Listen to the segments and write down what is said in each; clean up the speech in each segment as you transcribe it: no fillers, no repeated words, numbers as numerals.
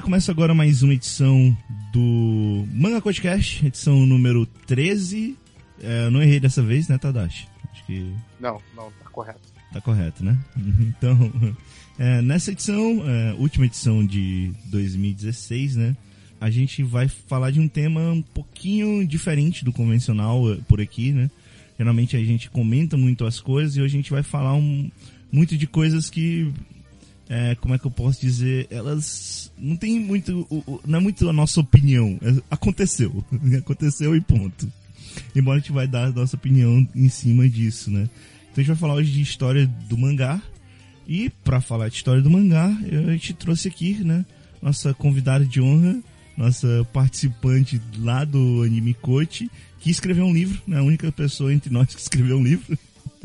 começa agora mais uma edição do Manga Podcast, edição número 13. Eu não errei dessa vez, né, Tadashi? Acho que... Não, tá correto. Tá correto, né? Então, nessa edição, última edição de 2016, né? A gente vai falar de um tema um pouquinho diferente do convencional por aqui, né? Geralmente a gente comenta muito as coisas e hoje a gente vai falar muito de coisas que... como é que eu posso dizer? Elas não tem muito... Não é muito a nossa opinião. Aconteceu. Aconteceu e ponto. Embora a gente vai dar a nossa opinião em cima disso, né? Então a gente vai falar hoje de história do mangá. E pra falar de história do mangá, a gente trouxe aqui, né? Nossa convidada de honra, nossa participante lá do Anime Coach, que escreveu um livro, né? A única pessoa entre nós que escreveu um livro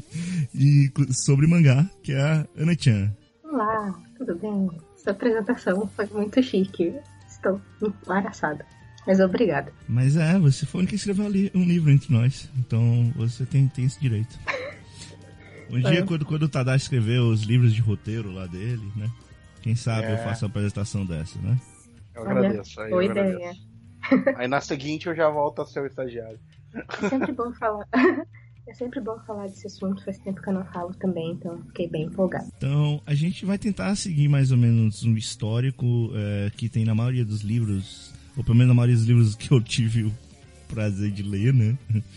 sobre mangá, que é a Ana-chan. Olá, tudo bem? Sua apresentação foi muito chique. Estou embaraçada. Mas obrigada. Mas você foi a única que escreveu um livro entre nós. Então você tem esse direito. Um dia, quando o Tadashi escrever os livros de roteiro lá dele, né? Quem sabe eu faço uma apresentação dessa, né? Eu agradeço. Boa ideia. Aí na seguinte eu já volto a ser o estagiário. É sempre bom falar. É sempre bom falar desse assunto, faz tempo que eu não falo também, então fiquei bem empolgado. Então, a gente vai tentar seguir mais ou menos um histórico que tem na maioria dos livros, ou pelo menos na maioria dos livros que eu tive o prazer de ler, né?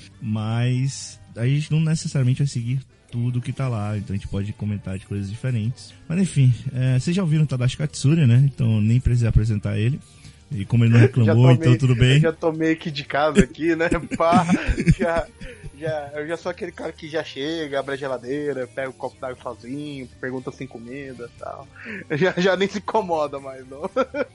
Mas a gente não necessariamente vai seguir tudo que tá lá, então a gente pode comentar de coisas diferentes. Mas enfim, vocês já ouviram o Tadashi Katsura, né? Então nem precisei apresentar ele. E como ele não reclamou, então tudo bem. Eu já tô meio que de casa aqui, né? Pá, eu já sou aquele cara que já chega, abre a geladeira, pega o copo d'água sozinho, pergunta sem comida e tal. Já nem se incomoda mais, não.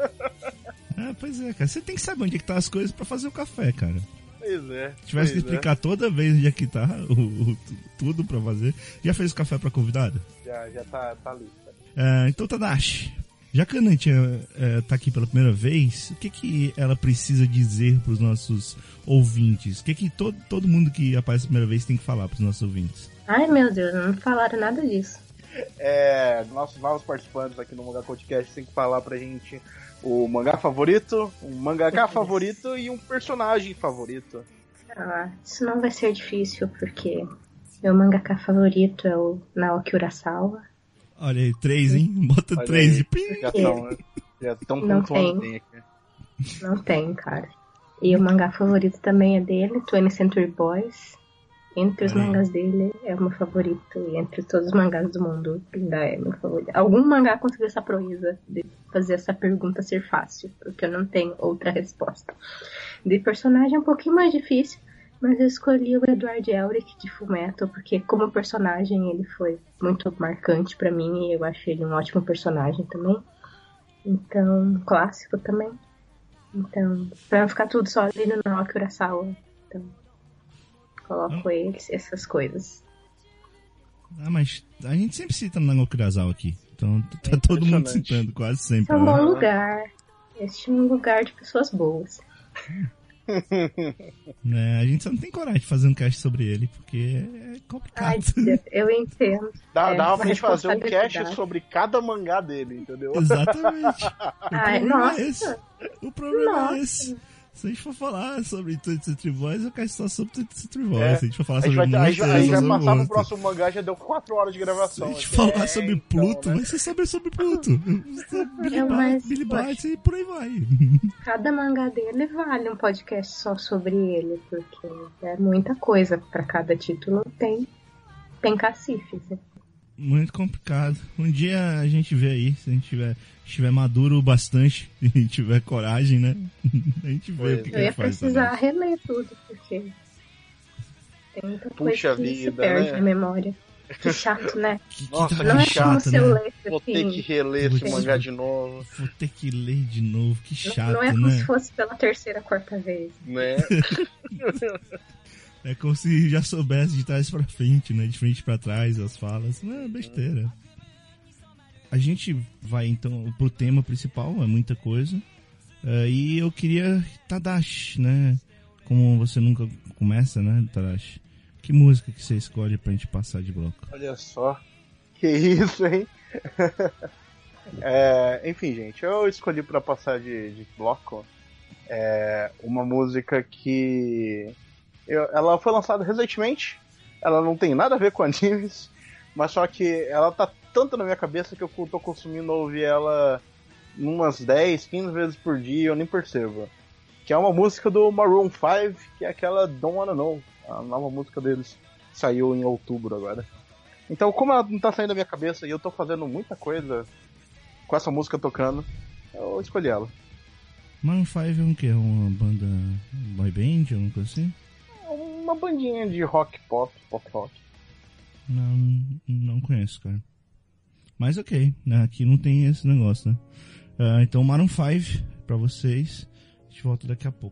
Pois é, cara. Você tem que saber onde é que tá as coisas pra fazer o café, cara. Pois é. Se tivesse que explicar toda vez onde é que tá tudo pra fazer. Já fez o café pra convidada? Já tá ali. Então, Tadashi, já que a Ana-chan tá aqui pela primeira vez, o que ela precisa dizer pros nossos ouvintes? O que todo mundo que aparece pela primeira vez tem que falar pros nossos ouvintes? Ai, meu Deus, não falaram nada disso. Nossos novos participantes aqui no Mangá Podcast tem que falar pra gente o mangá favorito, um mangaka favorito e um personagem favorito. Isso não vai ser difícil, porque meu mangaka favorito é o Naoki Urasawa. Olha aí, 3, hein? Bota 3 de pim. Já estão não pontuando bem aqui. Não tem, cara. E o mangá favorito também é dele, 20th Century Boys. Entre os mangás dele é o meu favorito. E entre todos os mangás do mundo ainda é meu favorito. Algum mangá conseguiu essa proeza de fazer essa pergunta ser fácil, porque eu não tenho outra resposta. De personagem é um pouquinho mais difícil, mas eu escolhi o Edward Elric de Fullmetal, porque como personagem ele foi muito marcante pra mim e eu achei ele um ótimo personagem também. Então, clássico também. Então, pra não ficar tudo só ali no Naoki Urasawa. Então, coloco eles, essas coisas. Mas a gente sempre cita no Naoki Urasawa aqui. Então tá todo mundo citando, quase sempre. É um bom lugar. Este é um lugar de pessoas boas. A gente só não tem coragem de fazer um cast sobre ele, porque é complicado. Eu entendo. Dá pra gente fazer um cast sobre cada mangá dele, entendeu? Exatamente. O problema é esse. Nossa. Se a gente for falar sobre 20th Century Boys, eu quero só sobre 20th Century Boys. Se a gente for falar sobre a gente vai passar pro próximo mangá, já deu 4 horas de gravação. Se a gente falar sobre Pluto, vai ser saber sobre Pluto. Billy Bate e por aí vai. Cada mangá dele vale um podcast só sobre ele, porque é muita coisa. Pra cada título tem cacifes. Muito complicado. Um dia a gente vê aí, se a gente estiver maduro bastante e tiver coragem, né? A gente vê o que a gente faz. Eu ia precisar reler tudo, porque tem muita coisa que se perde na memória. Que chato, né? Nossa, não que chato, né? Vou ter que reler esse mangá de novo. Vou ter que ler de novo, que chato, não é como se fosse pela terceira, quarta vez. Né? É como se já soubesse de trás pra frente, né? De frente pra trás, as falas. Não é besteira. A gente vai, então, pro tema principal, é muita coisa. E eu queria... Tadashi, né? Como você nunca começa, né, Tadashi? Que música que você escolhe pra gente passar de bloco? Olha só. Que isso, hein? Enfim, gente, eu escolhi pra passar de bloco uma música que ela foi lançada recentemente, ela não tem nada a ver com animes, mas só que ela tá tanto na minha cabeça que eu tô consumindo ouvir ela umas 10, 15 vezes por dia e eu nem percebo. Que é uma música do Maroon 5, que é aquela Don't Wanna Know, a nova música deles, saiu em outubro agora. Então, como ela não tá saindo da minha cabeça e eu tô fazendo muita coisa com essa música tocando, eu escolhi ela. Maroon 5 é um quê? Uma banda boy band, alguma coisa assim? Uma bandinha de rock pop rock. Não conheço, cara. Mas ok, né? Aqui não tem esse negócio, né? Então Maroon 5 pra vocês. A gente volta daqui a pouco.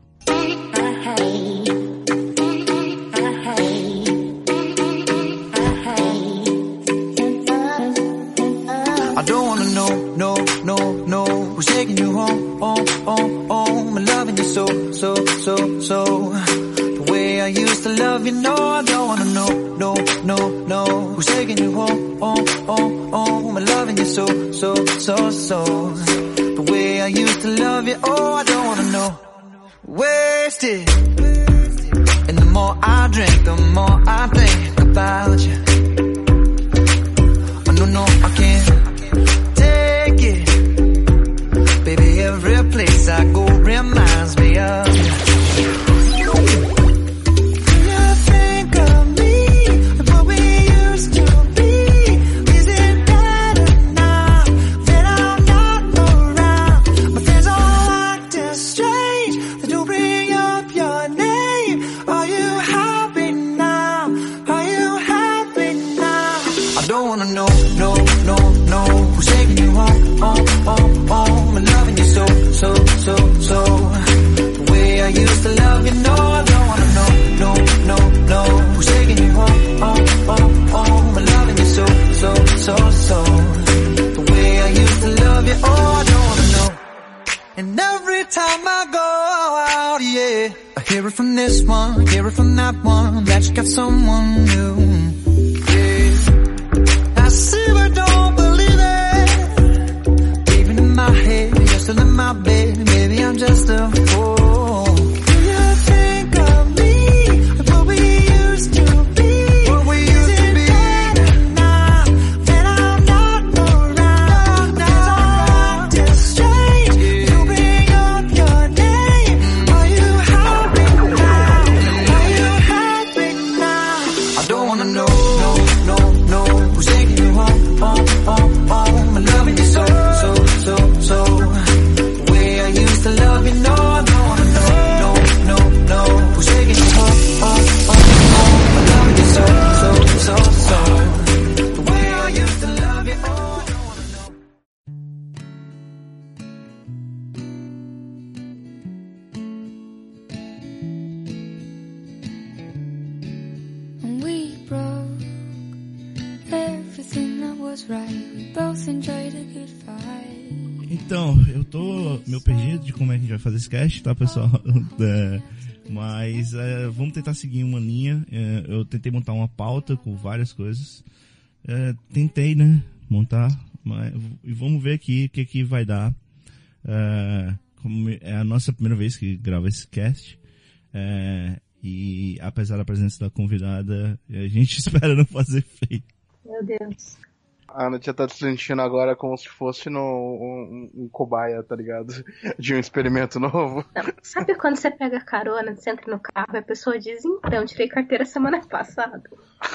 I don't wanna know who's taking you home, I'm loving you so. The way I used to love you, no, I don't wanna know who's taking you home, I'm loving you so. The way I used to love you, oh, I don't wanna know. Wasted, and the more I drink, the more I think about you. No, I can't take it. Baby, every place I go reminds me of you. Do you think of me and what we used to be? Is it better now that I'm not around? My friends all acting strange. They don't bring up your name. Are you happy now? Are you happy now? I don't wanna know. Who's taking you home, I'm loving you so. The way I used to love you, no, I don't wanna know. Who's taking you home, I'm loving you so. The way I used to love you, oh, I don't wanna know. And every time I go out, yeah, I hear it from this one, hear it from that one, that you got someone new. Don't believe it. Even in my head, you're still in my bed. Maybe I'm just a fool. Do you think of me and what we used to be? What we used to be? Better now that I'm not around. Now I'm strange. You bring up your name. Are you happy now? Are you happy now? I don't wanna know. Who's taking you home? I'm loving you so. The way I used to love you, no, I don't wanna know. Who's taking you home? I'm loving you so. The way I used to love you, oh, I don't wanna know. And we broke everything that was right. We both enjoyed a good fight. Então, eu tô meio perdido de como é que a gente vai fazer esse cast, tá, pessoal? Mas vamos tentar seguir uma linha. Eu tentei montar uma pauta com várias coisas. Tentei, né, montar. E vamos ver aqui o que vai dar. Como é a nossa primeira vez que grava esse cast. E apesar da presença da convidada, a gente espera não fazer feio. Meu Deus. A Ana já tá se sentindo agora como se fosse um cobaia, tá ligado? De um experimento novo. Não, sabe quando você pega carona, você entra no carro e a pessoa diz, então, tirei carteira semana passada.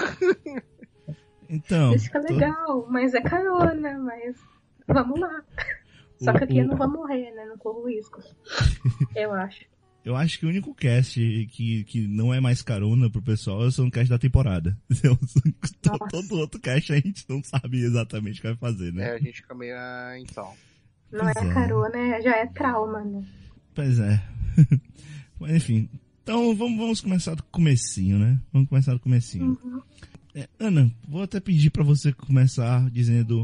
Então. Isso fica legal, mas é carona, mas vamos lá. Só que aqui eu não vou morrer, né? Não corro riscos. Eu acho. Eu acho que o único cast que não é mais carona pro pessoal é o cast da temporada. Todo outro cast a gente não sabe exatamente o que vai fazer, né? A gente fica meio, então. Não é carona, já é trauma, né? Pois é. Mas enfim. Então vamos começar do comecinho, né? Vamos começar do comecinho. Uhum. Ana, vou até pedir pra você começar dizendo...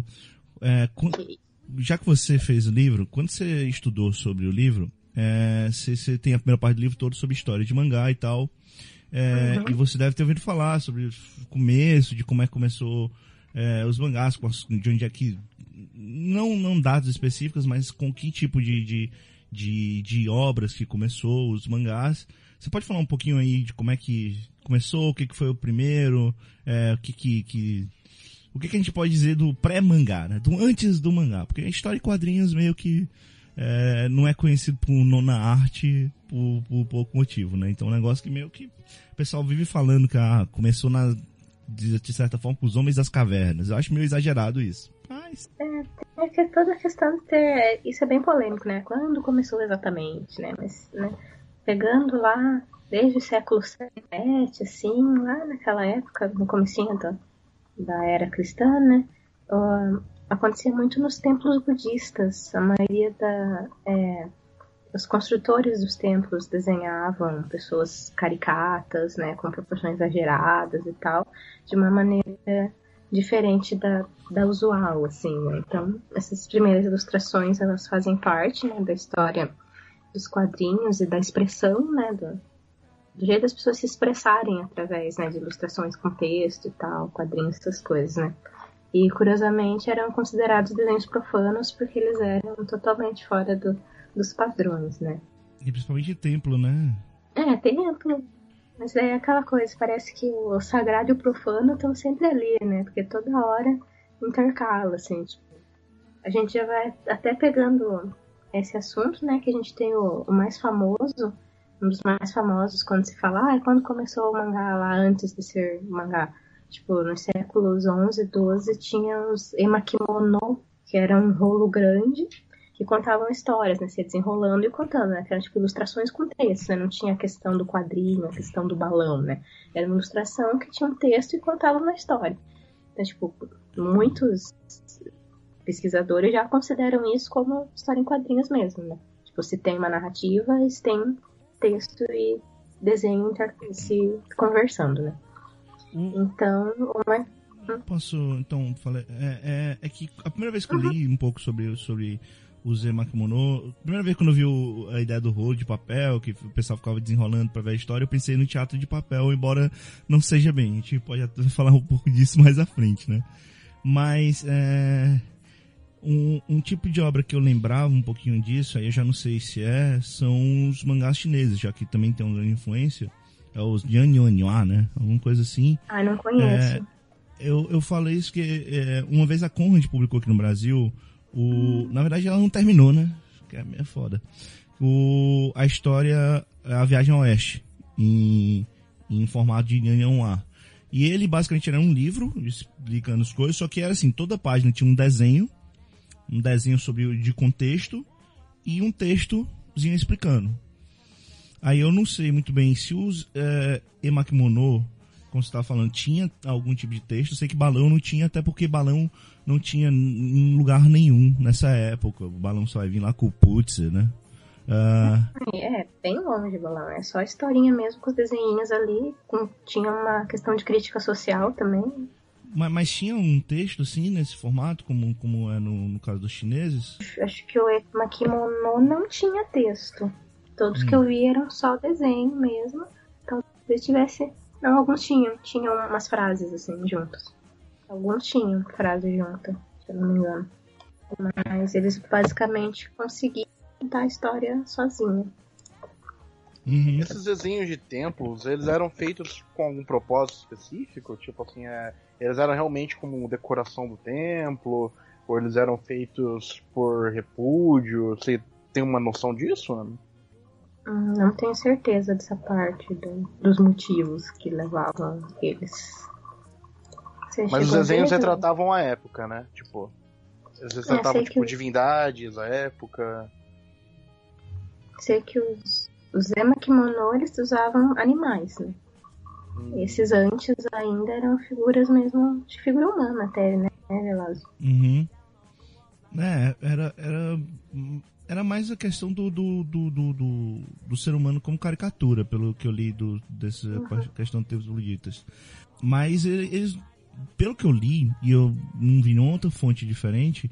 já que você fez o livro, quando você estudou sobre o livro... Você tem a primeira parte do livro todo sobre história de mangá e tal. E você deve ter ouvido falar sobre o começo, de como é que começou os mangás, de onde é que não dados específicos, mas com que tipo de obras que começou os mangás. Você pode falar um pouquinho aí de como é que começou, o que foi o primeiro, o que a gente pode dizer do pré-mangá, né? Do antes do mangá, porque a história de quadrinhos meio que não é conhecido por nona arte por pouco motivo, né? Então é um negócio que meio que o pessoal vive falando que começou de certa forma com os homens das cavernas. Eu acho meio exagerado isso. Mas... que toda a questão de ter... Isso é bem polêmico, né? Quando começou exatamente, né? Mas, né? Pegando lá, desde o século VII, assim, lá naquela época, no comecinho da era cristã, né? Acontecia muito nos templos budistas. A maioria os construtores dos templos desenhavam pessoas caricatas, né? Com proporções exageradas e tal, de uma maneira diferente da usual, assim, né? Então, essas primeiras ilustrações, elas fazem parte, né, da história dos quadrinhos e da expressão, né, do jeito das pessoas se expressarem através, né, de ilustrações com texto e tal, quadrinhos, essas coisas, né. E, curiosamente, eram considerados desenhos profanos porque eles eram totalmente fora dos padrões, né. E principalmente templo, né? Templo. Mas é aquela coisa, parece que o sagrado e o profano estão sempre ali, né, porque toda hora intercala, assim, tipo, a gente já vai até pegando esse assunto, né, que a gente tem o mais famoso, um dos mais famosos, quando se fala, quando começou o mangá lá, antes de ser mangá, tipo, nos séculos 11 e 12, tinha os emakimono, que era um rolo grande, que contavam histórias, né, se ia desenrolando e contando, né, que eram, tipo, ilustrações com texto, né, não tinha a questão do quadrinho, a questão do balão, né, era uma ilustração que tinha um texto e contava uma história. Então, tipo, muitos pesquisadores já consideram isso como história em quadrinhos mesmo, né? Tipo, se tem uma narrativa, se tem texto e desenho se conversando, né? Então, Posso, então, falar... É que a primeira vez que eu li um pouco sobre os emakimono, a primeira vez quando eu vi a ideia do rolo de papel, que o pessoal ficava desenrolando pra ver a história, eu pensei no teatro de papel, embora não seja bem. A gente pode até falar um pouco disso mais à frente, né? Mas, um tipo de obra que eu lembrava um pouquinho disso, aí eu já não sei se são os mangás chineses, já que também tem uma grande influência, os Yannyonhua, né? Alguma coisa assim. Não conheço. Eu falei isso que uma vez a Conrad publicou aqui no Brasil, na verdade ela não terminou, né? Que é meio foda. A história, a Viagem ao Oeste, em formato de Yannyonhua. E ele basicamente era um livro explicando as coisas, só que era assim, toda página tinha um desenho de contexto e um textozinho explicando. Aí eu não sei muito bem se os emakimono, como você estava falando, tinha algum tipo de texto. Eu sei que balão não tinha, até porque balão não tinha em lugar nenhum nessa época. O balão só vai vir lá com o Putzer, né? Bem longe de balão. É só historinha mesmo, com os desenhinhos ali. Tinha uma questão de crítica social também. Mas tinha um texto, assim, nesse formato, como é no caso dos chineses? Acho que o emakimono não tinha texto. Todos que eu vi eram só desenho mesmo. Então, se tivesse... Não, alguns tinham umas frases, assim, juntos. Alguns tinham frase junta, se eu não me engano. Mas eles basicamente conseguiram contar a história sozinhos. Uhum. Esses desenhos de templos, eles eram feitos com algum propósito específico? Tipo assim, eles eram realmente como decoração do templo? Ou eles eram feitos por repúdio? Você tem uma noção disso, né? Não tenho certeza dessa parte dos motivos que levavam eles. Mas os desenhos retratavam a época, né? Tipo, eles retratavam tipo divindades, a época. Sei que os emakimono, eles usavam animais, né? Esses antes ainda eram figuras mesmo, de figura humana até, né, Velasco? Uhum. Era mais a questão do ser humano como caricatura, pelo que eu li dessa questão de tempos buditas. Mas eles, pelo que eu li, e eu não vi nenhuma outra fonte diferente,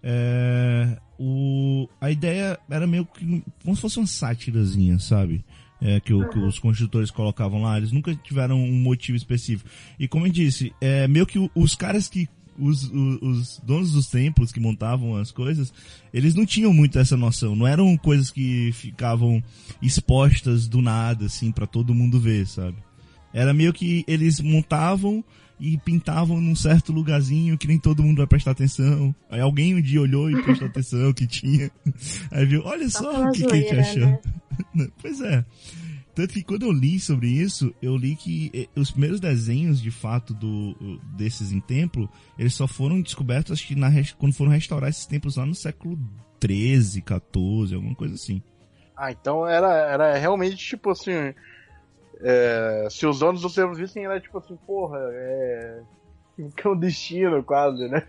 a ideia era meio que como se fosse uma sátirazinha, sabe? Que os construtores colocavam lá, eles nunca tiveram um motivo específico. E como eu disse, meio que os caras que os donos dos templos que montavam as coisas, eles não tinham muito essa noção. Não eram coisas que ficavam expostas do nada, assim, pra todo mundo ver, sabe? Era meio que eles montavam e pintavam num certo lugarzinho que nem todo mundo vai prestar atenção. Aí alguém um dia olhou e prestou atenção que tinha. Aí viu, olha só o que a gente achou. Né? Pois é. Tanto que quando eu li sobre isso, eu li que os primeiros desenhos, de fato, desses em templo, eles só foram descobertos, acho que quando foram restaurar esses templos lá no século 13, 14, alguma coisa assim. Ah, então era realmente tipo assim... se os donos dos templos vissem, era tipo assim, porra, que é um destino quase, né?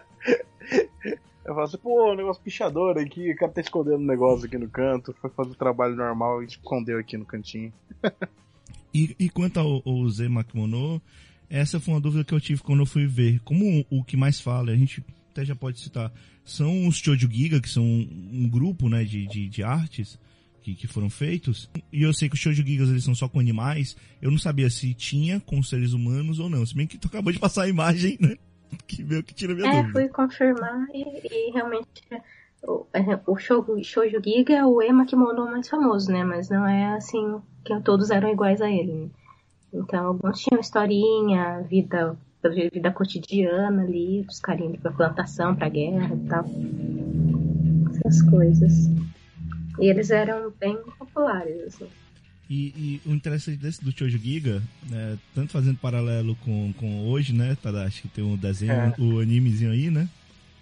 Eu falo assim, pô, um negócio pichador aqui, o cara tá escondendo um negócio aqui no canto, foi fazer o trabalho normal e escondeu aqui no cantinho. E quanto ao Uzemakemono, essa foi uma dúvida que eu tive quando eu fui ver. Como o que mais fala, a gente até já pode citar, são os Shoujo-Giga, que são um grupo, né, de artes que foram feitos. E eu sei que os Shoujo-Gigas, eles são só com animais. Eu não sabia se tinha com seres humanos ou não. Se bem que tu acabou de passar a imagem, né? Que meio que tira a minha dúvida. Fui confirmar e realmente o Shoujo-Giga é o Uzemakemono mais famoso, né? Mas não é assim que todos eram iguais a ele, né? Então alguns tinham historinha, vida cotidiana ali, dos carinhos pra plantação, pra guerra e tal. Essas coisas. E eles eram bem populares, assim. E o interessante desse do Shoujo-Giga, né, tanto fazendo paralelo com hoje, né, Tadashi, que tem um desenho, o animezinho aí, né?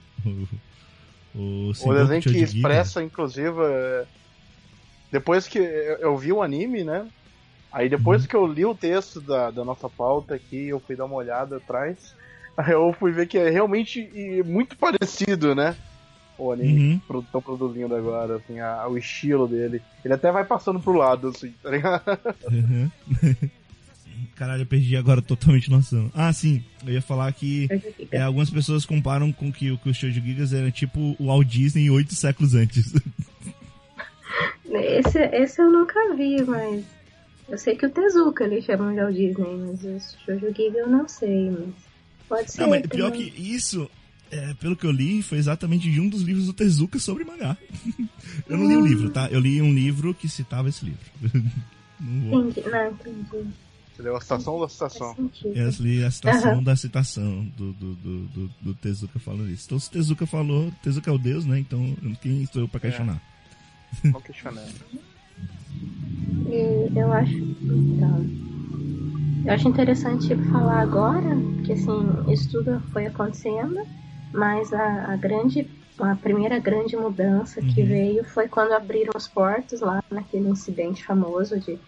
O desenho que expressa, inclusive, depois que eu vi o anime, né? Aí depois que eu li o texto da nossa pauta aqui, eu fui dar uma olhada atrás, aí eu fui ver que é realmente muito parecido, né? O anime que estão produzindo agora, assim, o estilo dele. Ele até vai passando pro lado, assim, tá ligado? Caralho, eu perdi agora totalmente noção. Ah, sim, eu ia falar que algumas pessoas comparam com que os Shoujo-Gigas eram tipo o Walt Disney 8 séculos antes. Esse eu nunca vi, mas eu sei que o Tezuka eles chamam de Walt Disney, mas o Shoujo-Giga eu não sei, mas pode ser. Não, mas pior que isso... pelo que eu li, foi exatamente de um dos livros do Tezuka sobre mangá. Eu não li o livro, tá? Eu li um livro que citava esse livro. Entendi. Você leu a citação da citação? Eu li a citação da citação do Tezuka falando isso. Então, se o Tezuka falou, Tezuka é o Deus, né? Então, quem sou eu pra questionar? Não questionando. Eu acho interessante falar agora que, assim, isso tudo foi acontecendo, mas a primeira grande mudança que veio foi quando abriram os portos lá naquele incidente famoso de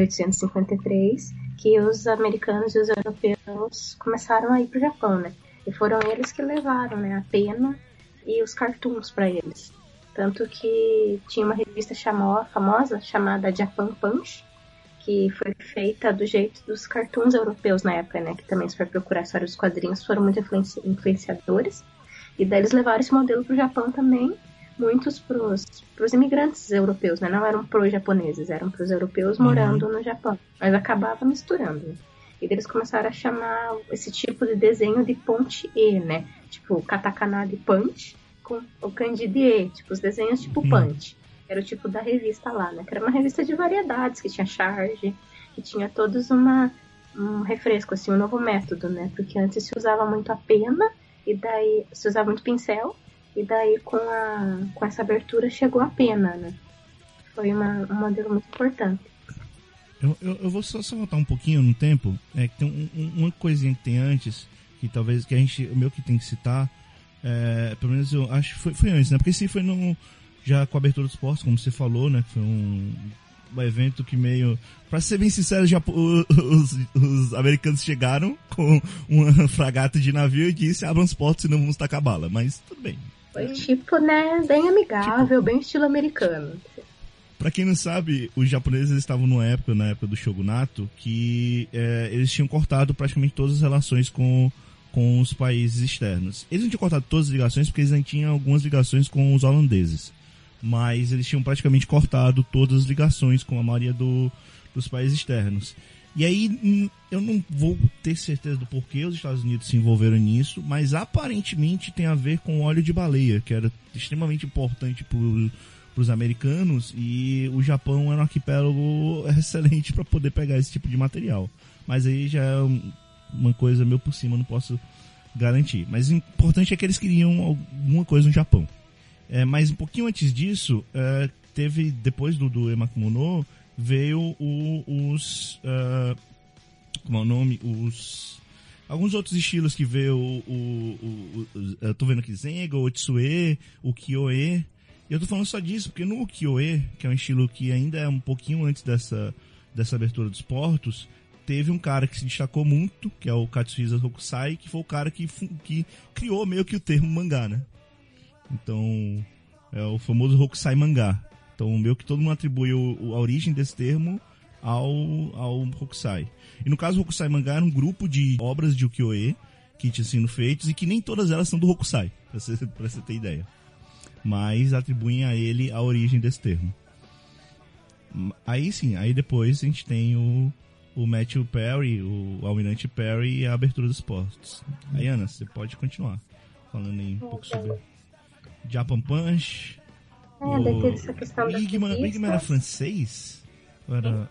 1853, que os americanos e os europeus começaram a ir pro Japão, né? E foram eles que levaram, né, a pena e os cartoons para eles. Tanto que tinha uma revista famosa chamada Japan Punch, que foi feita do jeito dos cartoons europeus na época, né? Que também, se for procurar a história dos quadrinhos, foram muito influenciadores. E daí eles levaram esse modelo pro Japão também, muitos pros imigrantes europeus, né? Não eram pro-japoneses, eram pros europeus morando no Japão. Mas acabava misturando, né? E daí eles começaram a chamar esse tipo de desenho de ponte-e, né? Tipo, katakana de punch com o kanji de e, tipo, os desenhos tipo punch. Era o tipo da revista lá, né? Que era uma revista de variedades, que tinha charge, que tinha todos um refresco, assim, um novo método, né? Porque antes se usava muito a pena, e daí se usava muito pincel, e daí com essa abertura chegou a pena, né? Foi um modelo muito importante. Eu vou só voltar um pouquinho no tempo, que tem uma coisinha que tem antes, que talvez que o meu que tem que citar, pelo menos eu acho que foi antes, né? Porque se foi já com a abertura dos portos, como você falou, né? Que foi um evento que meio... Pra ser bem sincero, os americanos chegaram com uma fragata de navio e disse, abram os portos senão vamos tacar bala. Mas tudo bem. Foi tipo, né? Bem amigável, bem estilo americano. Pra quem não sabe, os japoneses estavam na época do shogunato, que eles tinham cortado praticamente todas as relações com os países externos. Eles não tinham cortado todas as ligações, porque eles ainda tinham algumas ligações com os holandeses. Mas eles tinham praticamente cortado todas as ligações com a maioria dos países externos. E aí, eu não vou ter certeza do porquê os Estados Unidos se envolveram nisso, mas aparentemente tem a ver com óleo de baleia, que era extremamente importante para os americanos, e o Japão era um arquipélago excelente para poder pegar esse tipo de material. Mas aí já é uma coisa meio por cima, não posso garantir. Mas o importante é que eles queriam alguma coisa no Japão. Mas um pouquinho antes disso, teve, depois do Emakumono, veio como é o nome? Alguns outros estilos que veio eu tô vendo aqui, Zenga, o Otsue, o Kyoe. E eu tô falando só disso, porque no Kyoe, que é um estilo que ainda é um pouquinho antes dessa abertura dos portos, teve um cara que se destacou muito, que é o Katsuhisa Hokusai, que foi o cara que criou meio que o termo mangá, né? Então, é o famoso Hokusai mangá. Então, meio que todo mundo atribui a origem desse termo ao Hokusai. E no caso, o Hokusai mangá era um grupo de obras de ukiyo-e que tinham sido feitos e que nem todas elas são do Hokusai, pra você ter ideia. Mas atribuem a ele a origem desse termo. Aí sim, aí depois a gente tem o Matthew Perry, o Almirante Perry e a abertura dos portos. Aí, Ana, você pode continuar falando aí um pouco sobre Japan Punch. Daí teve essa questão da Wigman era francês? Ou era...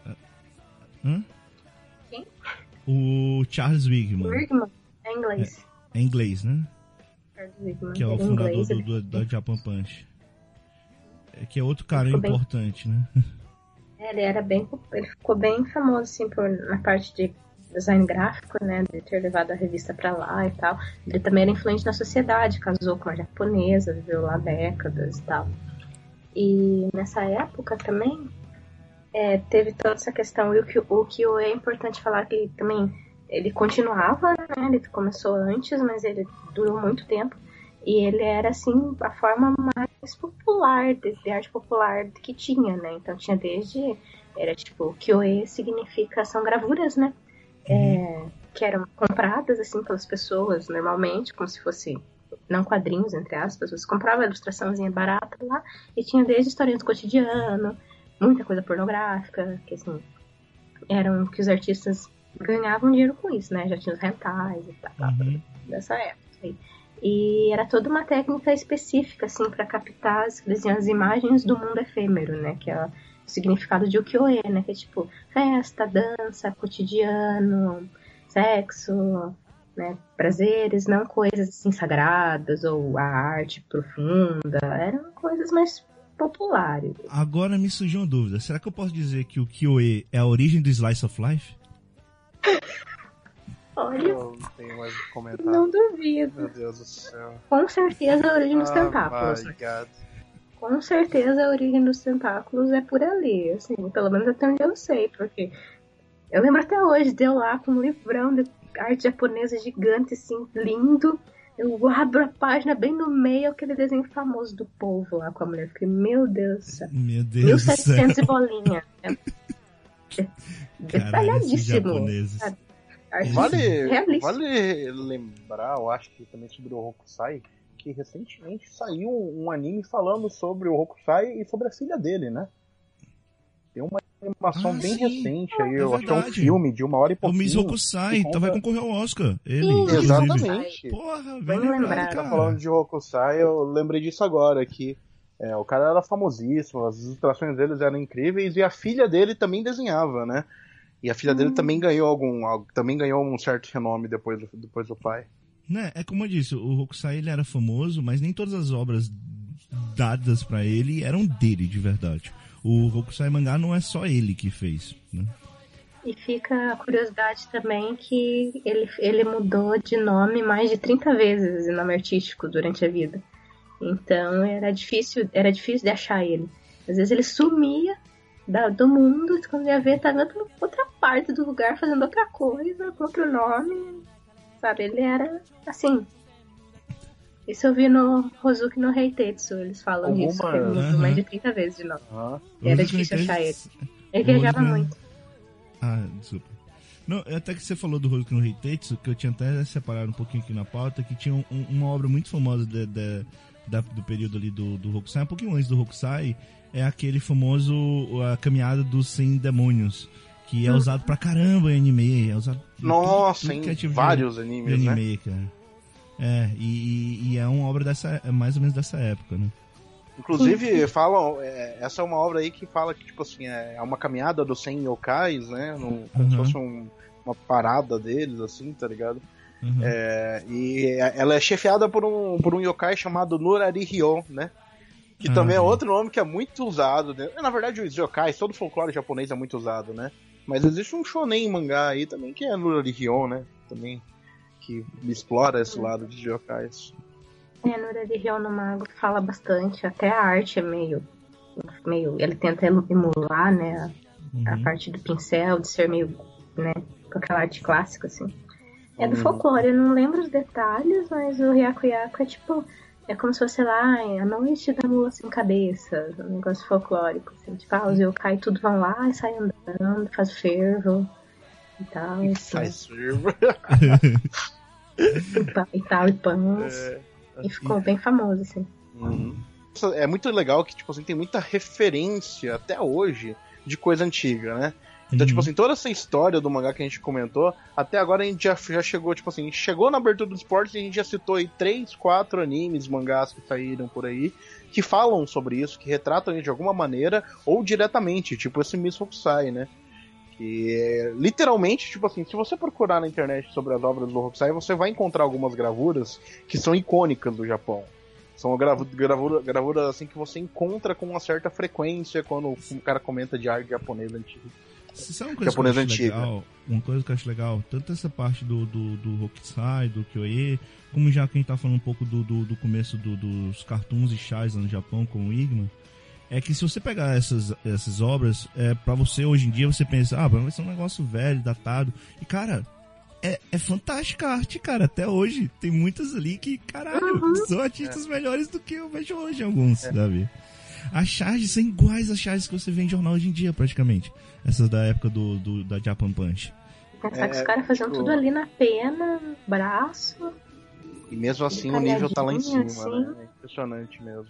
Quem? O Charles Wigman. Wigman é inglês. É inglês, né? Charles Wigman. Que é o fundador da Japan Punch. Que é outro cara importante, né? Ele ficou bem famoso, assim, na parte de design gráfico, né? De ter levado a revista pra lá e tal. Ele também era influente na sociedade, casou com uma japonesa, viveu lá décadas e tal. E nessa época também teve toda essa questão. E o que é importante falar que também ele continuava, né? Ele começou antes, mas ele durou muito tempo. E ele era, assim, a forma mais popular, de arte popular que tinha, né? Então tinha era tipo, Kyoe significa, são gravuras, né? Que eram compradas, assim, pelas pessoas, normalmente, como se fosse, não quadrinhos, entre aspas, você comprava a ilustraçãozinha barata lá, e tinha desde historinhas do cotidiano, muita coisa pornográfica, que, assim, eram que os artistas ganhavam dinheiro com isso, né? Já tinha os rentais e tal, dessa época aí. E era toda uma técnica específica, assim, para captar as imagens do mundo efêmero, né? Que é o significado de ukiyo-e, né? Que é tipo festa, dança, cotidiano, sexo, né? Prazeres, não coisas assim sagradas ou a arte profunda. Eram coisas mais populares. Agora me surgiu uma dúvida. Será que eu posso dizer que o ukiyo-e é a origem do Slice of Life? Olha, Eu não tenho mais o que comentar. não duvido. Meu Deus do céu. Com certeza a origem dos tentáculos. My God. Com certeza a origem dos tentáculos é por ali, assim, pelo menos até onde eu sei, porque eu lembro até hoje de eu lá com um livrão de arte japonesa gigante, assim, lindo. Eu abro a página bem no meio, aquele desenho famoso do polvo lá com a mulher. Fiquei, meu Deus do céu. Meu Deus 1700 do céu. e bolinha. Detalhadíssimo. Japoneses. Vale lembrar, eu acho que também sobre o Hokusai, que recentemente saiu um anime falando sobre o Hokusai e sobre a filha dele, né? Tem uma animação bem sim. recente aí, É eu acho que é um verdade. filme de 1 hora e O pouquinho. Miss Hokusai, que então vai conta- concorrer ao Oscar. Ele, Sim, inclusive. Exatamente. Porra, Bem bem lembrado, lembrado. Tá falando cara. de Hokusai, eu lembrei disso agora, que o cara era famosíssimo, as ilustrações deles eram incríveis e a filha dele também desenhava, né? E a filha dele também ganhou um certo renome depois do pai. Né, é como eu disse, o Hokusai ele era famoso, mas nem todas as obras dadas pra ele eram dele de verdade. O Hokusai mangá não é só ele que fez, né? E fica a curiosidade também que ele mudou de nome mais de 30 vezes em nome artístico durante a vida. Então era difícil de achar ele. Às vezes ele sumia do mundo, quando ia ver, tava em outra parte do lugar fazendo outra coisa, com outro nome, sabe? Ele era assim. Isso eu vi no Hozuki no Heitetsu, eles falam disso, que ele mudou mais de 30 vezes de nome. Era difícil achar ele. Ele viajava muito. Desculpa. Não, até que você falou do Hozuki no Heitetsu, que eu tinha até separado um pouquinho aqui na pauta, que tinha uma obra muito famosa do período ali do Hokusai, um pouquinho antes do Hokusai, é aquele famoso A Caminhada dos 100 Demônios, que é usado pra caramba em anime. É usado Nossa, tudo que é em tipo vários de animes, né? anime, cara. E é uma obra mais ou menos dessa época, né? Inclusive, falam, essa é uma obra aí que fala que, tipo assim, é uma caminhada dos 100 yokais, né? Como se fosse uma parada deles, assim, tá ligado? E ela é chefiada por um yokai chamado Nurari Ryo, né? Que também é outro nome que é muito usado, né? Na verdade, os yokais, todo o folclore japonês é muito usado, né? Mas existe um shonen mangá aí também, que é Nurari Ryo, né? Também, que explora esse lado de yokais. Nurari Ryo no Mago fala bastante, até a arte é meio ele tenta emular, né, a parte do pincel, de ser meio, né, com aquela arte clássica, assim. É do folclore, eu não lembro os detalhes, mas o Hyakuyaku é tipo, é como se fosse lá, a noite da mula sem cabeça, um negócio folclórico, assim, tipo, os yokai tudo vão lá e saem andando, faz fervo e tal, assim. Faz fervo. e tal, e pães. E ficou bem famoso, assim. É muito legal que, tipo assim, tem muita referência até hoje de coisa antiga, né? Então, tipo assim, toda essa história do mangá que a gente comentou, até agora a gente já chegou, tipo assim, chegou na abertura do esporte e a gente já citou aí 3, 4 animes, mangás que saíram por aí, que falam sobre isso, que retratam isso de alguma maneira, ou diretamente, tipo esse Miss Hokusai, né? Que literalmente, tipo assim, se você procurar na internet sobre as obras do Hokusai, você vai encontrar algumas gravuras que são icônicas do Japão. São gravuras assim que você encontra com uma certa frequência quando o cara comenta de arte japonesa antiga. Sabe uma coisa que eu acho legal? Uma coisa que eu acho legal, tanto essa parte do Hokusai, do Kyoe, como já que a gente tá falando um pouco do começo dos cartoons e chás no Japão, como o Igman, é que se você pegar essas obras, pra você hoje em dia, você pensa, vai ser um negócio velho, datado. E, cara, é fantástica a arte, cara. Até hoje, tem muitas ali que, caralho, são artistas melhores do que eu vejo hoje alguns, sabe? As charges são iguais às charges que você vê em jornal hoje em dia, praticamente. Essas da época da Japan Punch. Pensar que os caras faziam tudo ali na pena, braço. E mesmo assim o nível tá lá em cima, assim. Né? É impressionante mesmo.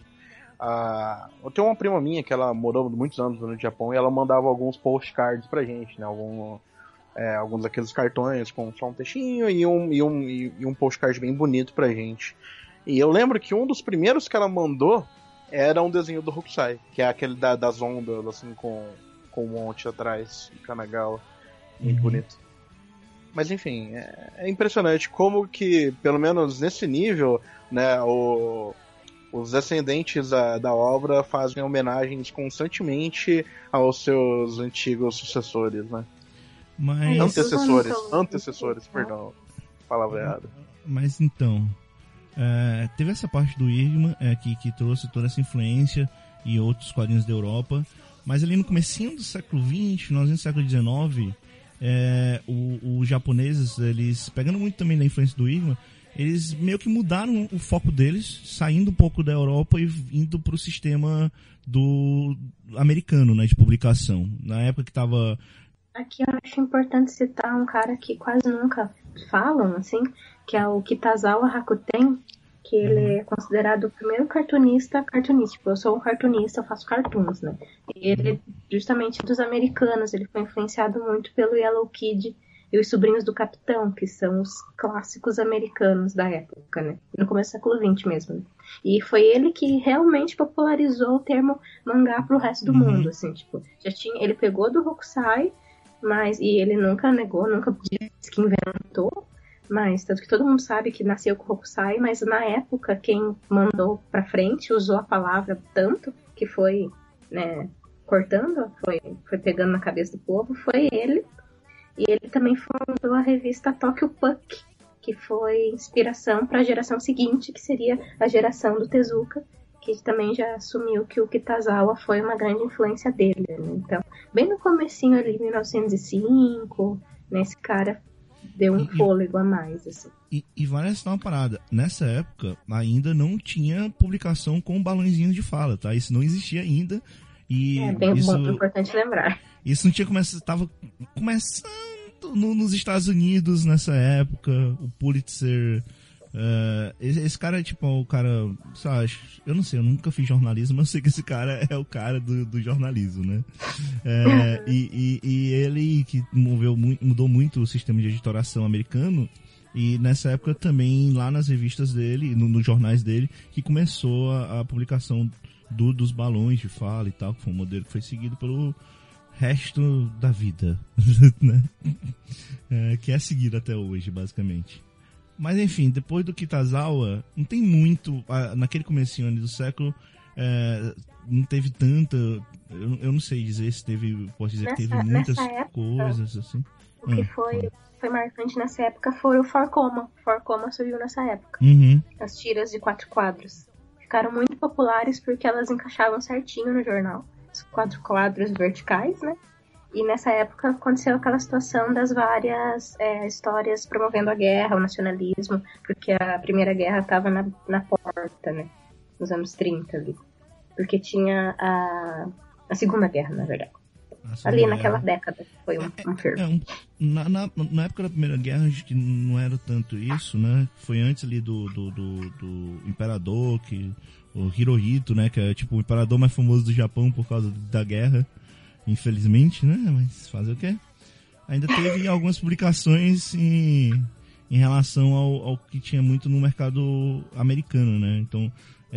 Eu tenho uma prima minha que ela morou muitos anos no Japão e ela mandava alguns postcards pra gente, né? Alguns daqueles cartões com só um textinho e um postcard bem bonito pra gente. E eu lembro que um dos primeiros que ela mandou era um desenho do Hokusai, que é aquele das ondas, assim, com um monte atrás, em Kanagawa. Muito bonito. Mas enfim, é impressionante como que, pelo menos nesse nível, né, os descendentes da obra fazem homenagens constantemente aos seus antigos sucessores, né? Mas... Antecessores, perdão. Palavra errada. Mas então, teve essa parte do Irma que trouxe toda essa influência e outros quadrinhos da Europa, mas ali no comecinho do século XX, finalzinho do século XIX, os japoneses, eles, pegando muito também da influência do Irma, eles meio que mudaram o foco deles, saindo um pouco da Europa e indo pro sistema do americano, né, de publicação. Na época que tava... Aqui eu acho importante citar um cara que quase nunca falam, assim, que é o Kitazawa Rakuten, que ele é considerado o primeiro cartunista. Tipo, eu sou um cartunista, eu faço cartoons, né? E ele, justamente dos americanos, ele foi influenciado muito pelo Yellow Kid e os Sobrinhos do Capitão, que são os clássicos americanos da época, né? No começo do século XX mesmo, né? E foi ele que realmente popularizou o termo mangá pro resto do mundo, assim, tipo, ele pegou do Hokusai, e ele nunca negou, nunca disse que inventou, mas tanto que todo mundo sabe que nasceu com o Hokusai, mas na época quem mandou pra frente, usou a palavra tanto, que foi, né, cortando, foi pegando na cabeça do povo, foi ele. E ele também fundou a revista Tokyo Puck, que foi inspiração para a geração seguinte, que seria a geração do Tezuka, que também já assumiu que o Kitazawa foi uma grande influência dele, né? Então, bem no comecinho ali, 1905, né, esse cara deu um fôlego a mais, assim. E vale ressaltar uma parada, nessa época ainda não tinha publicação com balãozinhos de fala, tá? Isso não existia ainda. E importante lembrar. Isso não tinha começado, estava começando nos Estados Unidos nessa época, o Pulitzer Esse cara é tipo o cara, sabe, eu não sei, eu nunca fiz jornalismo, mas eu sei que esse cara é o cara do jornalismo, né? E ele que mudou muito o sistema de editoração americano, e nessa época também lá nas revistas dele, nos jornais dele, que começou a publicação dos balões de fala e tal, que foi um modelo que foi seguido pelo resto da vida, né? Que é seguido até hoje, basicamente. Mas enfim, depois do Kitazawa, não tem muito, naquele comecinho ali do século, não teve tanta, eu não sei dizer se teve, posso dizer que teve muitas coisas, assim. O que foi marcante nessa época foi o Forcoma. Forcoma surgiu nessa época. Uhum. As tiras de 4 quadros. Ficaram muito populares porque elas encaixavam certinho no jornal. Os 4 quadros verticais, né? E nessa época aconteceu aquela situação das várias histórias promovendo a guerra, o nacionalismo, porque a Primeira Guerra estava na porta, né? Nos anos 30 ali. Porque tinha a Segunda Guerra, na verdade. Ali naquela década foi um fervo. Na época da Primeira Guerra, acho que não era tanto isso, né? Foi antes ali do imperador, o Hirohito, né? Que é tipo o imperador mais famoso do Japão por causa da guerra. Infelizmente, né? Mas fazer o quê? Ainda teve algumas publicações em relação ao que tinha muito no mercado americano, né? Então,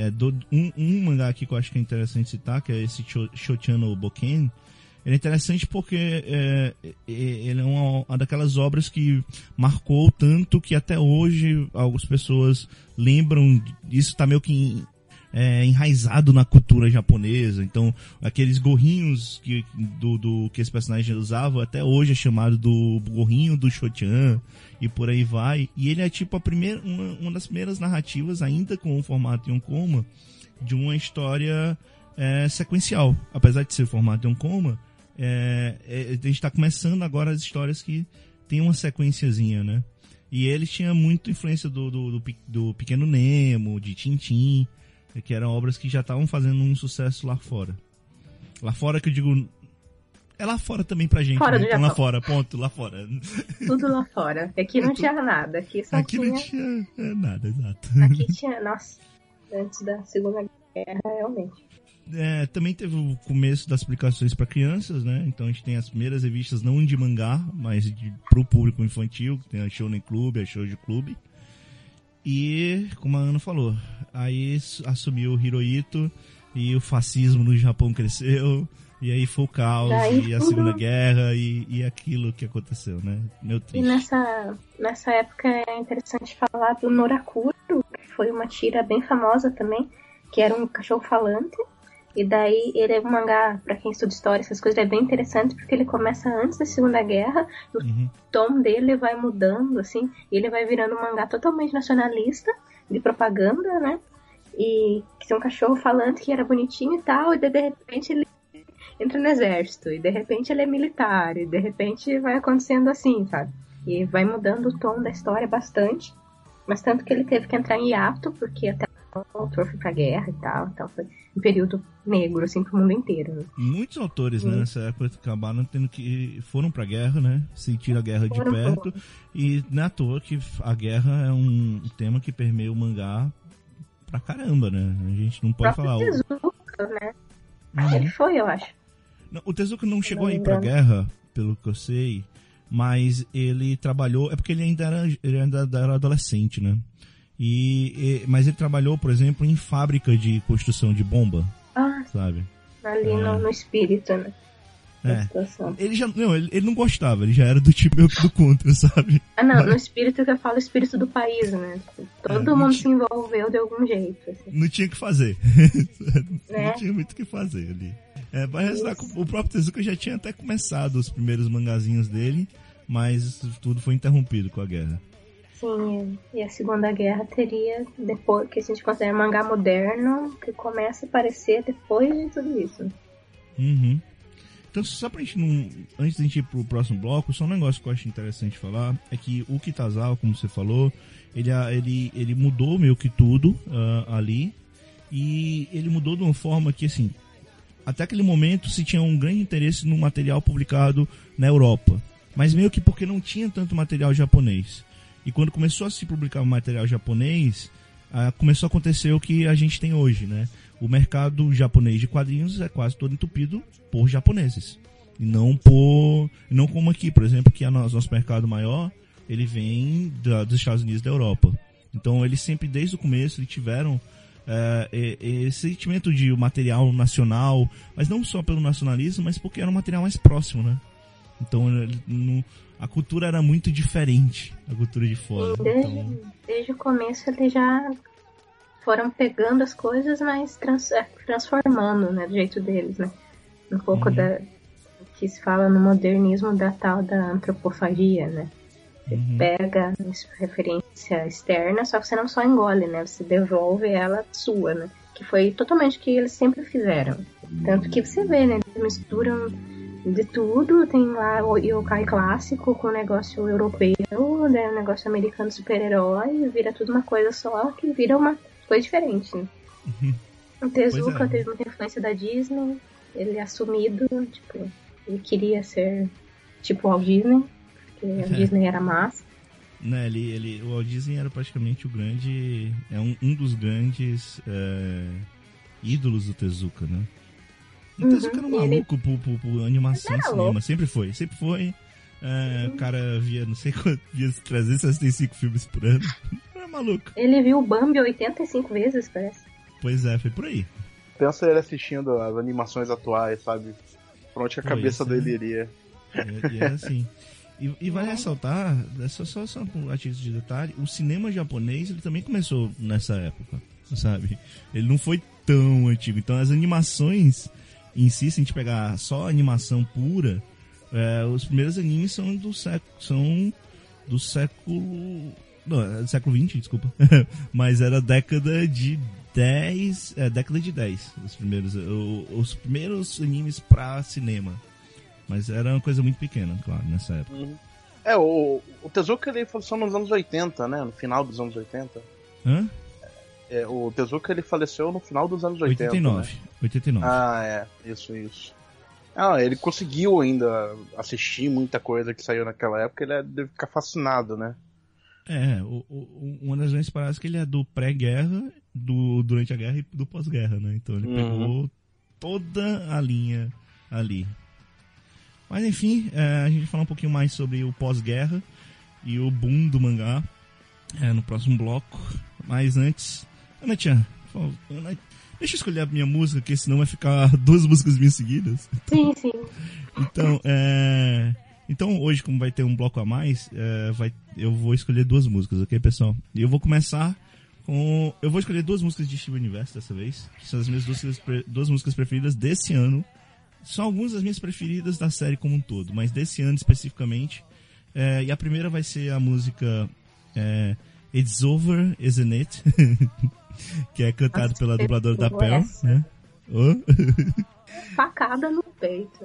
um mangá aqui que eu acho que é interessante citar, que é esse Shochan no Boken. Ele é interessante porque ele é uma daquelas obras que marcou tanto que até hoje algumas pessoas lembram. Isso tá meio que enraizado na cultura japonesa. Então, aqueles gorrinhos que esse personagem usava, até hoje é chamado do gorrinho do Shochan, e por aí vai. E ele é tipo uma das primeiras narrativas, ainda com o formato Yonkoma, de uma história sequencial. Apesar de ser formato Yonkoma, a gente está começando agora as histórias que tem uma sequenciazinha, né? E ele tinha muita influência do Pequeno Nemo, de Tintin, que eram obras que já estavam fazendo um sucesso lá fora. Lá fora que eu digo... É lá fora também pra gente, fora, né? Então, lá fora, ponto, lá fora. Tudo lá fora. Aqui não tinha nada. Aqui só aqui tinha... não tinha nada, exato. Aqui tinha... Nossa, antes da Segunda Guerra, realmente. Também teve o começo das publicações para crianças, né? Então a gente tem as primeiras revistas não de mangá, mas pro público infantil, que tem a Shonen Club, a Shoujo Club. E, como a Ana falou, aí assumiu o Hirohito e o fascismo no Japão cresceu, e aí foi o caos, e a Segunda Guerra, e aquilo que aconteceu, né? Meu triste. E nessa época é interessante falar do Norakuro, que foi uma tira bem famosa também, que era um cachorro falante. E daí ele é um mangá, pra quem estuda história, essas coisas, é bem interessante porque ele começa antes da Segunda Guerra, e o tom dele vai mudando, assim, e ele vai virando um mangá totalmente nacionalista, de propaganda, né? E que tem um cachorro falante que era bonitinho e tal, e daí, de repente ele entra no exército, e de repente ele é militar, e de repente vai acontecendo assim, sabe? E vai mudando o tom da história bastante, mas tanto que ele teve que entrar em hiato, porque até o autor foi pra guerra e tal, então foi um período negro, assim, pro mundo inteiro. Né? Muitos autores, né, nessa época acabaram foram pra guerra, né, sentiram a guerra de perto, e não é à toa que a guerra é um tema que permeia o mangá pra caramba, né, a gente não pode falar... Tezuka, né, ele foi, eu acho. Não, o Tezuka não chegou a ir pra guerra, pelo que eu sei, mas ele trabalhou, é porque ele ainda era adolescente, né, mas ele trabalhou, por exemplo, em fábrica de construção de bomba, sabe? Ali no espírito, né? Ele não gostava, ele já era do tipo meio que do contra, sabe? No espírito que eu falo, espírito do país, né? Todo mundo se envolveu de algum jeito. Assim. Não tinha o que fazer. Não tinha muito o que fazer ali. Mas o próprio Tezuka já tinha até começado os primeiros mangazinhos dele, mas tudo foi interrompido com a guerra. Sim, e a Segunda Guerra teria, depois, que a gente considera mangá moderno, que começa a aparecer depois de tudo isso. Então, só pra gente não... Antes de a gente ir pro próximo bloco, só um negócio que eu acho interessante falar, é que o Kitazawa, como você falou, ele mudou meio que tudo ali, e ele mudou de uma forma que, assim, até aquele momento se tinha um grande interesse no material publicado na Europa, mas meio que porque não tinha tanto material japonês. E quando começou a se publicar material japonês, começou a acontecer o que a gente tem hoje, né? O mercado japonês de quadrinhos é quase todo entupido por japoneses. E não como aqui, por exemplo, que nosso mercado maior, ele vem dos Estados Unidos e da Europa. Então eles sempre, desde o começo, eles tiveram esse sentimento de material nacional, mas não só pelo nacionalismo, mas porque era um material mais próximo, né? Então a cultura era muito diferente, a cultura de fora. Desde o começo eles já foram pegando as coisas, mas transformando, né, do jeito deles, né? Um pouco da que se fala no modernismo da tal da antropofagia, né? Você pega referência externa, só que você não só engole, né? Você devolve ela sua, né? Que foi totalmente o que eles sempre fizeram. Tanto que você vê, né? Eles misturam de tudo. Tem lá o yokai clássico com o negócio europeu, né? O negócio americano super-herói. Vira tudo uma coisa só, que vira uma coisa diferente, né? O Tezuka teve muita influência da Disney. Ele é assumido, tipo... Ele queria ser tipo o Walt Disney. Porque a Disney era massa. Né, o Walt Disney era praticamente o grande... um dos grandes ídolos do Tezuka, né? O Tezuka era um maluco por animação e cinema. Louco. Sempre foi. O cara via, não sei quanto, via 365 filmes por ano. Era maluco. Ele viu o Bambi 85 vezes, parece. Pois é, foi por aí. Pensa ele assistindo as animações atuais, sabe? Pra onde a cabeça dele iria. E era assim. E vai ressaltar, só um artigo de detalhe, o cinema japonês ele também começou nessa época, sabe? Ele não foi tão antigo. Então as animações em si, se a gente pegar só a animação pura, os primeiros animes são do século... Não, do século XX, desculpa. Mas era década de 10... década de 10, os primeiros animes pra cinema. Mas era uma coisa muito pequena, claro, nessa época. O Tezuka ele faleceu nos anos 80, né? No final dos anos 80. Hã? O Tezuka ele faleceu no final dos anos 80. 89. Né? 89. Isso. Ele conseguiu ainda assistir muita coisa que saiu naquela época, ele deve ficar fascinado, né? Uma das grandes paradas é que ele é do pré-guerra, durante a guerra e do pós-guerra, né? Então ele pegou toda a linha ali. Mas enfim, a gente vai falar um pouquinho mais sobre o pós-guerra e o boom do mangá no próximo bloco. Mas antes, Ana-chan, deixa eu escolher a minha música, porque senão vai ficar 2 músicas minhas seguidas. Sim. Então hoje, como vai ter um bloco a mais, eu vou escolher 2 músicas, ok, pessoal? E eu vou começar com... Eu vou escolher 2 músicas de Steven Universe dessa vez, que são as minhas 2 músicas preferidas desse ano. São algumas das minhas preferidas da série como um todo, mas desse ano especificamente. E a primeira vai ser a música It's Over, Isn't It? Que é cantada pela dubladora da Pel, né? Facada no peito.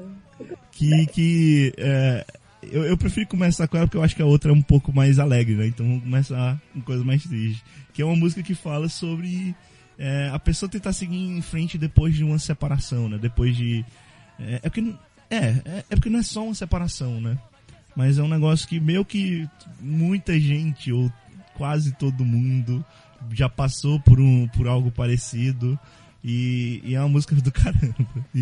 Eu prefiro começar com ela porque eu acho que a outra é um pouco mais alegre, né? Então vamos começar com coisa mais triste. Que é uma música que fala sobre a pessoa tentar seguir em frente depois de uma separação, né? Depois de... porque não é só uma separação, né? Mas é um negócio que meio que muita gente, ou quase todo mundo, já passou por algo parecido. E é uma música do caramba.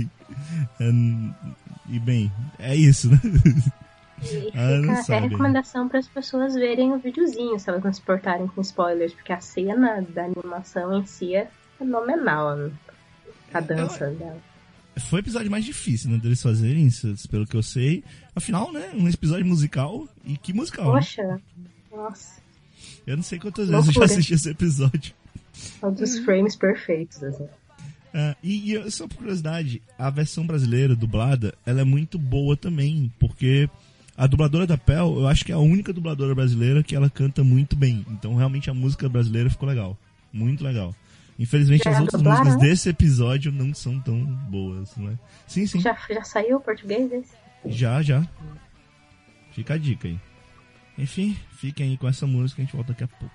E bem, é isso, né? Fica até recomendação para as pessoas verem o videozinho, se elas não se portarem com spoilers, porque a cena da animação em si é fenomenal, né? A dança dela. Foi o episódio mais difícil, né, deles fazerem isso, pelo que eu sei. Afinal, né, um episódio musical, e que musical, Poxa, né? Nossa. Eu não sei quantas vezes eu já assisti esse episódio. Um dos frames perfeitos, assim. E só por curiosidade, a versão brasileira dublada, ela é muito boa também, porque a dubladora da Pel, eu acho que é a única dubladora brasileira que ela canta muito bem. Então realmente a música brasileira ficou legal, muito legal. Infelizmente as outras músicas desse episódio não são tão boas, né? Sim. Já saiu o português esse? Já. Fica a dica aí. Enfim, fiquem aí com essa música, a gente volta daqui a pouco.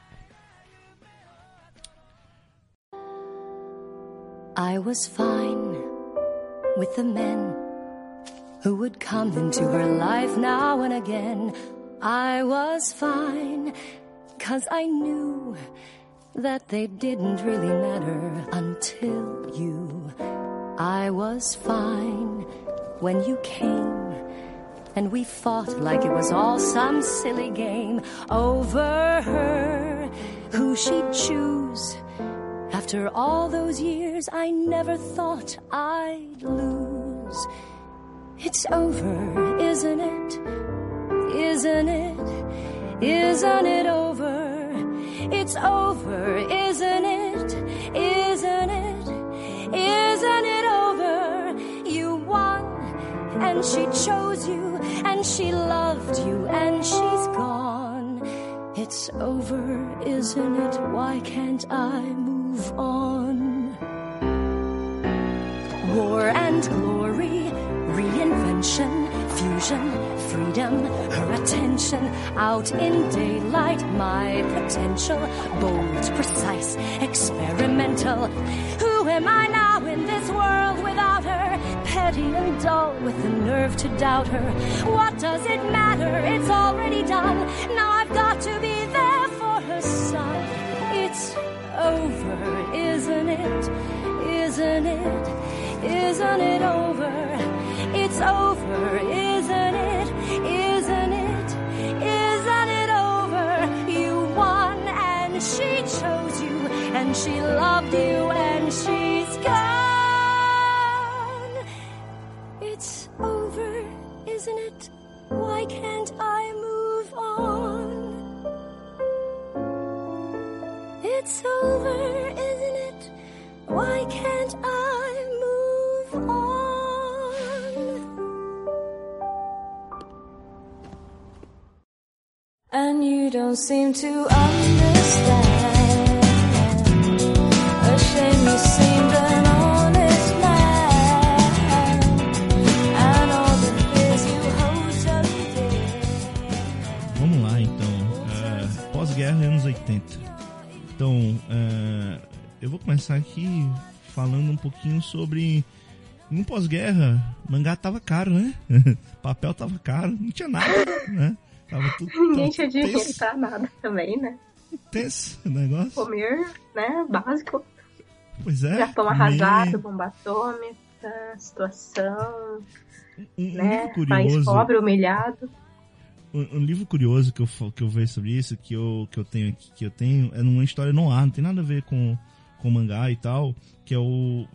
I was fine with the men who would come into her life now and again. I was fine 'cause I knew that they didn't really matter until you. I was fine when you came, and we fought like it was all some silly game over her, who she'd choose. After all those years, I never thought I'd lose. It's over, isn't it? Isn't it? Isn't it over? It's over, isn't it? Isn't it? Isn't it over? You won, and she chose you, and she loved you, and she's gone. It's over, isn't it? Why can't I move on? War and glory, reinvention, fusion, freedom, her attention, out in daylight, my potential, bold, precise, experimental. Who am I now in this world without her? Petty and dull, with the nerve to doubt her. What does it matter? It's already done. Now I've got to be there for her son. It's over, isn't it? Isn't it? Isn't it over? It's over, isn't it? Isn't it? Isn't it over? You won, and she chose you, and she loved you, and she's gone. It's over, isn't it? Why can't I move on? It's over, isn't it? Why can't I move on? And you don't seem to understand. A shame you seemed an honest man, and all the fears you hold so dear. Vamos lá, então. Pós-guerra, anos 80. Então, eu vou começar aqui falando um pouquinho sobre... No pós-guerra, mangá tava caro, né? Papel tava caro, não tinha nada, né? Tava tudo, Ninguém tinha dinheiro pra nada também, né? Tenso o negócio. Comer, né? Básico. Pois é. Japão arrasado, bomba atômica, situação, né? Livro curioso, País pobre, humilhado. Um livro curioso que eu vejo sobre isso, que eu tenho, é uma história noir, não tem nada a ver com mangá e tal, que é o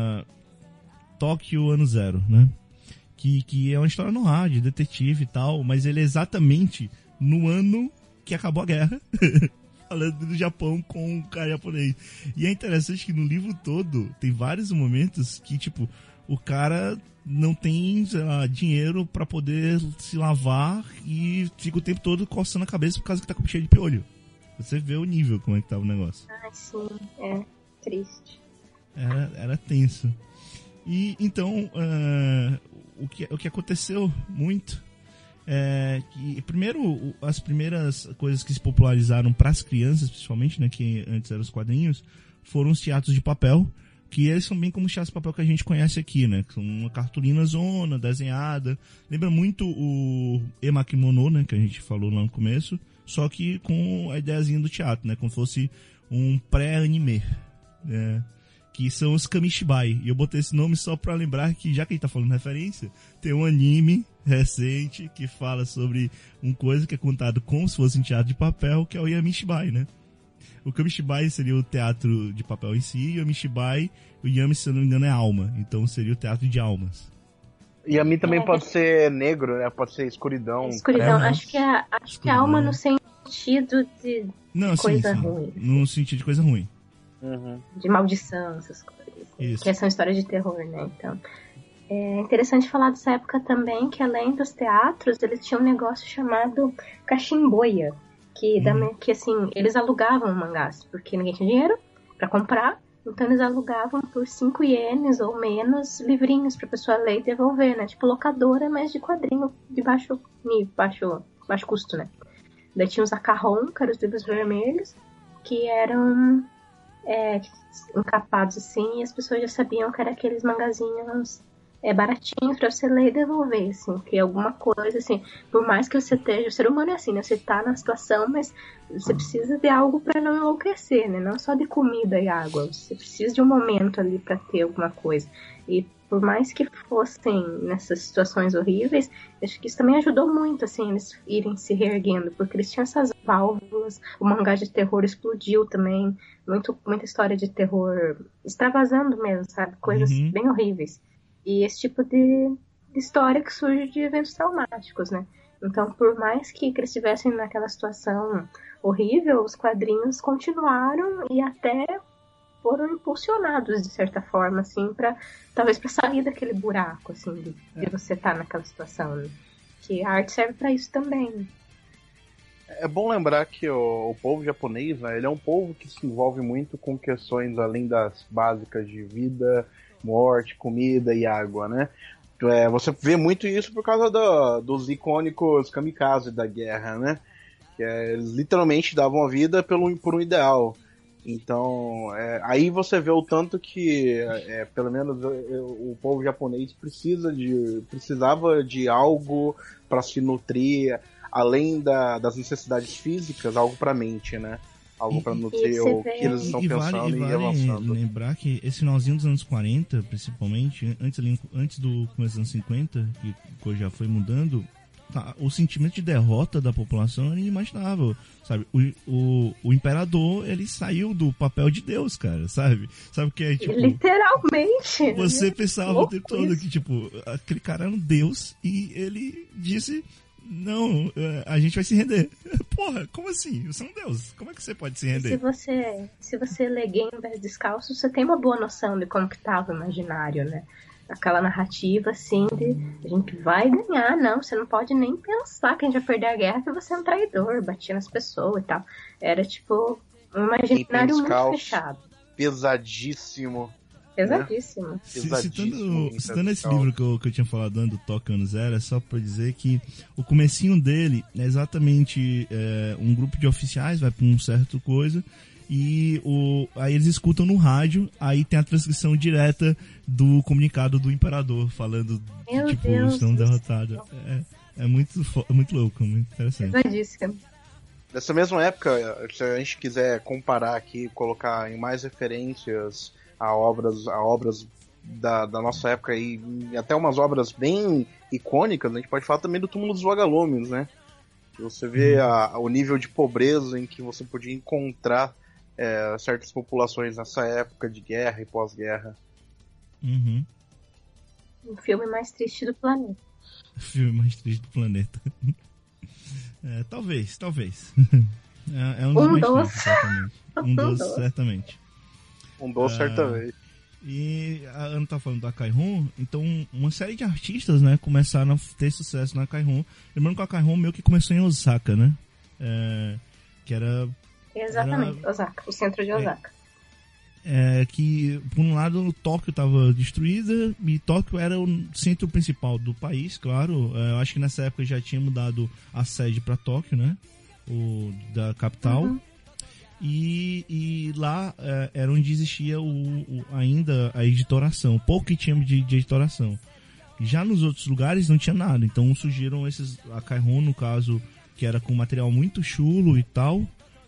Tóquio Ano Zero, né? Que é uma história noir, de detetive e tal, mas ele é exatamente no ano que acabou a guerra, falando do Japão com o cara japonês. E é interessante que no livro todo tem vários momentos que, tipo, o cara não tem, sei lá, dinheiro pra poder se lavar e fica o tempo todo coçando a cabeça por causa que tá cheio de piolho. Você vê o nível, como é que tava o negócio. Ai, sim, é triste. Era tenso. E então, o que aconteceu muito é que, primeiro, as primeiras coisas que se popularizaram para as crianças, principalmente, né, que antes eram os quadrinhos, foram os teatros de papel, que eles são bem como os teatros de papel que a gente conhece aqui, né, que são uma cartolina zona, desenhada, lembra muito o Emakimono, né, que a gente falou lá no começo, só que com a ideiazinha do teatro, né, como se fosse um pré-anime, né, que são os Kamishibai. E eu botei esse nome só pra lembrar que, já que a gente tá falando referência, tem um anime recente que fala sobre uma coisa que é contado como se fosse um teatro de papel, que é o Yamishibai, né? O Kamishibai seria o teatro de papel em si, e o Yamishibai, o Yami, se eu não me engano, é alma. Então seria o teatro de almas. Yami também pode ser negro, né? Pode ser escuridão. Escuridão, acho que é alma no sentido de coisa sim. ruim. No sentido de coisa ruim. Uhum. De maldição, essas coisas. Isso. Que são histórias de terror, né? Então, é interessante falar dessa época também, que além dos teatros, eles tinham um negócio chamado cachimboia, que assim, eles alugavam mangás, porque ninguém tinha dinheiro pra comprar, então eles alugavam por 5 ienes ou menos livrinhos pra pessoa ler e devolver, né? Tipo locadora, mas de quadrinho de baixo custo, né? Daí tinha os acarron, que eram os livros vermelhos, que eram encapados assim, e as pessoas já sabiam que eram aqueles mangazinhos é baratinho pra você ler e devolver, assim, que alguma coisa, assim, por mais que você esteja, o ser humano é assim, né, você tá na situação, mas você precisa de algo pra não enlouquecer, né, não só de comida e água, você precisa de um momento ali pra ter alguma coisa, e por mais que fossem nessas situações horríveis, acho que isso também ajudou muito, assim, eles irem se reerguendo, porque eles tinham essas válvulas, o mangá de terror explodiu também, muita história de terror extravasando mesmo, sabe, coisas bem horríveis. E esse tipo de história que surge de eventos traumáticos, né? Então, por mais que eles estivessem naquela situação horrível, os quadrinhos continuaram e até foram impulsionados, de certa forma, assim, talvez para sair daquele buraco, assim, de você estar naquela situação, né? Que a arte serve para isso também. É bom lembrar que o povo japonês, né, ele é um povo que se envolve muito com questões além das básicas de vida, morte, comida e água, né? Você vê muito isso por causa dos icônicos kamikaze da guerra, né? Que eles literalmente davam a vida por um ideal. Então, aí você vê o tanto que, pelo menos, o povo japonês precisava de algo para se nutrir, além das necessidades físicas, algo para a mente, né? Algo para nutrir o que eles estão pensando e avançando. Lembrar que esse finalzinho dos anos 40, principalmente, antes do começo dos anos 50, que a coisa já foi mudando, o sentimento de derrota da população era inimaginável, sabe? O imperador, ele saiu do papel de Deus, cara, sabe? Sabe o que é, tipo... Literalmente! Você pensava o tempo todo que, tipo, aquele cara era um Deus e ele disse... Não, a gente vai se render. Porra, como assim? Você é um deus. Como é que você pode se render? Se você lê Game Pés Descalço, você tem uma boa noção de como que tava o imaginário, né? Aquela narrativa, assim, de a gente vai ganhar, não. Você não pode nem pensar que a gente vai perder a guerra, que você é um traidor, batia nas pessoas e tal. Era, tipo, um imaginário muito fechado. Pesadíssimo. Pesadíssimo. Né? Citando esse livro que eu tinha falado antes, do Tokyo Ano Zero, é só pra dizer que o comecinho dele é exatamente um grupo de oficiais vai pra um certo coisa e aí eles escutam no rádio, aí tem a transcrição direta do comunicado do imperador falando que, tipo, estão derrotados. É muito louco, muito interessante. Pesadíssimo. Nessa mesma época, se a gente quiser comparar aqui, colocar em mais referências a obras da nossa época e até umas obras bem icônicas, a gente pode falar também do Túmulo dos Vagalumes, né? Você vê o nível de pobreza em que você podia encontrar certas populações nessa época de guerra e pós-guerra. O filme mais triste do planeta. O filme mais triste do planeta. Talvez. É um dos mais tristes, certamente. Certamente. Um doce certa vez. E a Ana tá falando da Akai-Hon, então uma série de artistas, né, começaram a ter sucesso na Akai-Hon. Lembrando que a Akai-Hon meio que começou em Osaka, né? Que era... Exatamente, Osaka, o centro de Osaka. Que, por um lado, Tóquio estava destruída, e Tóquio era o centro principal do país, claro. Eu acho que nessa época já tinha mudado a sede para Tóquio, né? Da capital. E lá era onde existia ainda a editoração, pouco que tinha de editoração. Já nos outros lugares não tinha nada, então surgiram a Akai-Hon, no caso, que era com material muito chulo e tal.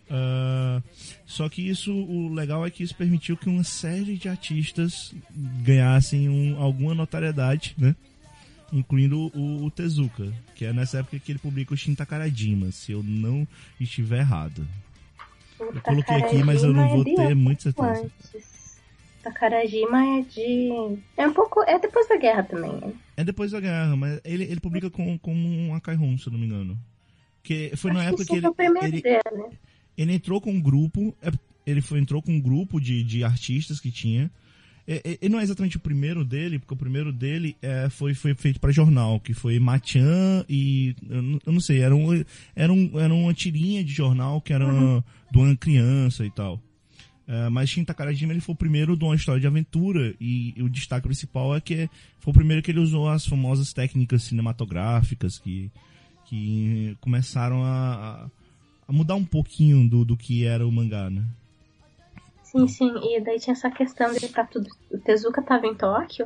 Só que o legal é que isso permitiu que uma série de artistas ganhassem alguma notoriedade, né? Incluindo o Tezuka, que é nessa época que ele publica o Shin Takarajima, se eu não estiver errado. Eu coloquei aqui, mas eu não vou ter muita certeza. Takarajima é depois da guerra também, né? É depois da guerra, mas ele publica como um Akai-Hon, se eu não me engano. Que foi na época que ele entrou com um grupo, entrou com um grupo de artistas que tinha. Ele não é exatamente o primeiro dele, porque o primeiro dele foi feito para jornal, que foi Machan e... Eu não sei, era uma tirinha de jornal que era de uma criança e tal. Mas Shin Takarajima, ele foi o primeiro de uma história de aventura, e o destaque principal é que foi o primeiro que ele usou as famosas técnicas cinematográficas que começaram a mudar um pouquinho do que era o mangá, né? Sim, e daí tinha essa questão de o Tezuka tava em Tóquio,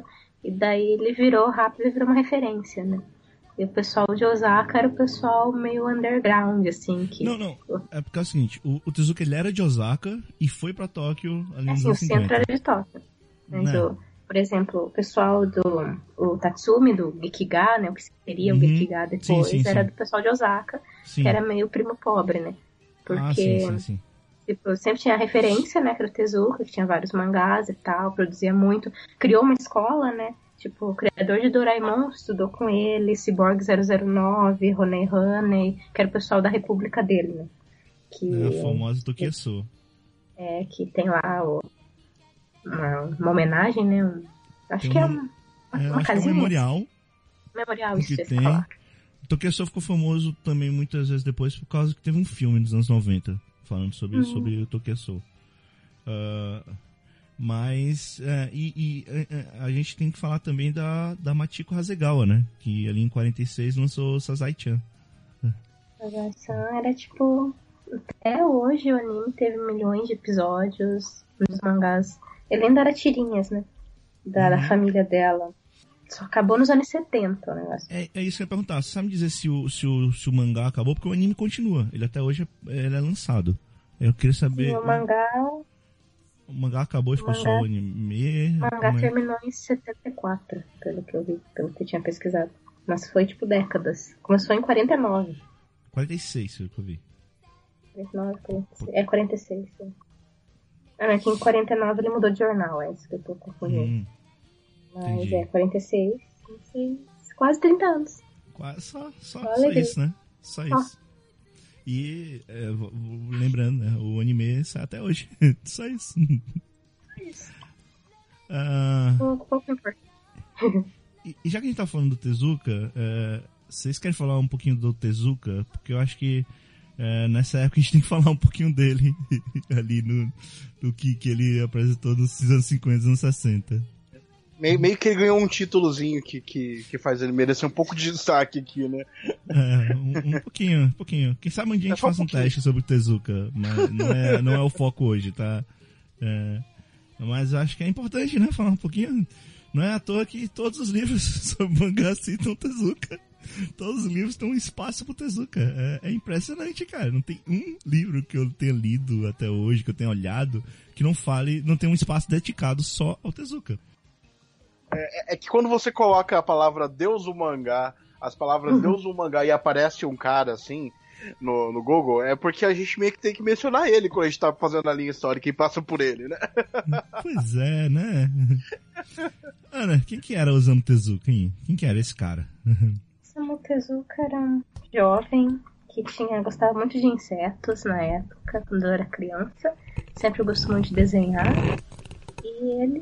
E daí ele virou uma referência, né? E o pessoal de Osaka era o pessoal meio underground, assim, que... Não. É porque é o seguinte, o Tezuka, ele era de Osaka e foi pra Tóquio ali nos Assim, o anos 50. centro era de Tóquio. Mas, Não. por exemplo, o pessoal o Tatsumi, do Gekiga, né? O que seria o Gekiga depois, Sim. era do pessoal de Osaka, Sim. que era meio primo pobre, né? Porque Sim. tipo, sempre tinha referência, né? Que era o Tezuka, que tinha vários mangás e tal, produzia muito. Criou uma escola, né? Tipo, o criador de Doraemon estudou com ele, Cyborg 009, Honey Honey, que era o pessoal da república dele, né? Que, É a famosa Tokietsu. que tem lá uma homenagem, né? Acho que é uma acho que é casinha. um memorial. Memorial, que isso tem. O Tokietsu ficou famoso também muitas vezes depois por causa que teve um filme nos anos 90 falando sobre o Tokietsu. Mas a gente tem que falar também da Machiko Hasegawa, né? Que ali em 46 lançou Sazai-chan. Sazai-chan era tipo... Até hoje o anime teve milhões de episódios nos mangás. Ele ainda era tirinhas, né? Da família dela. Só acabou nos anos 70 o negócio. É isso que eu ia perguntar. Você sabe me dizer se o mangá acabou? Porque o anime continua. Ele até hoje ele é lançado. Eu queria saber... E o mangá... O mangá acabou e ficou só o anime? O mangá terminou em 74, pelo que eu vi, pelo que eu tinha pesquisado. Mas foi tipo décadas. Começou em 49. 46, foi o que eu vi. 49, 46. É 46, sim. Ah, aqui em 49 ele mudou de jornal, é isso que eu tô confundindo. Mas entendi. 46, quase 30 anos. Só isso, né? Só isso. E lembrando, né? O anime sai até hoje. Só isso. Pouco importante. E já que a gente tá falando do Tezuka, vocês querem falar um pouquinho do Tezuka? Porque eu acho que nessa época a gente tem que falar um pouquinho dele ali no que ele apresentou nos anos 50 e anos 60. Meio que ele ganhou um títulozinho que faz ele merecer um pouco de destaque aqui, né? Um pouquinho. Quem sabe um dia a gente faça um teste sobre o Tezuka, mas não é o foco hoje, tá? Mas eu acho que é importante, né? Falar um pouquinho. Não é à toa que todos os livros sobre mangá citam Tezuka. Todos os livros têm um espaço pro Tezuka. É impressionante, cara. Não tem um livro que eu tenha lido até hoje, que eu tenha olhado, que não tem um espaço dedicado só ao Tezuka. É que quando você coloca a palavra Deus do mangá, as palavras Deus do mangá e aparece um cara assim no Google, é porque a gente meio que tem que mencionar ele quando a gente tá fazendo a linha histórica e passa por ele, né? Pois é, né? Ana, quem que era o Osamu Tezuka, hein? Quem que era esse cara? Osamu Tezuka era um jovem que gostava muito de insetos na época, quando eu era criança. Sempre gostou muito de desenhar. E ele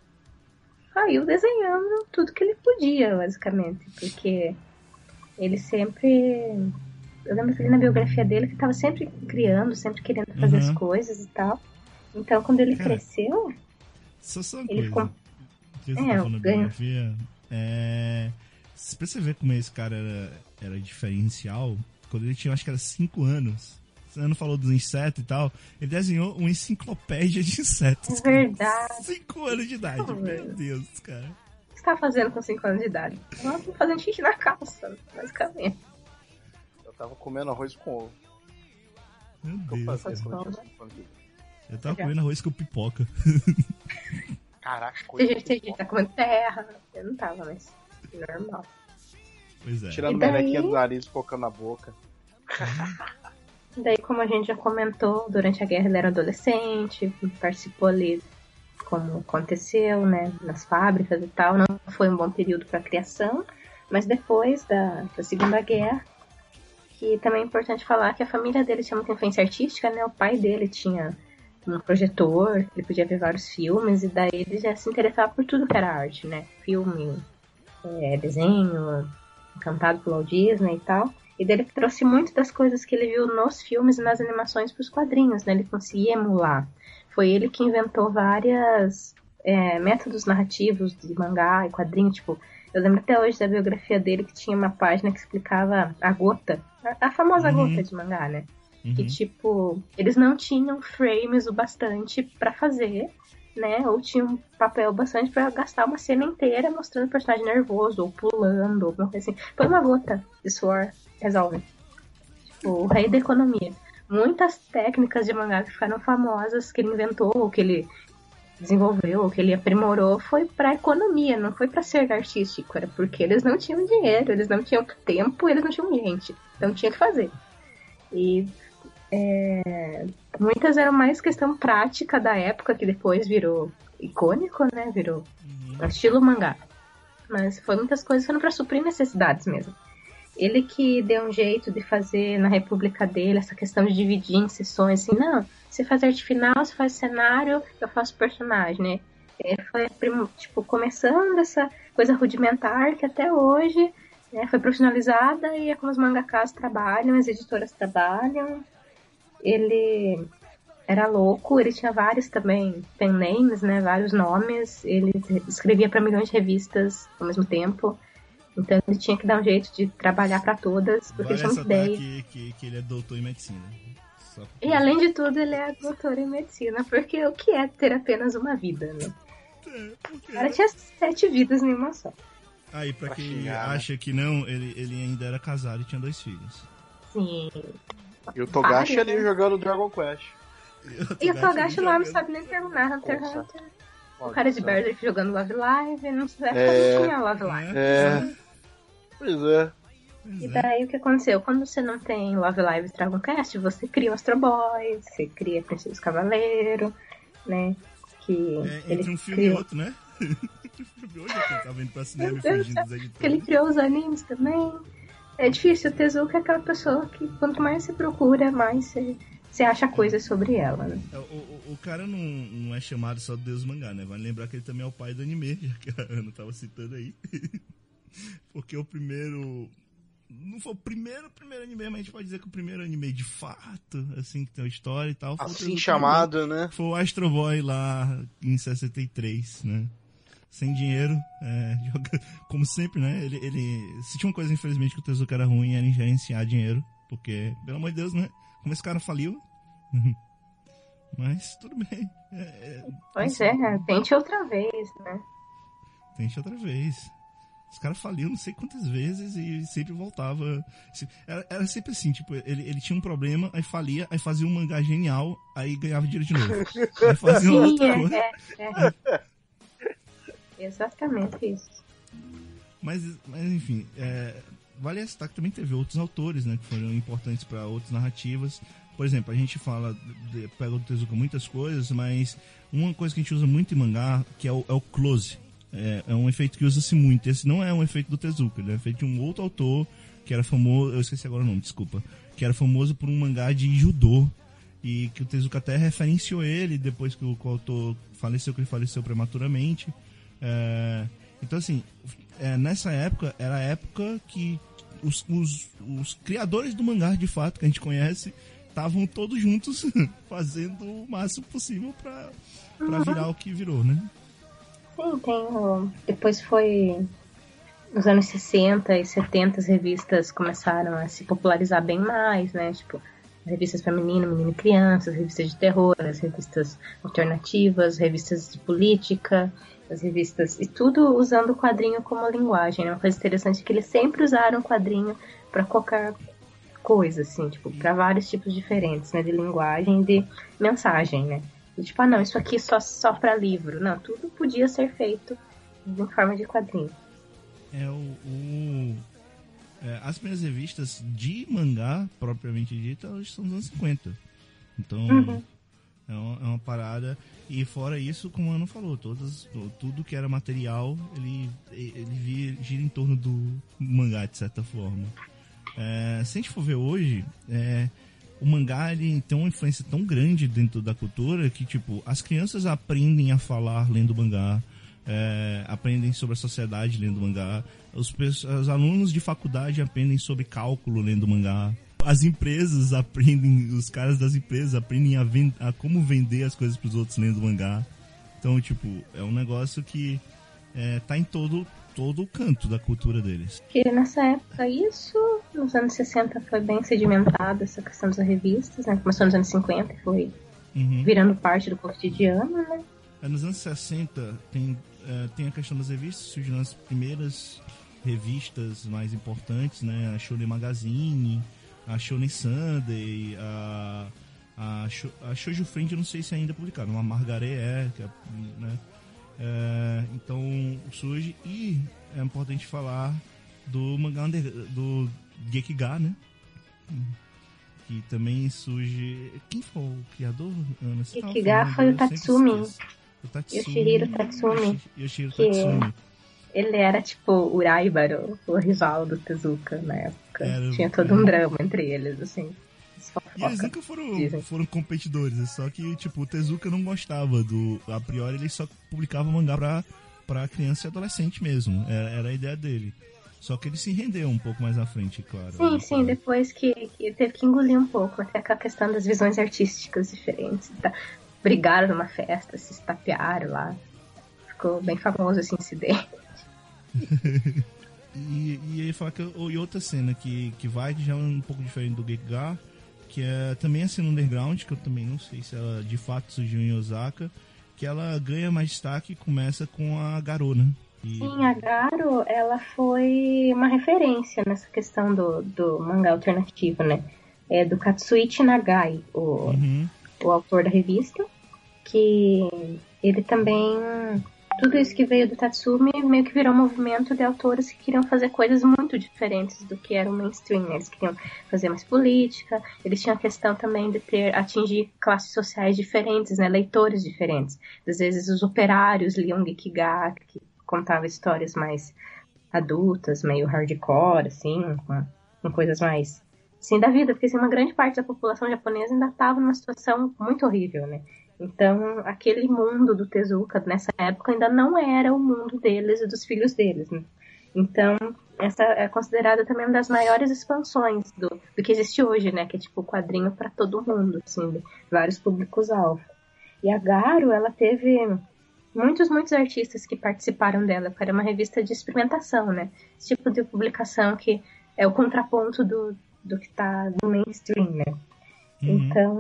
saiu desenhando tudo que ele podia, basicamente, porque ele sempre... Eu lembro que na biografia dele que estava sempre criando, sempre querendo fazer as coisas e tal. Então, quando ele cresceu... Só uma ele coisa. Biografia, você percebe como esse cara era diferencial? Quando ele tinha, acho que era 5 anos... Você não falou dos insetos e tal. Ele desenhou uma enciclopédia de insetos. É verdade. 5 anos de idade. Meu Deus, cara. O que você tá fazendo com 5 anos de idade? Eu tava fazendo xixi na calça, basicamente. Eu tava comendo arroz com ovo. Meu Deus. Eu tava Já. comendo arroz com pipoca. Caraca, Tem gente que tá comendo terra. Eu não tava, mas normal. Pois é. Tirando E daí? melequinha do nariz, focando na boca. Daí, como a gente já comentou, durante a guerra ele era adolescente, participou ali como aconteceu, né, nas fábricas e tal. Não foi um bom período para a criação, mas depois da Segunda Guerra, que também é importante falar que a família dele tinha muita influência artística, né, o pai dele tinha um projetor, ele podia ver vários filmes, e daí ele já se interessava por tudo que era arte, né, filme, desenho, encantado pelo Walt Disney e tal. E daí ele trouxe muito das coisas que ele viu nos filmes e nas animações para os quadrinhos, né? Ele conseguia emular. Foi ele que inventou vários métodos narrativos de mangá e quadrinho. Tipo, eu lembro até hoje da biografia dele que tinha uma página que explicava a gota. A famosa gota de mangá, né? Que, tipo, eles não tinham frames o bastante para fazer. né? Ou tinha um papel bastante pra gastar uma cena inteira mostrando o personagem nervoso, ou pulando, ou alguma coisa assim. Põe uma gota de suor, resolve. Tipo, o rei da economia. Muitas técnicas de mangá que ficaram famosas, que ele inventou, ou que ele desenvolveu, ou que ele aprimorou, foi pra economia, não foi pra ser artístico. Era porque eles não tinham dinheiro, eles não tinham tempo, eles não tinham gente. Então tinha que fazer. E muitas eram mais questão prática da época, que depois virou icônico, né? Virou estilo mangá. Mas foi muitas coisas que foram pra suprir necessidades mesmo. Ele que deu um jeito de fazer na República dele essa questão de dividir em sessões, assim, não, você faz arte final, você faz cenário, eu faço personagem, né? Ele foi, tipo, começando essa coisa rudimentar que até hoje, né, foi profissionalizada e é como os mangakas trabalham, as editoras trabalham. Ele era louco, ele tinha vários também pen names, né, vários nomes, ele escrevia para milhões de revistas ao mesmo tempo. Então ele tinha que dar um jeito de trabalhar para todas, porque vale tinha uma ideia. Que ele é doutor em medicina. E além de tudo, ele é doutor em medicina, porque o que é ter apenas uma vida, né? O cara tinha 7 vidas em uma só. Aí, pra quem acha que não, ele ainda era casado e tinha 2 filhos. Sim. E o Togashi ali jogando Dragon Quest. E o Togashi lá não sabe nem terminar Hunter x Hunter. O cara de Berserk jogando Love Live, não tinha Love Live. Pois é. E daí o que aconteceu? Quando você não tem Love Live Dragon Quest, você cria o Astro Boy, você cria Princesa Cavaleiro, né? Que entre um filme e outro, né? Hoje eu tava indo pra cinema e fugindo dos editores. Que ele criou os animes também. É difícil, o Tezuka é aquela pessoa que quanto mais você procura, mais você acha coisas sobre ela, né? O cara não é chamado só de Deus Mangá, né? Vale lembrar que ele também é o pai do anime, já que a Ana tava citando aí. Porque o primeiro... Não foi o primeiro anime, mas a gente pode dizer que o primeiro anime de fato, assim, que tem uma história e tal. Foi assim chamado, né? Foi o Astro Boy lá em 63, né? Sem dinheiro, como sempre, né? Ele se tinha uma coisa, infelizmente, que o Tezuka era ruim, era em gerenciar dinheiro. Porque, pelo amor de Deus, né? Como esse cara faliu. Mas, tudo bem. Pois é, tente outra vez, né? Tente outra vez. Os caras faliam não sei quantas vezes e sempre voltava. Era sempre assim, tipo, ele tinha um problema, aí falia, aí fazia um mangá genial, aí ganhava dinheiro de novo. Aí fazia outra coisa. Exatamente isso. Mas enfim, vale citar que também teve outros autores, né, que foram importantes para outras narrativas. Por exemplo, a gente pega do Tezuka muitas coisas, mas uma coisa que a gente usa muito em mangá, que é o close. É um efeito que usa-se muito. Esse não é um efeito do Tezuka, ele é um efeito de um outro autor que era famoso, eu esqueci agora o nome, desculpa, que era famoso por um mangá de judô, e que o Tezuka até referenciou ele depois que o autor faleceu, que ele faleceu prematuramente. Então assim, nessa época, era a época que os criadores do mangá, de fato, que a gente conhece, estavam todos juntos fazendo o máximo possível pra virar o que virou, né? Sim, depois foi nos anos 60 e 70 as revistas começaram a se popularizar bem mais, né? Tipo, as revistas para menino e criança, as revistas de terror, as revistas alternativas, revistas de política, as revistas... E tudo usando o quadrinho como linguagem, né? Uma coisa interessante é que eles sempre usaram o quadrinho para qualquer coisa, assim, tipo, para vários tipos diferentes, né? De linguagem e de mensagem, né? E, tipo, não, isso aqui só para livro. Não, tudo podia ser feito em forma de quadrinho. As primeiras revistas de mangá, propriamente dita, elas são dos anos 50. Então, é uma parada. E fora isso, como a Ana falou, tudo que era material, ele gira em torno do mangá, de certa forma. Se a gente for ver hoje... o mangá, ele tem uma influência tão grande dentro da cultura que, tipo, as crianças aprendem a falar lendo mangá, aprendem sobre a sociedade lendo mangá, os alunos de faculdade aprendem sobre cálculo lendo mangá, as empresas aprendem, os caras das empresas aprendem a como vender as coisas pros outros lendo mangá. Então, tipo, é um negócio que tá em todo o canto da cultura deles. Que nessa época, nos anos 60 foi bem sedimentado, essa questão das revistas, né? Começou nos anos 50 e foi virando parte do cotidiano, né? nos anos 60 tem a questão das revistas, surgiram as primeiras revistas mais importantes, né? A Shonen Magazine, a Shonen Sunday, a Shoujo Friend, eu não sei se ainda é publicado, uma Margaret né? Então surge, e é importante falar do mangá do Gekiga, né? Que também surge... Quem foi o criador, Ana? Gekiga foi o Tatsumi. Yoshihiro Tatsumi. Ele era tipo o Uraibaro, o rival do Tezuka na época. Tinha todo um drama entre eles, assim. E eles nunca foram competidores, só que tipo, o Tezuka não gostava a priori, ele só publicava mangá pra criança e adolescente mesmo. Era a ideia dele. Só que ele se rendeu um pouco mais à frente, claro. Sim, depois que teve que engolir um pouco, até com a questão das visões artísticas diferentes. Tá? Brigaram numa festa, se estapearam lá. Ficou bem famoso esse incidente. E ele fala que e outra cena que vai, que já é um pouco diferente do Gekiga, que é também a cena underground, que eu também não sei se ela de fato surgiu em Osaka, que ela ganha mais destaque e começa com a Garo, né? Sim, a Garo, ela foi uma referência nessa questão do mangá alternativo, né? É do Katsuichi Nagai, o autor da revista, que ele também... Tudo isso que veio do Tatsumi meio que virou um movimento de autores que queriam fazer coisas muito diferentes do que era o mainstream. Eles queriam fazer mais política, eles tinham a questão também de atingir classes sociais diferentes, né? Leitores diferentes. Às vezes os operários liam Gekiga, que contava histórias mais adultas, meio hardcore, assim, com coisas mais... assim, da vida, porque assim, uma grande parte da população japonesa ainda estava numa situação muito horrível, né? Então, aquele mundo do Tezuka nessa época ainda não era o mundo deles e dos filhos deles, né? Então, essa é considerada também uma das maiores expansões do que existe hoje, né? Que é tipo quadrinho para todo mundo, assim, de vários públicos-alvo. E a Garo, ela teve muitos artistas que participaram dela, porque era uma revista de experimentação, né? Esse tipo de publicação que é o contraponto do que tá no mainstream, né? Então,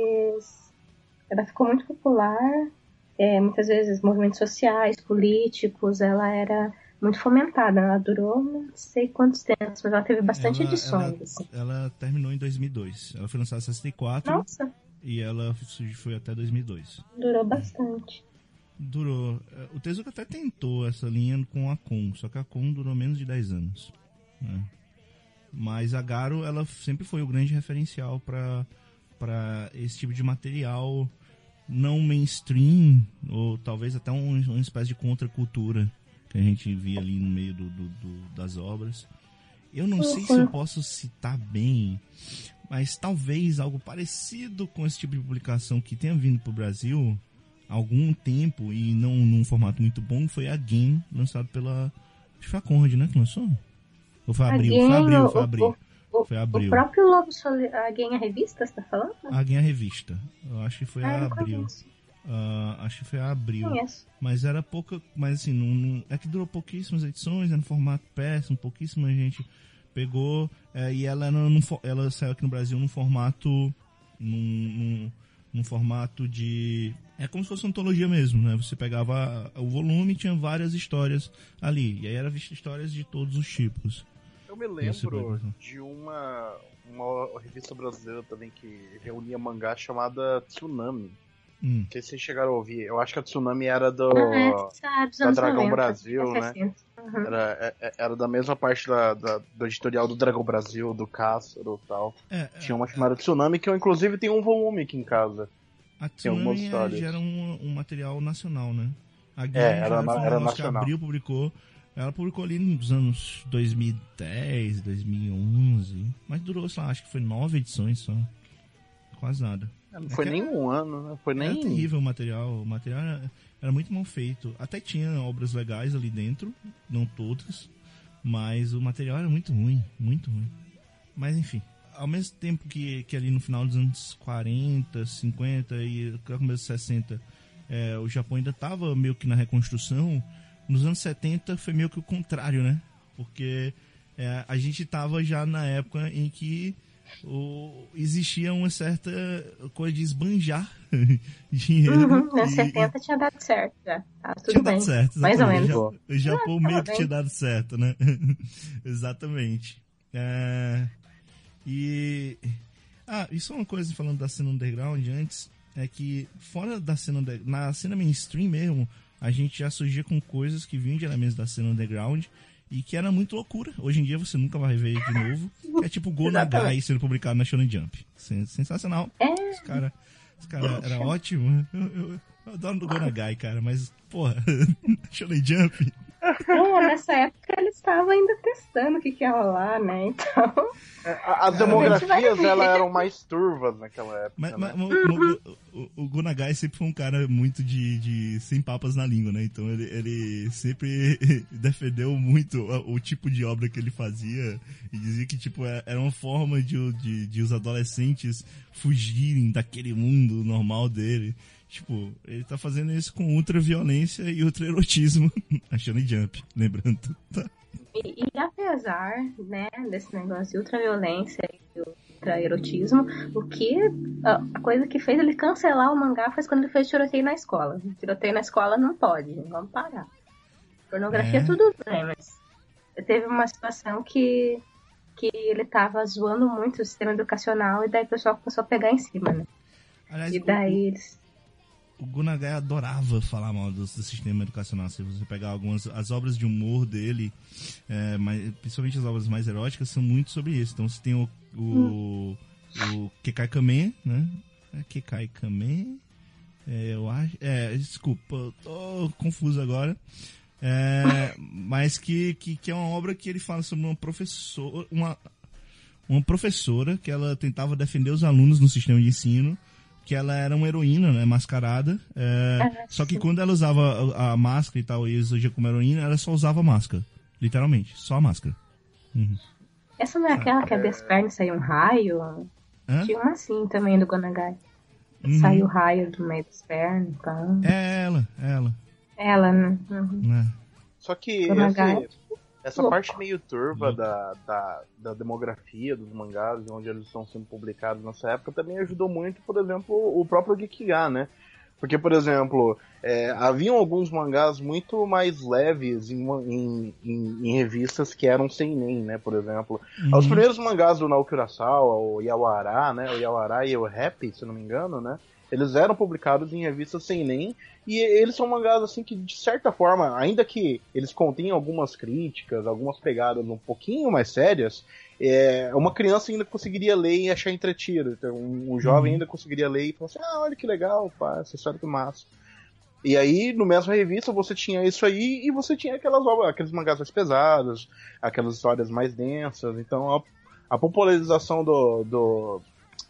ela ficou muito popular, muitas vezes movimentos sociais, políticos, ela era muito fomentada, ela durou não sei quantos tempos, mas ela teve bastante edições. Assim. Ela terminou em 2002, ela foi lançada em 64. Nossa. E ela foi até 2002. Durou bastante. Durou. O Tezuka até tentou essa linha com a Kon, só que a Kon durou menos de 10 anos. Né? Mas a Garo, ela sempre foi o grande referencial para esse tipo de material não mainstream, ou talvez até uma espécie de contracultura que a gente via ali no meio das obras. Eu não sei se eu posso citar bem, mas talvez algo parecido com esse tipo de publicação que tenha vindo para o Brasil há algum tempo e não num formato muito bom, foi a Gen, lançado pela... acho que foi a Conrad, né, que lançou? Ou foi Abril? Foi Abril. Foi Abril. O próprio Lobo Solitário, a Gen a revista, você tá falando? A Gen a revista. Eu acho que foi a Abril. Acho que foi a Abril. Conheço. Mas era pouca. Mas assim, não, é que durou pouquíssimas edições, era no formato péssimo, pouquíssima gente pegou. E ela saiu aqui no Brasil num formato. Num formato de. É como se fosse uma antologia mesmo, né? Você pegava o volume e tinha várias histórias ali. E aí era visto histórias de todos os tipos. Eu me lembro de uma revista brasileira também que reunia mangá chamada Tsunami. Não sei se vocês chegaram a ouvir. Eu acho que a Tsunami era da Dragão 90, Brasil, né? Uhum. Era da mesma parte do editorial do Dragão Brasil, do Cássaro e tal. Tinha uma chamada Tsunami, que eu inclusive tenho um volume aqui em casa. A Tsunami já era um material nacional, né? A Gen era nacional. Que a Abril publicou. Ela publicou ali nos anos 2010, 2011. Mas durou, sei lá, acho que foi 9 edições só. Quase nada. Não foi nem um ano, né? Foi nem... Era terrível o material. O material era muito mal feito. Até tinha obras legais ali dentro. Não todas. Mas o material era muito ruim. Muito ruim. Mas enfim. Ao mesmo tempo que ali no final dos anos 40, 50 e no começo dos 60... o Japão ainda estava meio que na reconstrução. Nos anos 70 foi meio que o contrário, né? Porque a gente estava já na época em que existia uma certa coisa de esbanjar dinheiro. Nos 70 tinha dado certo já. Tudo tinha bem. dado certo, mais ou exatamente. menos. O Japão meio que bem. tinha dado certo, né? Exatamente. Isso é uma coisa, falando da cena underground antes, é que fora da cena na cena mainstream mesmo, a gente já surgia com coisas que vinham de elementos da cena underground e que era muito loucura. Hoje em dia você nunca vai ver de novo. É tipo Go Nagai sendo publicado na Shonen Jump. Sensacional. Esse cara era ótimo. Eu adoro o Go Nagai, cara, mas, porra, Shonen Jump. Nessa época eles estavam ainda testando o que ia rolar, né? Então. As demografias eram mais turvas naquela época. Mas o Go Nagai sempre foi um cara muito de sem papas na língua, né? Então ele sempre defendeu muito o tipo de obra que ele fazia e dizia que tipo, era uma forma de os adolescentes fugirem daquele mundo normal dele. Tipo, ele tá fazendo isso com ultraviolência e ultraerotismo. A Shonen Jump, lembrando. Tá? E apesar, né, desse negócio de ultraviolência e ultraerotismo, a coisa que fez ele cancelar o mangá foi quando ele fez tiroteio na escola. Tiroteio na escola não pode, vamos parar. Pornografia tudo bem, mas teve uma situação que ele tava zoando muito o sistema educacional e daí o pessoal começou a pegar em cima, né? Aliás, e daí eles... O Go Nagai adorava falar mal do sistema educacional. Se você pegar as obras de humor dele, principalmente as obras mais eróticas, são muito sobre isso. Então você tem o Kekai Kamen, né? Kekai Kamen, eu acho. Desculpa, eu tô confuso agora. Mas que é uma obra que ele fala sobre uma professora que ela tentava defender os alunos no sistema de ensino, que ela era uma heroína, né, mascarada, só que quando ela usava a máscara e tal, e exigia como heroína, ela só usava máscara, literalmente, só a máscara. Essa não é aquela que das pernas saiu um raio? Tinha uma assim também do Go Nagai. Saiu raio do meio das pernas, então... Ela, né? Só que essa parte meio turva da demografia dos mangás, onde eles estão sendo publicados nessa época, também ajudou muito, por exemplo, o próprio Gekiga, né? Porque, por exemplo, haviam alguns mangás muito mais leves em revistas que eram seinen, né? Por exemplo, os primeiros mangás do Naoki Urasawa, o Yawara, né? O Yawara e o Happy, se não me engano, né? Eles eram publicados em revistas seinen, e eles são mangás assim que, de certa forma, ainda que eles contenham algumas críticas, algumas pegadas um pouquinho mais sérias, uma criança ainda conseguiria ler e achar entretido. Então, um jovem ainda conseguiria ler e falar assim, olha que legal, pá, essa história que massa. E aí, no mesmo revista, você tinha isso aí, e você tinha aqueles mangás mais pesados, aquelas histórias mais densas. Então, a popularização do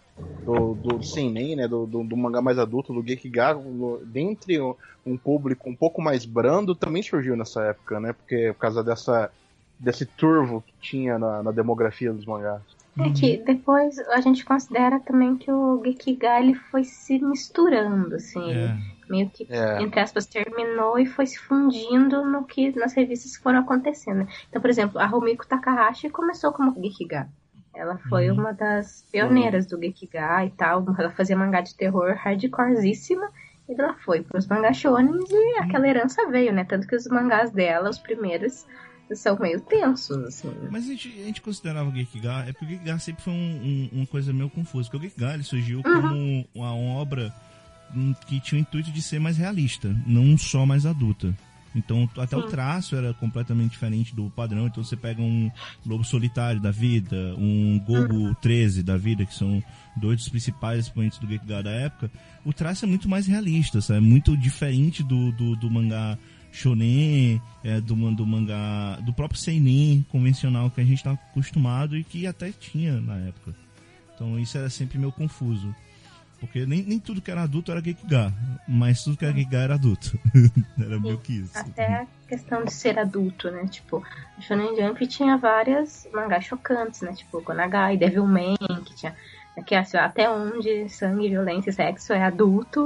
seinen, né, do mangá mais adulto, do Gekiga, dentre um público um pouco mais brando, também surgiu nessa época, né, porque por causa desse turvo que tinha na demografia dos mangás. Que depois a gente considera também que o Gekiga ele foi se misturando, assim, meio que, entre aspas, terminou e foi se fundindo nas revistas que foram acontecendo. Então, por exemplo, a Rumiko Takahashi começou como Gekiga. Ela foi uma das pioneiras do Gekiga e tal. Ela fazia mangá de terror hardcorezíssima. E ela foi pros mangá shonen e aquela herança veio, né? Tanto que os mangás dela, os primeiros, são meio tensos, assim. Mas a gente considerava o Gekiga... É porque o Gekiga sempre foi uma coisa meio confusa. Porque o Gekiga ele surgiu como uma obra que tinha o intuito de ser mais realista. Não só mais adulta. Então, até o traço era completamente diferente do padrão. Então, você pega um Lobo Solitário da vida, um Gogo 13 da vida, que são dois dos principais expoentes do Gekiga da época. O traço é muito mais realista, sabe? Muito diferente do mangá shonen, do mangá, do próprio seinen convencional que a gente tá acostumado e que até tinha na época. Então, isso era sempre meio confuso. Porque nem tudo que era adulto era Gekiga, mas tudo que era Gekiga era adulto. Era meio que isso. Até a questão de ser adulto, né? Tipo, a Shonen Jump tinha várias mangás chocantes, né? Tipo, Go Nagai, Devilman, que tinha... Que, assim, até onde sangue, violência e sexo é adulto,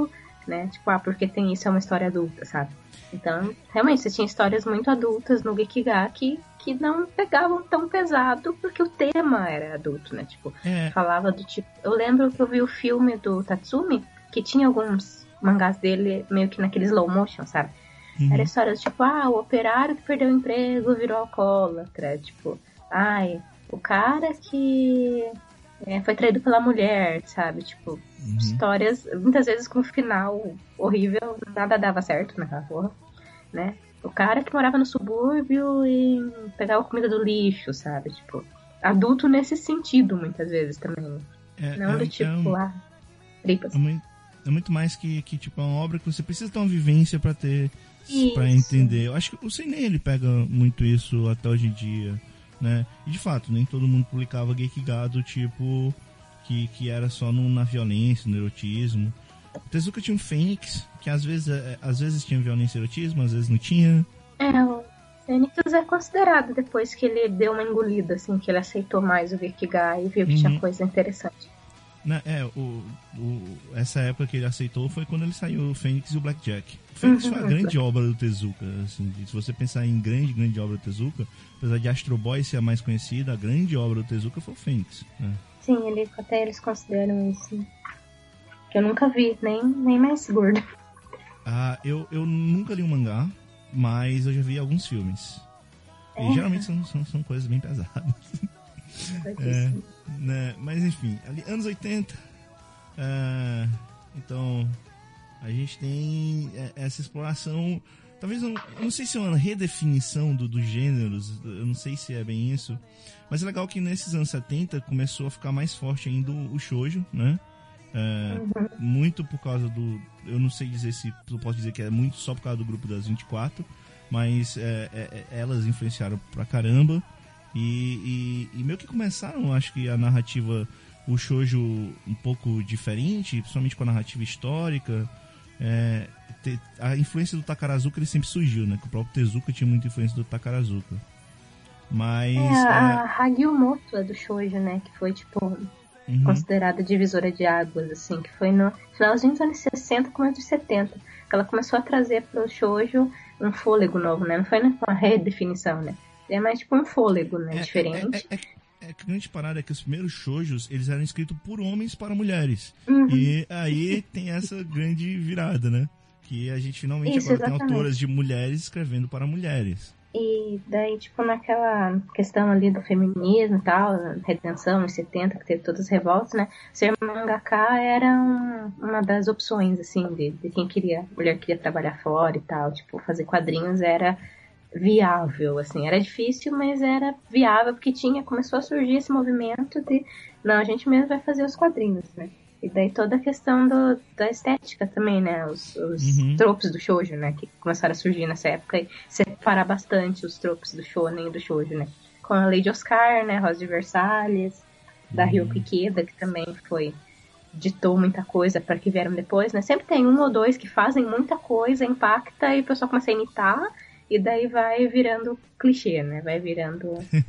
né? Tipo, porque tem isso, é uma história adulta, sabe? Então, realmente, você tinha histórias muito adultas no Gekigaki que não pegavam tão pesado porque o tema era adulto, né? Tipo, falava do tipo... Eu lembro que eu vi o filme do Tatsumi, que tinha alguns mangás dele meio que naquele slow motion, sabe? Era a história do tipo, o operário que perdeu o emprego virou alcoólatra. Tipo, o cara que foi traído pela mulher, sabe? Tipo, histórias, muitas vezes com um final horrível, nada dava certo naquela porra, né? O cara que morava no subúrbio e pegava comida do lixo, sabe? Tipo, adulto nesse sentido, muitas vezes também. Não do tipo, tripas. É muito mais que tipo, é uma obra que você precisa ter uma vivência pra ter... Isso. Pra entender. Eu acho que o Seinen, ele pega muito isso até hoje em dia, né? E de fato, nem todo mundo publicava Gekigado, tipo, que era só na violência, no erotismo. O Tezuka tinha um Fênix, que às vezes tinha violência e erotismo, às vezes não tinha. O Fênix é considerado depois que ele deu uma engolida, assim, que ele aceitou mais o Gekigai e viu que tinha coisa interessante. Essa época que ele aceitou foi quando ele saiu o Fênix e o Blackjack. O Fênix foi a grande obra do Tezuka, assim, se você pensar em grande obra do Tezuka, apesar de Astro Boy ser a mais conhecida, a grande obra do Tezuka foi o Fênix, né? Sim, até eles consideram isso. Que eu nunca vi, nem mais gordo. Eu nunca li um mangá, mas eu já vi alguns filmes. E geralmente são coisas bem pesadas. Né? Mas enfim, ali, anos 80, então a gente tem essa exploração, talvez eu não sei se é uma redefinição dos gêneros, eu não sei se é bem isso, mas é legal que nesses anos 70 começou a ficar mais forte ainda o shoujo, né? Muito por causa eu não sei dizer se eu posso dizer que é muito só por causa do grupo das 24, mas elas influenciaram pra caramba. E meio que começaram, acho que a narrativa, o shoujo um pouco diferente, principalmente com a narrativa histórica. A influência do Takarazuka ele sempre surgiu, né? Que o próprio Tezuka tinha muita influência do Takarazuka. Mas... a Hagiomoto é do shoujo, né? Que foi, tipo, considerada divisora de águas, assim. Que foi no finalzinho dos anos 60, começo dos 70. Que ela começou a trazer pro shoujo um fôlego novo, né? Não foi uma redefinição, né? É mais tipo um fôlego, né? Diferente. A grande parada é que os primeiros shoujos, eles eram escritos por homens para mulheres. E aí tem essa grande virada, né? Que a gente finalmente agora tem autoras de mulheres escrevendo para mulheres. E daí, tipo, naquela questão ali do feminismo e tal, redenção nos 70, que teve todas as revoltas, né? Ser mangaka era uma das opções, assim, de quem mulher queria trabalhar fora e tal. Tipo, fazer quadrinhos era viável, assim, era difícil, mas era viável, porque começou a surgir esse movimento de, não, a gente mesmo vai fazer os quadrinhos, né? E daí toda a questão da estética também, né? Os tropes do shoujo, né? Que começaram a surgir nessa época e separar bastante os tropes do shonen e do shoujo, né? Com a Lady Oscar, né? Rosa de Versalhes, da Ryoko Ikeda, que também ditou muita coisa para que vieram depois, né? Sempre tem um ou dois que fazem muita coisa, impacta e o pessoal começa a imitar. E daí vai virando clichê, né? Vai virando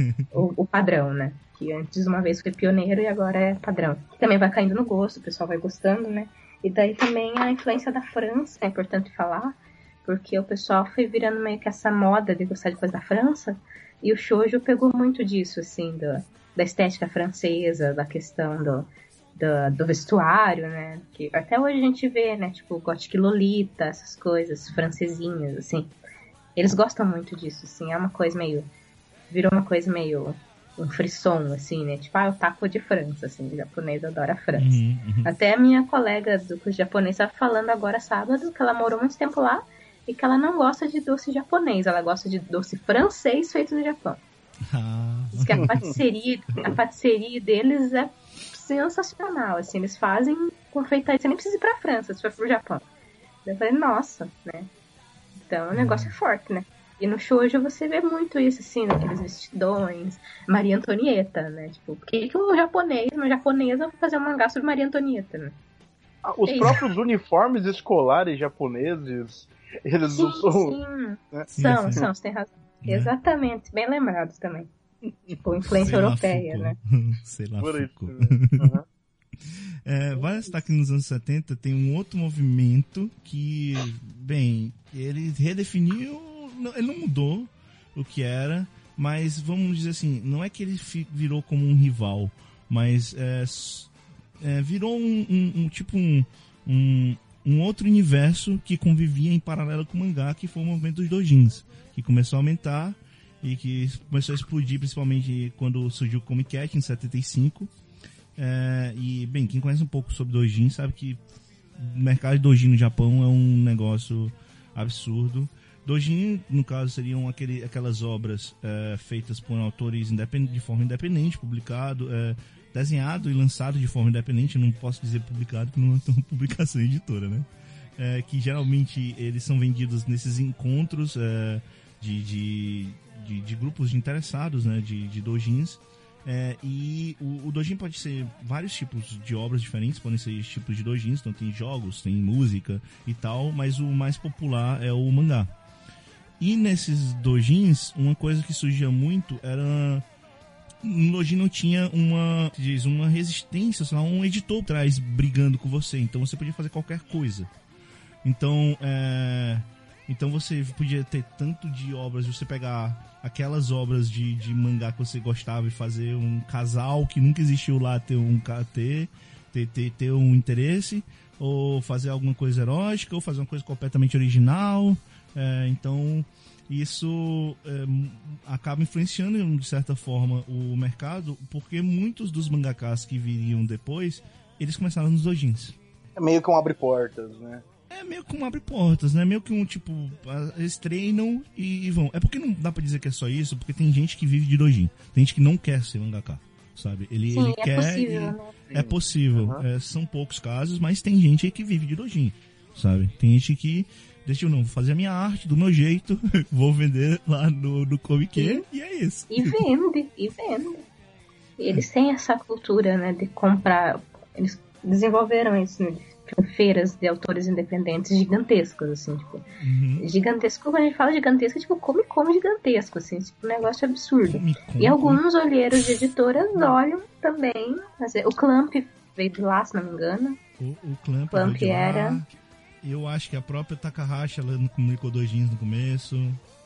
o padrão, né? Que antes uma vez foi pioneiro e agora é padrão. Que também vai caindo no gosto, o pessoal vai gostando, né? E daí também a influência da França, é importante falar, porque o pessoal foi virando meio que essa moda de gostar de coisa da França, e o shoujo pegou muito disso, assim, da estética francesa, da questão do vestuário, né? Que até hoje a gente vê, né? Tipo, Gothic Lolita, essas coisas francesinhas, assim. Eles gostam muito disso, assim, virou uma coisa meio um frisson, assim, né, tipo, o taco de França, assim, o japonês adora a França. Até a minha colega do curso japonês estava falando agora sábado que ela morou muito tempo lá e que ela não gosta de doce japonês, ela gosta de doce francês feito no Japão. Diz que a patisserie deles é sensacional, assim, eles fazem confeitaria, você nem precisa ir pra França, se for pro Japão. Eu falei, nossa, né. Então, o negócio é forte, né? E no shoujo você vê muito isso, assim, naqueles vestidões, Maria Antonieta, né? Tipo, por que o uma japonesa, vai fazer um mangá sobre Maria Antonieta, né? Os próprios uniformes escolares japoneses, eles não são... Sim, né? São, você tem razão. Exatamente, bem lembrados também. Tipo, influência europeia, né? Sei lá, Vale citar que nos anos 70 tem um outro movimento que, bem, ele redefiniu, ele não mudou o que era, mas vamos dizer assim, não é que ele virou como um rival, mas virou um outro universo que convivia em paralelo com o mangá, que foi o movimento dos doujins, que começou a aumentar e que começou a explodir principalmente quando surgiu o Comic Cat em 75. E, bem, quem conhece um pouco sobre doujin sabe que o mercado de doujin no Japão é um negócio absurdo. Doujin, no caso, seriam aquelas obras feitas por autores de forma independente, publicado, desenhado e lançado de forma independente. Eu não posso dizer publicado, porque não é uma publicação editora, né? Que geralmente eles são vendidos nesses encontros de grupos de interessados, né? De doujins. E o doujin pode ser vários tipos de obras diferentes, podem ser tipos de doujins, então tem jogos, tem música e tal, mas o mais popular é o mangá. E nesses doujins, uma coisa que surgia muito era... No doujin não tinha uma resistência, sei lá, um editor atrás brigando com você, então você podia fazer qualquer coisa. Então você podia ter tanto de obras, você pegar aquelas obras de mangá que você gostava e fazer um casal que nunca existiu lá ter um interesse, ou fazer alguma coisa erótica, ou fazer uma coisa completamente original. Então isso acaba influenciando de certa forma o mercado, porque muitos dos mangakas que viriam depois, eles começaram nos doujins. É meio que um abre-portas, né? É meio que um abre-portas, né? Meio que um tipo, eles treinam e vão. É porque não dá pra dizer que é só isso, porque tem gente que vive de doujin. Tem gente que não quer ser mangaka, sabe? Ele quer. Possível, né? É possível. São poucos casos, mas tem gente aí que vive de doujin, sabe? Tem gente que vou fazer a minha arte do meu jeito, vou vender lá no Comic e é isso. E vende. Eles têm essa cultura, né, de comprar. Eles desenvolveram isso, né, feiras de autores independentes gigantescas, assim, tipo, gigantesco, quando a gente fala gigantesco, é tipo Comic-Con gigantesco, assim, tipo, um negócio absurdo. Comic-Con. E alguns olheiros de editoras olham também, o Clamp veio de lá, se não me engano. O Clamp era... Lá. Eu acho que a própria Takahashi, ela não comunicou doujins no começo.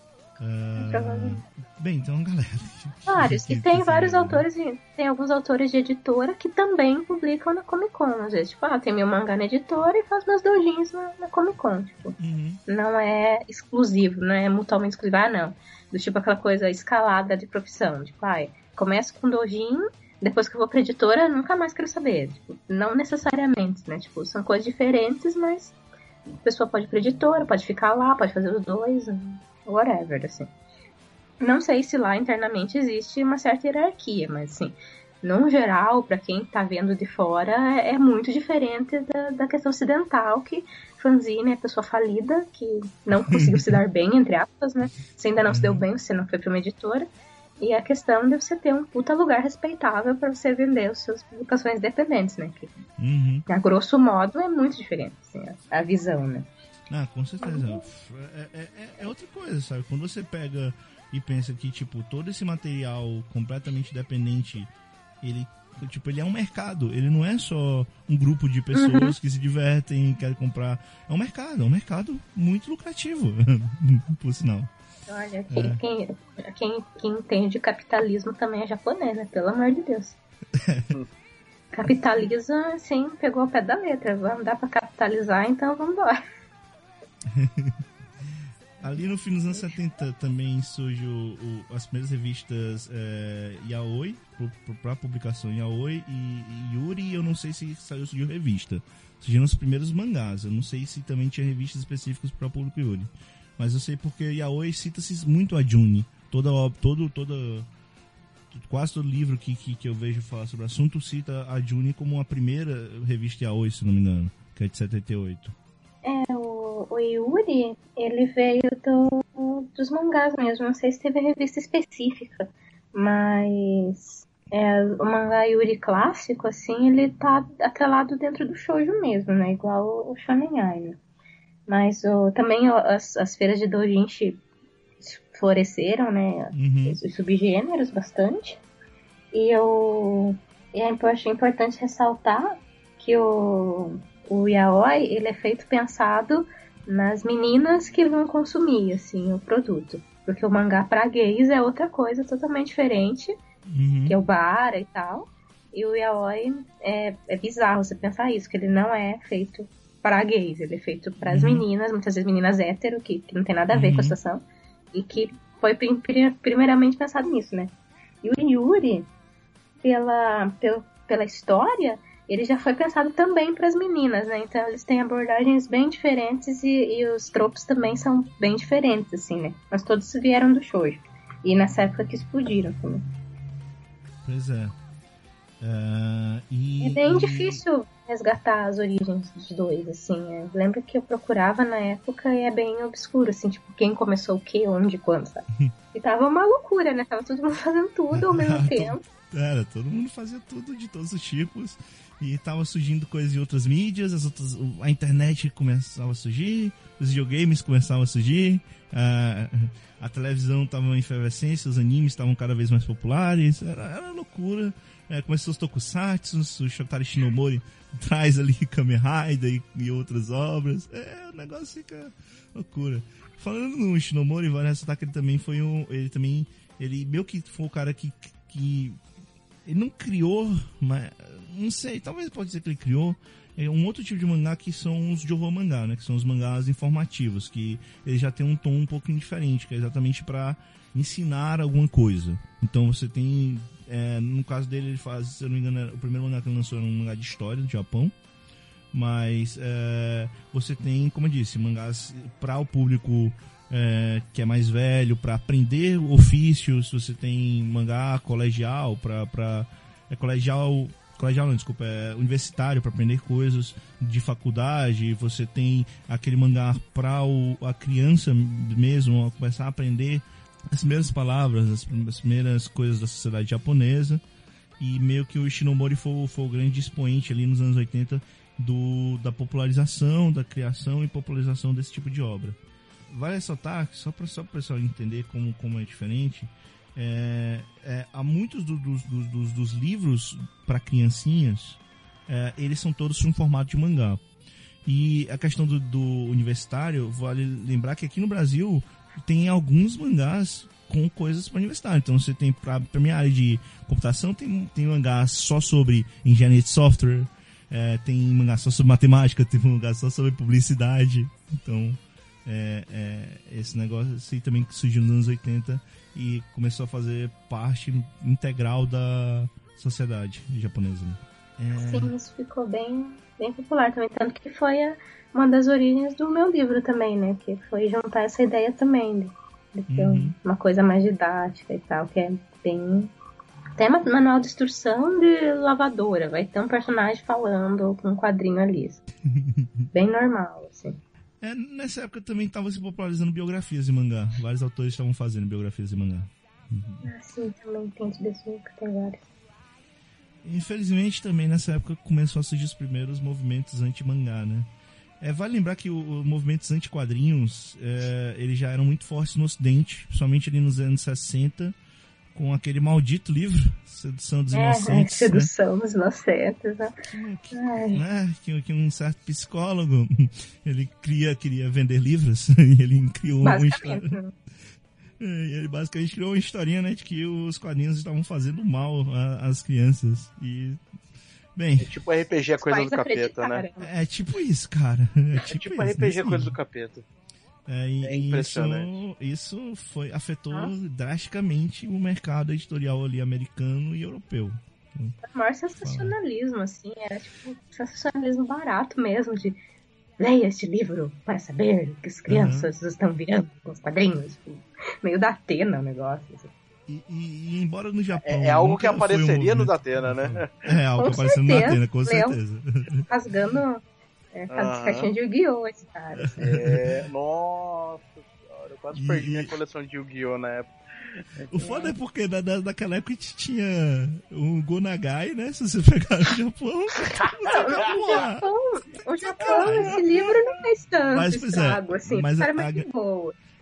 Bem, então, galera. Vários. E tem vários autores, tem alguns autores de editora que também publicam na Comic Con. Às vezes, tipo, tem meu mangá na editora e faz meus doujins na Comic Con. Tipo, não é exclusivo, não é mutuamente exclusivo. Não. Do tipo aquela coisa escalada de profissão. Tipo, começo com doujin, depois que eu vou pra editora, nunca mais quero saber. Tipo, não necessariamente, né? Tipo, são coisas diferentes, mas a pessoa pode ir pra editora, pode ficar lá, pode fazer os dois, whatever, assim. Não sei se lá internamente existe uma certa hierarquia, mas assim, no geral, pra quem tá vendo de fora, é muito diferente da questão ocidental, que fanzine é pessoa falida, que não conseguiu se dar bem, entre aspas, né? Você ainda não se deu bem, você não foi pra uma editora. E a questão de você ter um puta lugar respeitável pra você vender as suas publicações independentes, né? Que, a grosso modo, é muito diferente, assim, a visão, né? Com certeza. É outra coisa, sabe? Quando você pega e pensa que, tipo, todo esse material completamente independente, ele é um mercado. Ele não é só um grupo de pessoas que se divertem e querem comprar. É um mercado muito lucrativo, por sinal. Olha, quem entende de capitalismo também é japonês, né? Pelo amor de Deus. Capitaliza, assim, pegou o pé da letra. Vamos dar pra capitalizar, então vamos embora. Ali no fim dos anos 70 também surge as primeiras revistas Yaoi, pra publicação Yaoi e Yuri. Eu não sei se surgiu revista. Surgiram os primeiros mangás. Eu não sei se também tinha revistas específicas para o público Yuri. Mas eu sei porque Yaoi cita-se muito a Juni. Quase todo livro que eu vejo falar sobre o assunto cita a Juni como a primeira revista Yaoi, se não me engano, que é de 78. O Yuri, ele veio dos mangás mesmo. Não sei se teve revista específica, mas o mangá Yuri clássico, assim, ele tá atrelado dentro do shoujo mesmo, né? Igual o Shonen Ai, né? Mas também as feiras de doujinshi floresceram, né? Os subgêneros bastante. E eu acho importante ressaltar que que o yaoi, ele é feito pensado nas meninas que vão consumir, assim, o produto. Porque o mangá pra gays é outra coisa totalmente diferente, que é o bara e tal. E o yaoi é bizarro você pensar isso, que ele não é feito para gays, ele é feito para as meninas, muitas vezes meninas hétero, que não tem nada a ver com a situação, e que foi primeiramente pensado nisso, né? E o Yuri, pela história, ele já foi pensado também para as meninas, né? Então eles têm abordagens bem diferentes e os tropos também são bem diferentes, assim, né? Mas todos vieram do shoujo. E nessa época que explodiram também. Pois é. É bem difícil resgatar as origens dos dois, assim. Eu lembro que eu procurava na época e é bem obscuro, assim, tipo, quem começou o quê, onde, quando, sabe? E tava uma loucura, né? Tava todo mundo fazendo tudo ao mesmo tempo. Todo mundo fazia tudo de todos os tipos. E tava surgindo coisas em outras mídias, a internet começava a surgir, os videogames começavam a surgir, a televisão tava em efervescência, os animes estavam cada vez mais populares, era loucura. Começou os tokusatsu, o Shotaro Shinomori traz ali Kamen Rider e outras obras. O negócio fica loucura. Falando no Shinomori, vale ressaltar que ele também foi ele meio que foi o cara que ele não criou, mas não sei, talvez pode dizer que ele criou um outro tipo de mangá que são os Johô mangá, né? Que são os mangás informativos, que ele já tem um tom um pouquinho diferente, que é exatamente para ensinar alguma coisa. Então você tem, no caso dele, ele faz, se eu não me engano, o primeiro mangá que ele lançou era um mangá de história do Japão, mas você tem, como eu disse, mangás para o público que é mais velho, para aprender ofícios. Você tem mangá colegial universitário, para aprender coisas de faculdade. Você tem aquele mangá para a criança mesmo começar a aprender as primeiras palavras, as primeiras coisas da sociedade japonesa. E meio que o Shinomori foi o grande expoente ali nos anos 80 da popularização, da criação e popularização desse tipo de obra. Vale ressaltar, só para o pessoal entender como é diferente, há muitos dos livros para criancinhas, eles são todos em formato de mangá. E a questão do universitário, vale lembrar que aqui no Brasil tem alguns mangás com coisas para universitário. Então você tem, para minha área de computação, tem mangá só sobre engenharia de software, tem mangá só sobre matemática, tem mangá só sobre publicidade. Então esse negócio assim, também surgiu nos anos 80 e começou a fazer parte integral da sociedade japonesa. Sim, isso ficou bem popular também, tanto que foi uma das origens do meu livro também, né, que foi juntar essa ideia também de ter uma coisa mais didática e tal, que é bem... Até manual de instrução de lavadora, vai ter um personagem falando com um quadrinho ali. Bem normal, assim. Nessa época também estava se popularizando biografias de mangá. Vários autores estavam fazendo biografias de mangá. Sim, também tem desse que tem vários. Infelizmente também nessa época começou a surgir os primeiros movimentos anti-mangá, né? Vale lembrar que os movimentos anti-quadrinhos eles já eram muito fortes no Ocidente, principalmente ali nos anos 60, com aquele maldito livro, Sedução dos Inocentes. Sedução dos Inocentes, né? Que um certo psicólogo, ele queria vender livros, e ele criou uma história. Ele basicamente criou uma historinha, né, de que os quadrinhos estavam fazendo mal às crianças. E, bem... É tipo RPG, coisa do capeta, né? É tipo isso, cara. É tipo RPG, coisa do capeta. É impressionante. Isso afetou drasticamente o mercado editorial ali americano e europeu. O maior sensacionalismo, assim, era tipo sensacionalismo barato mesmo, de leia este livro para saber que as crianças estão virando com os quadrinhos. Tipo, meio da Atena o negócio. Assim. E embora no Japão... É algo que apareceria no Datena, né? É algo que apareceria no Datena, com certeza. Rasgando... as cartinhas de Yu-Gi-Oh! Esse cara. Nossa senhora, eu quase perdi minha coleção de Yu-Gi-Oh! Na época. O foda é porque naquela época a gente tinha o Gonagai, né? Se você pegar no Japão, o Japão, esse livro não fez tanto estrago, assim. Mas era muito boa.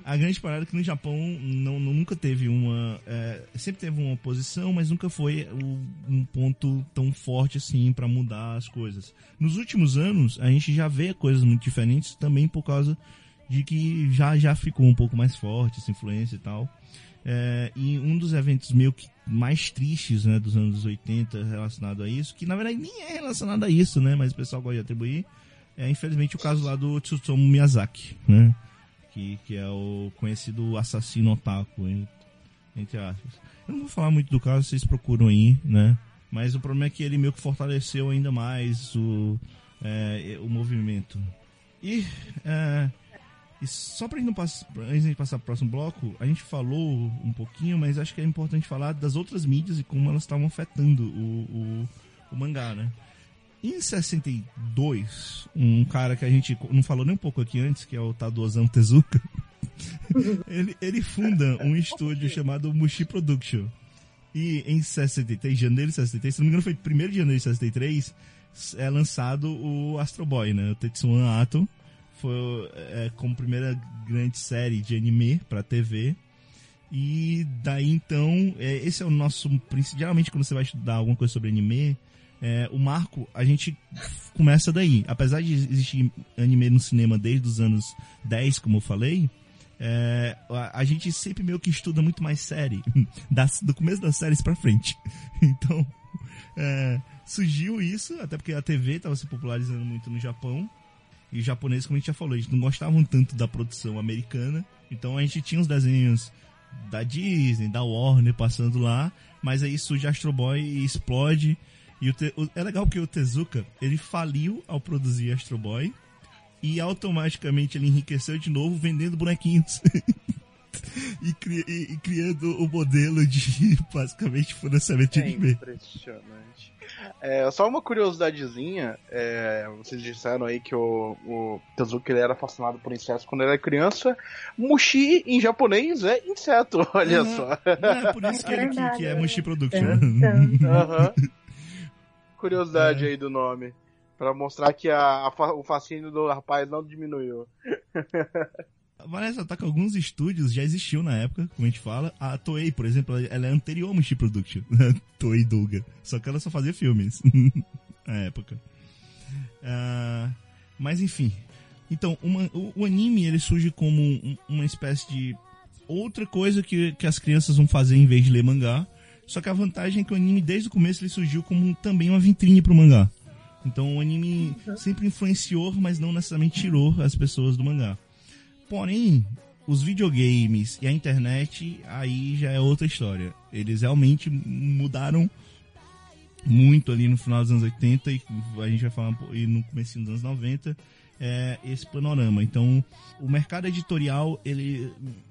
A grande parada é que no Japão nunca teve uma... sempre teve uma oposição, mas nunca foi um ponto tão forte assim pra mudar as coisas. Nos últimos anos, a gente já vê coisas muito diferentes também por causa de que já ficou um pouco mais forte essa influência e tal. E um dos eventos meio que mais tristes, né, dos anos 80 relacionado a isso, que na verdade nem é relacionado a isso, né, mas o pessoal gosta de atribuir, infelizmente o caso lá do Tsutomu Miyazaki, né, que é o conhecido assassino otaku, entre aspas. Eu não vou falar muito do caso, vocês procuram aí, né, mas o problema é que ele meio que fortaleceu ainda mais o movimento. E só pra gente antes de passar pro próximo bloco, a gente falou um pouquinho, mas acho que é importante falar das outras mídias e como elas estavam afetando o mangá, né? Em 62, um cara que a gente não falou nem um pouco aqui antes, que é o Tadao Osamu Tezuka, ele funda um estúdio chamado Mushi Production. E em 63, janeiro de 63, se não me engano foi 1º de janeiro de 63, é lançado o Astro Boy, né? O Tetsuan Atom. Foi como primeira grande série de anime pra TV. E daí então, esse é o nosso... Geralmente quando você vai estudar alguma coisa sobre anime, o marco, a gente começa daí. Apesar de existir anime no cinema desde os anos 10, como eu falei, a gente sempre meio que estuda muito mais série. Do começo das séries pra frente. Então, surgiu isso, até porque a TV estava se popularizando muito no Japão. E os japoneses, como a gente já falou, eles não gostavam tanto da produção americana. Então a gente tinha os desenhos da Disney, da Warner passando lá. Mas aí surge Astro Boy e explode. E é legal porque o Tezuka, ele faliu ao produzir Astro Boy. E automaticamente ele enriqueceu de novo vendendo bonequinhos. e criando o modelo de, basicamente, financiamento de anime. Impressionante. Só uma curiosidadezinha, vocês disseram aí que o Tezuka ele era fascinado por insetos quando ele era criança. Mushi em japonês é inseto, olha só. É por isso que é Mushi Production. Curiosidade aí do nome, pra mostrar que o fascínio do rapaz não diminuiu. Vanessa, tá que alguns estúdios já existiam na época, como a gente fala. A Toei, por exemplo, ela é anterior ao Mushi Production. Toei Douga. Só que ela só fazia filmes na época. Mas enfim. Então, o anime ele surge como uma espécie de outra coisa que as crianças vão fazer em vez de ler mangá. Só que a vantagem é que o anime, desde o começo, ele surgiu como também uma vitrine pro mangá. Então o anime sempre influenciou, mas não necessariamente tirou as pessoas do mangá. Porém, os videogames e a internet, aí já é outra história. Eles realmente mudaram muito ali no final dos anos 80 e a gente vai falar no começo dos anos 90, esse panorama. Então, o mercado editorial, ele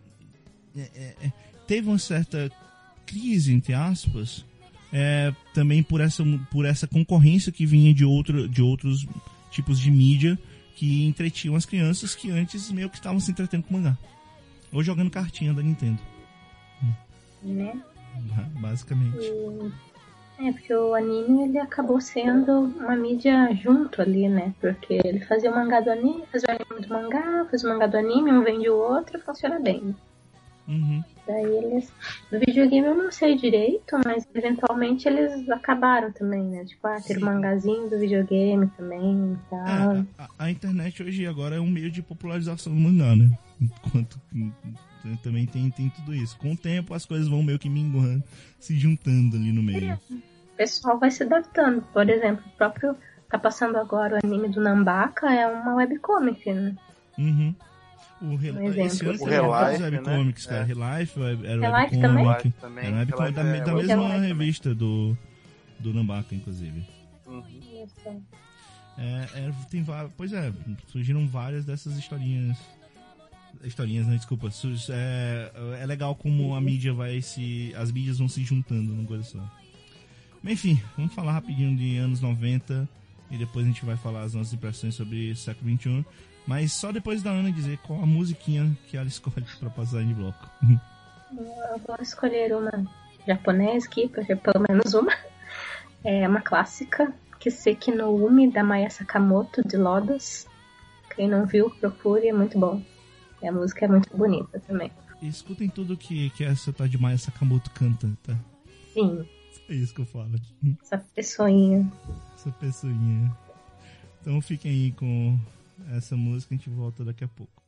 teve uma certa crise, entre aspas, também por essa concorrência que vinha de outros tipos de mídia que entretinham as crianças que antes meio que estavam se entretendo com mangá. Ou jogando cartinha da Nintendo. Né? Basicamente. Porque o anime ele acabou sendo uma mídia junto ali, né? Porque ele fazia o mangá do anime, fazia o anime do mangá, fazia o mangá do anime, um vende o outro e funciona bem. Daí eles... Do videogame eu não sei direito, mas eventualmente eles acabaram também, né? Tipo, ter o mangazinho do videogame também e tal. A internet hoje agora é um meio de popularização do mangá, né? Enquanto também tem tudo isso. Com o tempo as coisas vão meio que minguando, se juntando ali no meio. O pessoal vai se adaptando. Por exemplo, o próprio... Tá passando agora o anime do Nambaka, é uma webcomic, né? Esse ano o Relife, webcomics, cara. Relife era Relife webcomic. também? Era webcomic da mesma revista do Nambaka, inclusive. Tem várias. Pois surgiram várias dessas historinhas, né? Desculpa. É legal como a mídia as mídias vão se juntando numa coisa só. Mas enfim, vamos falar rapidinho de anos 90 e depois a gente vai falar as nossas impressões sobre o século XXI. Mas só depois da Ana dizer qual a musiquinha que ela escolhe pra passar de bloco. Eu vou escolher uma japonesa aqui, porque pelo menos uma. É uma clássica, Kiseki no Umi, da Maya Sakamoto, de Lodos. Quem não viu, procure, é muito bom. E a música é muito bonita também. E escutem tudo que essa Maya Sakamoto canta, tá? Sim. É isso que eu falo. Essa pessoinha. Essa pessoinha. Então fiquem aí com essa música, a gente volta daqui a pouco.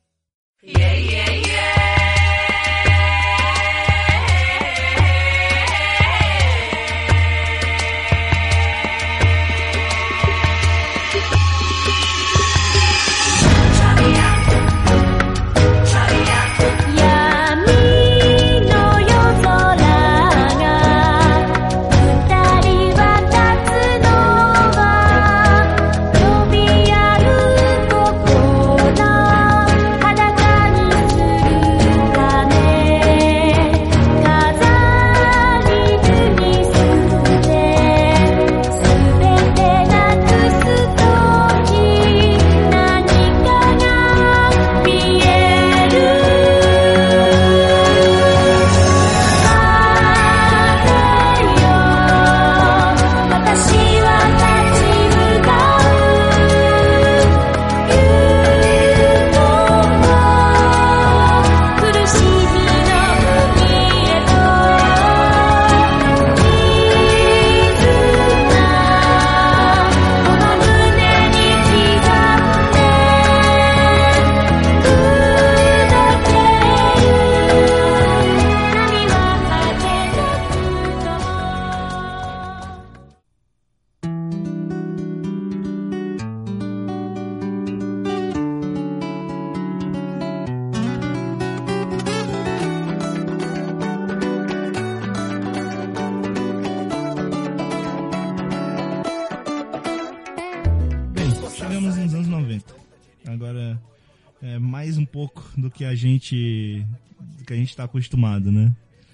Agora, mais um pouco do que a gente está acostumado, né?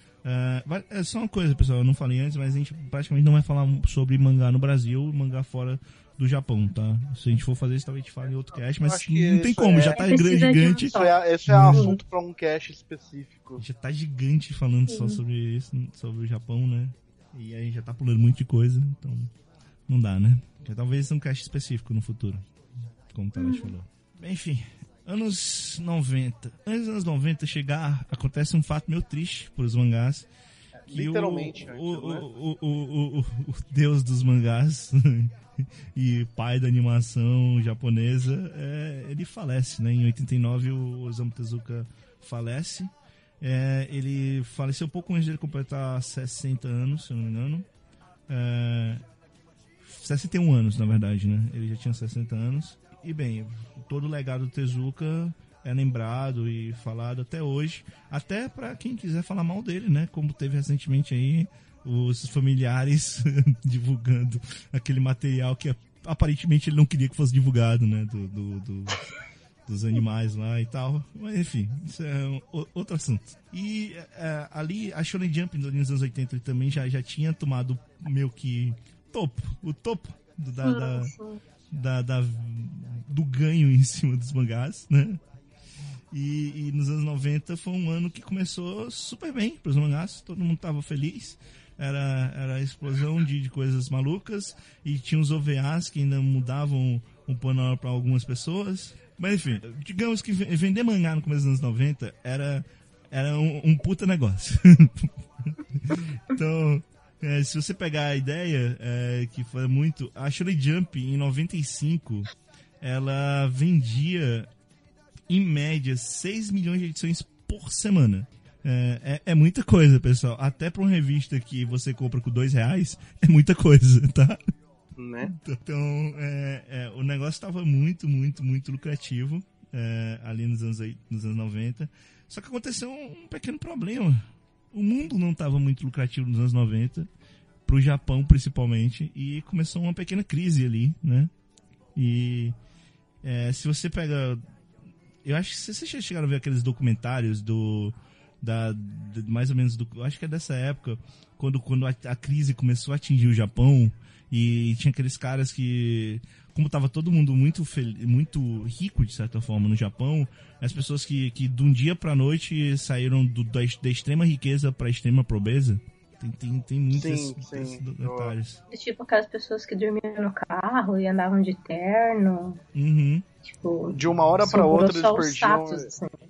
É só uma coisa, pessoal, eu não falei antes, mas a gente praticamente não vai falar sobre mangá no Brasil e mangá fora do Japão, tá? Se a gente for fazer isso, talvez a gente fale em outro cast, mas não tem como, já tá gigante. Esse é assunto pra um cast específico. Já tá gigante falando só sobre isso, sobre o Japão, né? E aí já tá pulando muito de coisa, então não dá, né? Talvez um cast específico no futuro, como o Tarashi falou. Enfim, anos 90. Antes dos anos 90 chegar, acontece um fato meio triste para os mangás. Literalmente. O deus dos mangás e pai da animação japonesa, ele falece, né? Em 89 o Osamu Tezuka falece. Ele faleceu pouco antes de ele completar 60 anos, se eu não me engano. 61 anos, na verdade, né? Ele já tinha 60 anos. E bem, todo o legado do Tezuka é lembrado e falado até hoje, até pra quem quiser falar mal dele, né? Como teve recentemente aí os familiares divulgando aquele material que aparentemente ele não queria que fosse divulgado, né? Dos animais lá e tal. Mas enfim, isso é outro assunto. E ali a Shonen Jump nos anos 80 também já tinha tomado meio que o topo do ganho em cima dos mangás, né? E nos anos 90 foi um ano que começou super bem para os mangás, todo mundo tava feliz, era a explosão de coisas malucas, e tinha os OVAs que ainda mudavam um panorama para algumas pessoas, mas enfim, digamos que vender mangá no começo dos anos 90 era um puta negócio. Então, se você pegar a ideia, que foi muito... A Shonen Jump, em 95, ela vendia, em média, 6 milhões de edições por semana. É muita coisa, pessoal. Até pra uma revista que você compra com R$2, é muita coisa, tá? Né? Então, o negócio tava muito, muito, muito lucrativo, ali nos anos 90. Só que aconteceu um pequeno problema. O mundo não estava muito lucrativo nos anos 90, pro Japão principalmente, e começou uma pequena crise ali, né? E se você pega... Eu acho que vocês já chegaram a ver aqueles documentários mais ou menos acho que é dessa época, quando a crise começou a atingir o Japão, e tinha aqueles caras que, como tava todo mundo muito rico de certa forma no Japão, as pessoas que de um dia pra noite saíram da extrema riqueza pra extrema pobreza. Tem muitos detalhes. Tipo aquelas pessoas que dormiam no carro e andavam de terno. Uhum. Tipo, de uma hora pra outra eles perdiam. Status, assim.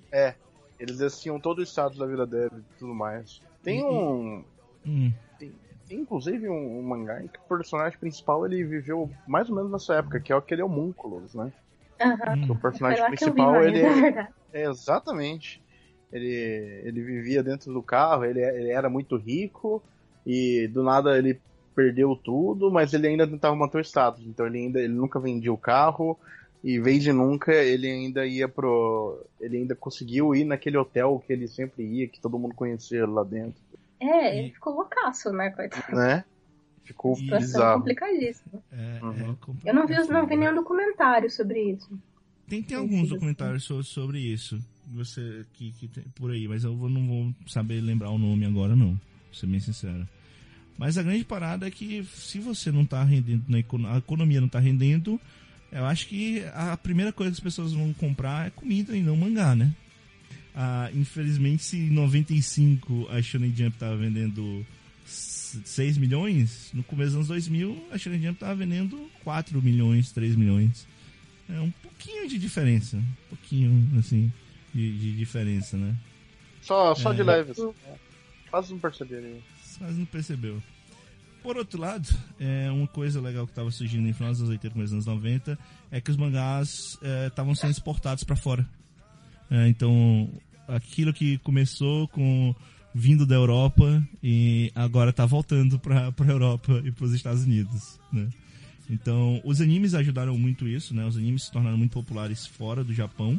Eles desciam todo o status da vida dele e tudo mais. Tem um... Tem inclusive um mangá em que o personagem principal ele viveu mais ou menos nessa época, que é aquele Homúnculos, né? Aham. O personagem Foi lá que eu vi, principal, mas ele é verdade. exatamente. Ele vivia dentro do carro, ele era muito rico e do nada ele perdeu tudo, mas ele ainda tentava manter o status. Então ele nunca vendia o carro e vez de nunca ele ainda conseguiu ir naquele hotel que ele sempre ia, que todo mundo conhecia lá dentro. Ele ficou loucaço, né, coitado? Né? Ficou Situação bizarro. complicadíssima. Complicado. Eu não vi nenhum documentário sobre isso. Tem alguns documentários sobre isso. Você que tem por aí, mas eu não vou saber lembrar o nome agora, não. Pra ser bem sincero. Mas a grande parada é que se você não tá rendendo, a economia não tá rendendo, eu acho que a primeira coisa que as pessoas vão comprar é comida e não mangá, né? Infelizmente, se em 95 a Shonen Jump tava vendendo 6 milhões, no começo dos anos 2000 a Shonen Jump tava vendendo 4 milhões, 3 milhões. É um pouquinho de diferença. Um pouquinho, assim, de diferença, né? Só de leves. Quase não perceberam. Mas não percebeu. Por outro lado, uma coisa legal que estava surgindo no final dos anos 80 e começo dos anos 90 é que os mangás estavam sendo exportados para fora. Então, aquilo que começou vindo da Europa e agora está voltando para a Europa e para os Estados Unidos, né? Então, os animes ajudaram muito isso, né? Os animes se tornaram muito populares fora do Japão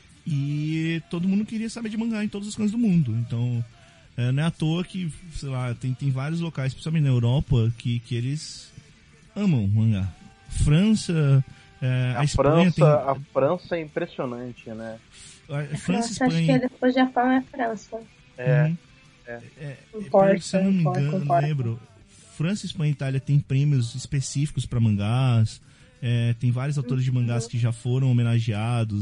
e todo mundo queria saber de mangá em todos os cantos do mundo. Então, não é à toa que, sei lá, tem vários locais, principalmente na Europa, que eles amam mangá. França, a Espanha A França é impressionante, né? França, Espanha... Acho que depois do Japão é a França. Se eu não me engano, não lembro. França, Espanha e Itália tem prêmios específicos para mangás. Tem vários autores de mangás que já foram homenageados.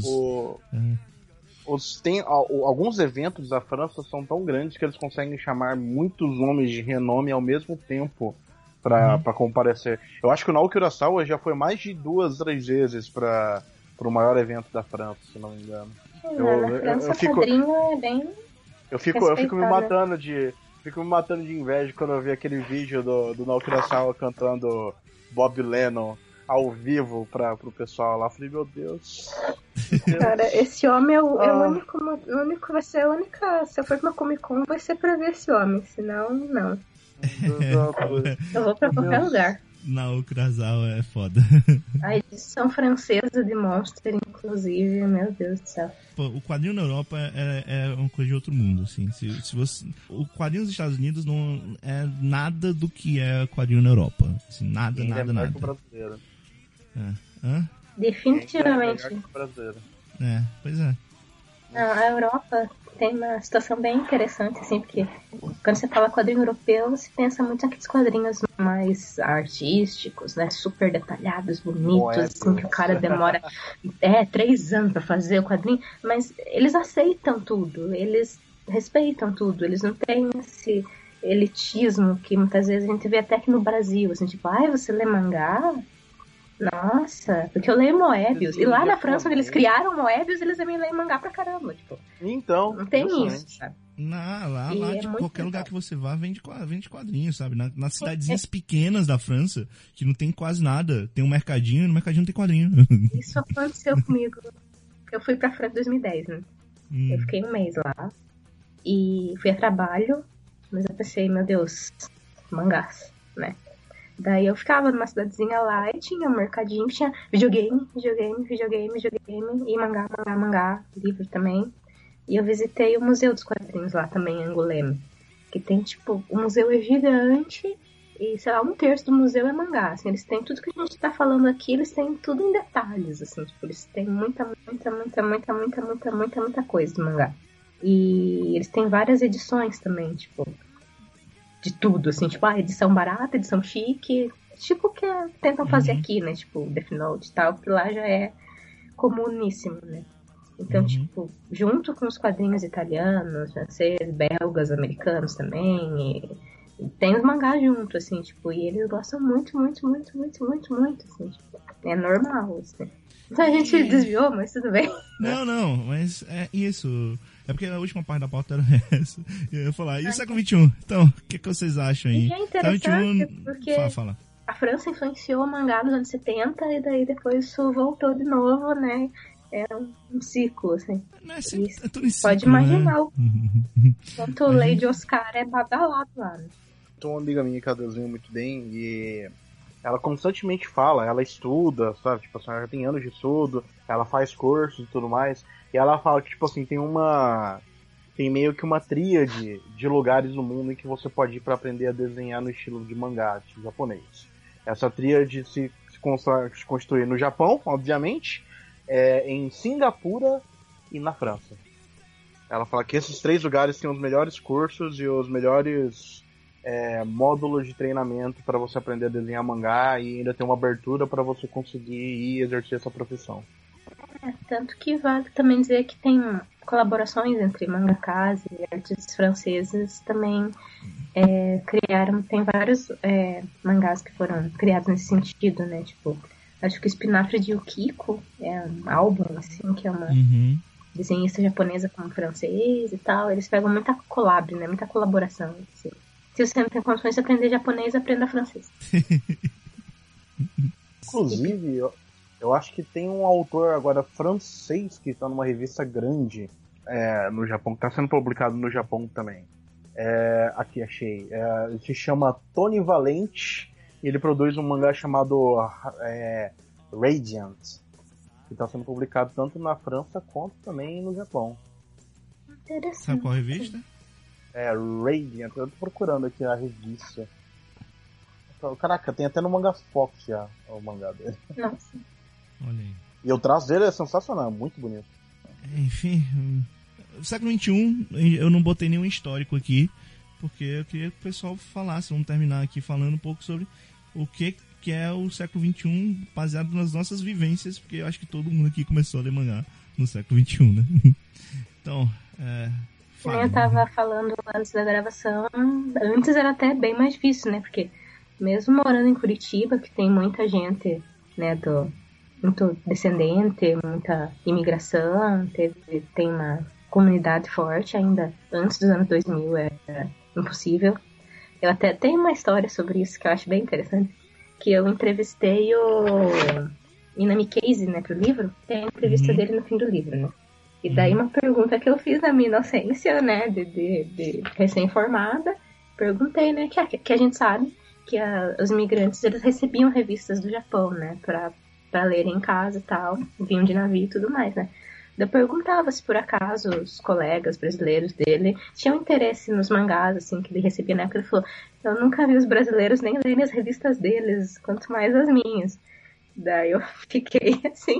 Alguns eventos da França são tão grandes que eles conseguem chamar muitos nomes de renome ao mesmo tempo pra comparecer. Eu acho que o Naoki Urasawa já foi mais de 2, 3 vezes para o maior evento da França, se não me engano. Na França, quadrinho é bem... Eu fico me matando de inveja quando eu vi aquele vídeo do Naoki Urasawa cantando Bob Lennon ao vivo pro pessoal lá. Falei, meu Deus. Cara, esse homem é o único, vai ser a única. Se eu for pra uma Comic Con, vai ser pra ver esse homem, senão, não. Eu vou pra qualquer lugar. Naoki Urasawa é foda. A edição francesa de Monster, inclusive, meu Deus do céu. Pô, o quadrinho na Europa é uma coisa de outro mundo, assim. Se você, o quadrinho dos Estados Unidos não é nada do que é quadrinho na Europa. Assim, nada. Brasileiro. Definitivamente. Pois é. A Europa tem uma situação bem interessante, assim, porque quando você fala quadrinho europeu, você pensa muito naqueles quadrinhos mais artísticos, né? Super detalhados, bonitos, assim, que o cara demora 3 anos pra fazer o quadrinho, mas eles aceitam tudo, eles respeitam tudo, eles não têm esse elitismo que muitas vezes a gente vê até aqui no Brasil, assim, tipo, você lê mangá? Nossa, porque eu leio Moebius. E lá na França, onde eles criaram Moebius, eles também leem mangá pra caramba. Tipo, então, não tem isso, sabe? Lá tipo, qualquer lugar que você vá, vende quadrinhos, sabe? Nas cidadezinhas pequenas da França, que não tem quase nada, tem um mercadinho e no mercadinho não tem quadrinho. Isso aconteceu comigo. Eu fui pra França em 2010, né? Eu fiquei um mês lá. E fui a trabalho, mas eu pensei, meu Deus, mangás, né? Daí eu ficava numa cidadezinha lá e tinha um mercadinho que tinha videogame, e mangá, livro também. E eu visitei o Museu dos Quadrinhos lá também, em Angoulême. Que tem, tipo, o museu é gigante e, sei lá, 1/3 do museu é mangá. Assim, eles têm tudo que a gente tá falando aqui, eles têm tudo em detalhes, assim. Tipo, eles têm muita coisa de mangá. E eles têm várias edições também, tipo... de tudo, assim, tipo, edição barata, edição chique, tipo o que tentam fazer aqui, né, tipo, Death Note e tal, que lá já é comuníssimo, né. Então, tipo, junto com os quadrinhos italianos, franceses, belgas, americanos também, e tem os mangás junto, assim, tipo, e eles gostam muito, assim, tipo, é normal, assim. Então a gente desviou, mas tudo bem. Não, mas é isso. É porque a última parte da pauta era essa. Eu ia falar, e o século XXI? Então, o que vocês acham aí? E é interessante porque Fala. a França influenciou o mangá nos anos 70 e daí depois isso voltou de novo, né? É um ciclo, assim. Mas é tudo em ciclo, pode imaginar o né? quanto o Lady Oscar é badalado lá, né? Tem uma amiga minha que ela desenha muito bem e ela constantemente fala, ela estuda, sabe? Tipo assim, ela já tem anos de estudo, ela faz cursos e tudo mais. E ela fala que, tipo assim, tem meio que uma tríade de lugares no mundo em que você pode ir pra aprender a desenhar no estilo de mangá, tipo japonês. Essa tríade se constrói no Japão, obviamente, em Singapura e na França. Ela fala que esses 3 lugares têm os melhores cursos e os melhores módulos de treinamento para você aprender a desenhar mangá e ainda tem uma abertura para você conseguir ir exercer essa profissão. Tanto que vale também dizer que tem colaborações entre mangakas e artistas franceses também criaram, tem vários mangás que foram criados nesse sentido, né, tipo, acho que o Espinafre de Yukiko é um álbum, assim, que é uma desenhista japonesa com um francês e tal, eles pegam muita collab, né, muita colaboração, assim. Se você não tem condições de aprender japonês, aprenda francês. Inclusive, eu acho que tem um autor agora francês que está numa revista grande no Japão, que está sendo publicado no Japão também. Aqui achei. Ele se chama Tony Valente e ele produz um mangá chamado Radiant, que está sendo publicado tanto na França quanto também no Japão. Interessante. Sabe qual revista? Radiant, eu tô procurando aqui a revista. Caraca, tem até no Manga Fox já o mangá dele. Nossa. Olha aí. E o traço dele é sensacional, muito bonito. Enfim, o século XXI, eu não botei nenhum histórico aqui, porque eu queria que o pessoal falasse, vamos terminar aqui falando um pouco sobre o que é o século XXI baseado nas nossas vivências, porque eu acho que todo mundo aqui começou a ler mangá no século XXI, né? Então, eu tava falando antes da gravação, antes era até bem mais difícil, né? Porque mesmo morando em Curitiba, que tem muita gente, né, muito descendente, muita imigração, tem uma comunidade forte ainda, antes dos anos 2000 era impossível. Eu até tenho uma história sobre isso que eu acho bem interessante, que eu entrevistei o Inami Case, né, pro livro, tem a entrevista dele no fim do livro, né. E daí uma pergunta que eu fiz na minha inocência, né, de recém-formada, perguntei, né, que a gente sabe que os imigrantes, eles recebiam revistas do Japão, né, pra lerem em casa e tal, vinham de navio e tudo mais, né. Eu perguntava se por acaso os colegas brasileiros dele tinham interesse nos mangás, assim, que ele recebia na época. Ele falou, eu nunca vi os brasileiros nem lerem as revistas deles, quanto mais as minhas. Daí eu fiquei assim...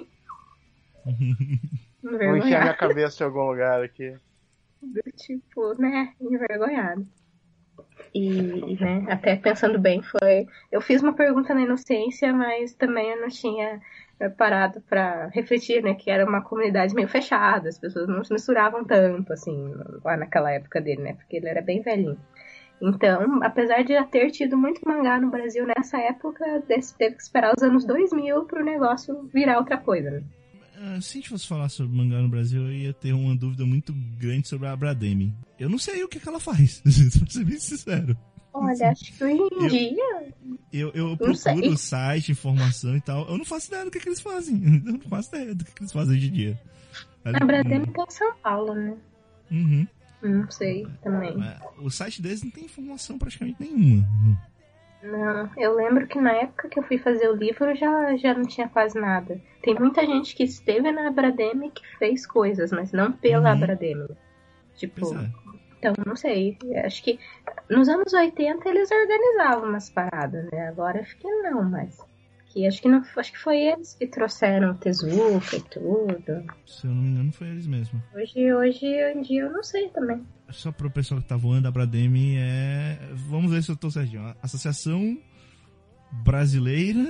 Vou enfiar minha cabeça em algum lugar aqui. Do tipo, né, envergonhado. E, né, até pensando bem, eu fiz uma pergunta na inocência, mas também eu não tinha parado pra refletir, né, que era uma comunidade meio fechada, as pessoas não se misturavam tanto, assim, lá naquela época dele, né, porque ele era bem velhinho. Então, apesar de já ter tido muito mangá no Brasil nessa época, teve que esperar os anos 2000 pro negócio virar outra coisa, né. Se a gente fosse falar sobre mangá no Brasil, eu ia ter uma dúvida muito grande sobre a Abrademe. Eu não sei o que ela faz, pra ser bem sincero. Olha, acho que hoje em dia... Eu procuro o site, informação e tal. Eu não faço ideia do que eles fazem. Eu não faço ideia do que eles fazem hoje em dia. A Abrademe tá em São Paulo, né? Uhum. Não sei, também. O site deles não tem informação praticamente nenhuma. Não, eu lembro que na época que eu fui fazer o livro já não tinha quase nada. Tem muita gente que esteve na Abrademe que fez coisas, mas não pela Abrademe. Tipo, então não sei. Acho que nos anos 80 eles organizavam umas paradas, né? Agora acho que não, mas acho que foi eles que trouxeram o Tezuka e tudo. Se eu não me engano, foi eles mesmo. Hoje em dia eu não sei também. Só pro pessoal que tá voando, a Abrademe vamos ver se eu tô certinho. Associação Brasileira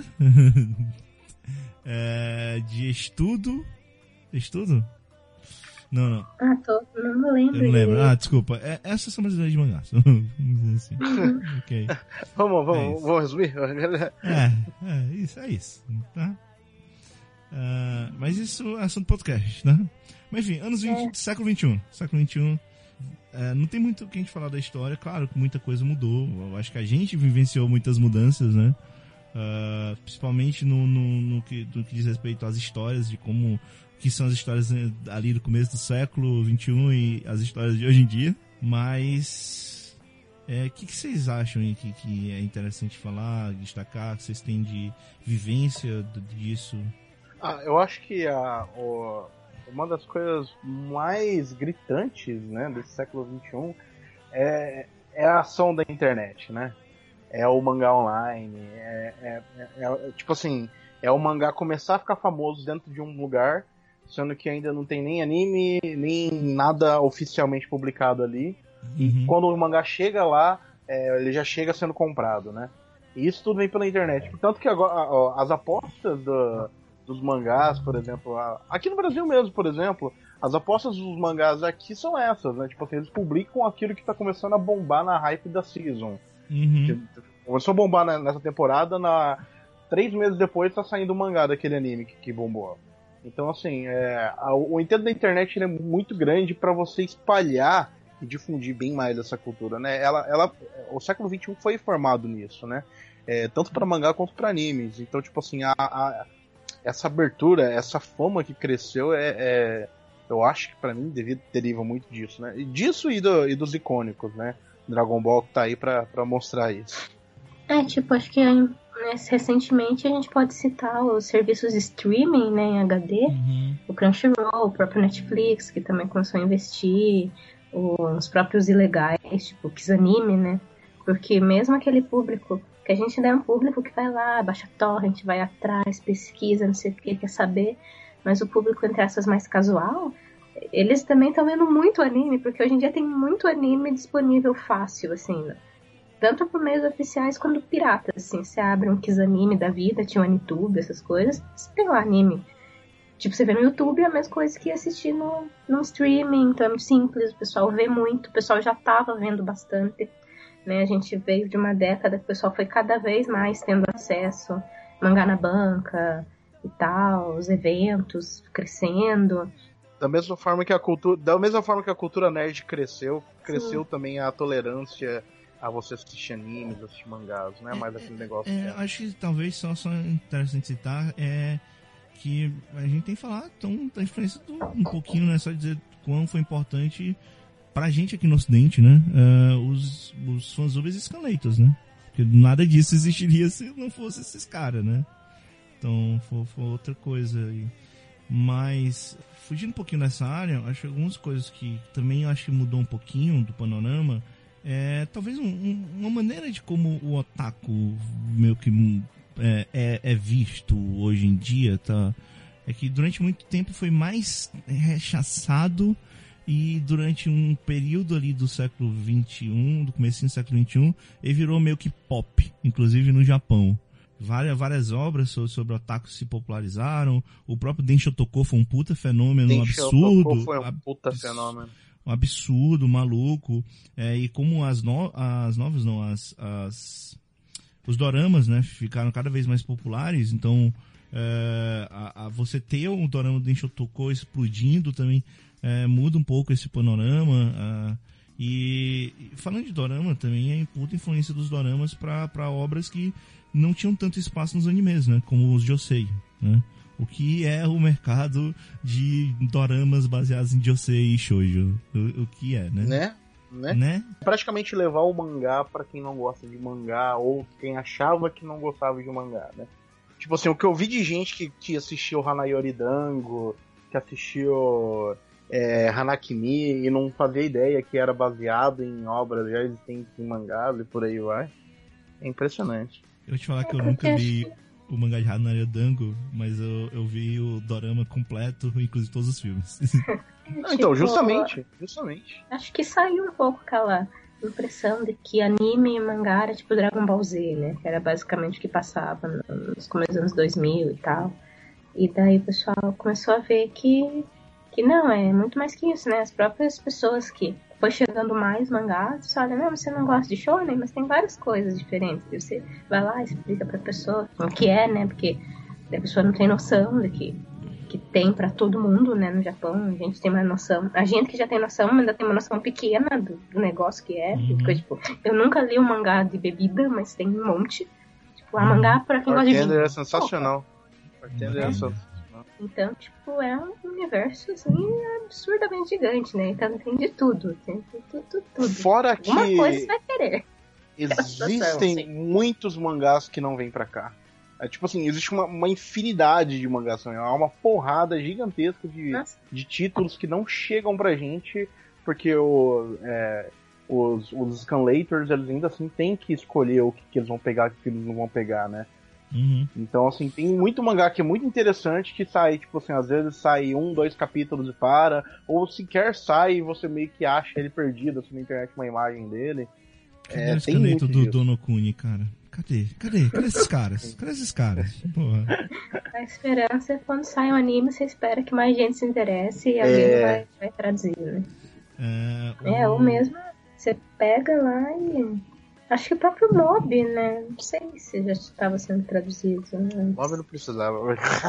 de Estudo. Estudo? Não. Não lembro. Eu não lembro. Desculpa. É a Associação Brasileira de Mangás. Vamos dizer assim. Ok. Vamos resumir? Isso. Tá? Mas isso é assunto do podcast, né? Mas enfim, anos 20, século XXI. Século XXI, não tem muito o que a gente falar da história. Claro que muita coisa mudou. Eu acho que a gente vivenciou muitas mudanças, né? Principalmente no que diz respeito às histórias, de como que são as histórias ali do começo do século XXI e as histórias de hoje em dia. Mas o que vocês acham aí que é interessante falar, destacar, que vocês têm de vivência disso? Eu acho que uma das coisas mais gritantes, né, desse século XXI é a ação da internet, né? É o mangá online, tipo assim, é o mangá começar a ficar famoso dentro de um lugar, sendo que ainda não tem nem anime, nem nada oficialmente publicado ali. E quando o mangá chega lá, ele já chega sendo comprado, né? E isso tudo vem pela internet. Tanto que agora as apostas dos mangás, por exemplo, aqui no Brasil mesmo, por exemplo, as apostas dos mangás aqui são essas, né? Tipo assim, eles publicam aquilo que tá começando a bombar na hype da season. Começou a bombar nessa temporada, 3 meses depois tá saindo o mangá daquele anime que bombou. Então, assim, o entendo da internet ele é muito grande para você espalhar e difundir bem mais essa cultura, né? O século XXI foi formado nisso, né? Tanto para mangá quanto para animes. Então, tipo assim, essa abertura, essa fama que cresceu, eu acho que para mim deriva muito disso, né? Disso e dos icônicos, né? Dragon Ball tá aí pra mostrar isso. Acho que recentemente a gente pode citar os serviços de streaming, né, em HD, o Crunchyroll, o próprio Netflix, que também começou a investir, os próprios ilegais, tipo o Kizanime, né? Porque mesmo aquele público, que a gente ainda é um público que vai lá, baixa torrent, vai atrás, pesquisa, não sei o que, quer saber, mas o público, entre essas, mais casual, eles também estão vendo muito anime, porque hoje em dia tem muito anime disponível fácil, assim, né? Tanto por meios oficiais quanto piratas, assim. Você abre um Kizanime da vida, tinha um Anitube, essas coisas, você tem lá anime. Tipo, você vê no YouTube a mesma coisa que assistir no streaming, então é muito simples, o pessoal vê muito, o pessoal já tava vendo bastante, né? A gente veio de uma década que o pessoal foi cada vez mais tendo acesso, mangá na banca e tal, os eventos crescendo. Da mesma forma que a cultura nerd cresceu também a tolerância a você assistir animes, assistir mangás, não é mais aquele negócio. Acho que talvez só interessante citar que a gente tem que falar da influência um pouquinho, né? Só dizer quão foi importante pra gente aqui no Ocidente, né? Os fansubs e escalators, né? Porque nada disso existiria se não fosse esses caras, né? Então foi outra coisa aí. Mas, fugindo um pouquinho dessa área, acho que algumas coisas que também acho que mudou um pouquinho do panorama talvez uma maneira de como o otaku meio que é visto hoje em dia, tá? É que durante muito tempo foi mais rechaçado e durante um período ali do século XXI, do comecinho do século XXI, ele virou meio que pop, inclusive no Japão. Várias obras sobre otaku se popularizaram. O próprio Denshotoku foi um puta fenômeno, um absurdo. Foi um puta fenômeno. Um absurdo, maluco. E como os doramas, né, ficaram cada vez mais populares, então você ter o dorama do Denshotoku explodindo também muda um pouco esse panorama. E falando de dorama, também é puta influência dos doramas para obras que não tinham tanto espaço nos animes, né? Como os Josei, né? O que é o mercado de doramas baseados em Josei e Shoujo? O que é, né? Né? Praticamente levar o mangá pra quem não gosta de mangá ou quem achava que não gostava de mangá, né? Tipo assim, o que eu vi de gente que assistiu Hanayori Dango, que assistiu Hanakimi e não fazia ideia que era baseado em obras já existentes em mangás e por aí vai. É impressionante. Eu vou te falar que eu nunca vi o mangá de Hanayori Dango, mas eu vi o dorama completo, inclusive todos os filmes. Então, justamente. Acho que saiu um pouco aquela impressão de que anime e mangá era tipo Dragon Ball Z, né? Que era basicamente o que passava nos começos dos anos 2000 e tal. E daí o pessoal começou a ver que não, é muito mais que isso, né? As próprias pessoas que foi chegando mais mangás, você olha, não, você não gosta de shonen, mas tem várias coisas diferentes. Você vai lá e explica pra pessoa o que é, né? Porque A pessoa não tem noção de que tem pra todo mundo, né, no Japão. A gente tem uma noção. A gente que já tem noção, ainda tem uma noção pequena do negócio que é. Porque, tipo, eu nunca li um mangá de bebida, mas tem um monte. Tipo, a mangá pra quem gosta de vinho. É sensacional. Bartender é sensacional. Então, tipo, é um universo, assim, absurdamente gigante, né? Então tem de tudo. Tem tudo. Fora que Uma coisa você vai querer. Existem muitos mangás que não vêm pra cá. É tipo assim, existe uma infinidade de mangás. Há uma porrada gigantesca de títulos que não chegam pra gente, porque os scanlators, eles ainda assim têm que escolher o que eles vão pegar e o que eles não vão pegar, né? Uhum. Então, assim, tem muito mangá que é muito interessante, que sai, tipo assim, às vezes sai 1, 2 capítulos e para, ou sequer sai e você meio que acha ele perdido, assim, na internet, uma imagem dele. Cadê o esqueleto do Dono Kuni, cara? Cadê esses caras? Cadê esses caras? Porra. A esperança é quando sai um anime, você espera que mais gente se interesse e alguém vai traduzir, né? Ou mesmo, você pega lá e... Acho que o próprio Mob, né? Não sei se já estava sendo traduzido. Mob não precisava.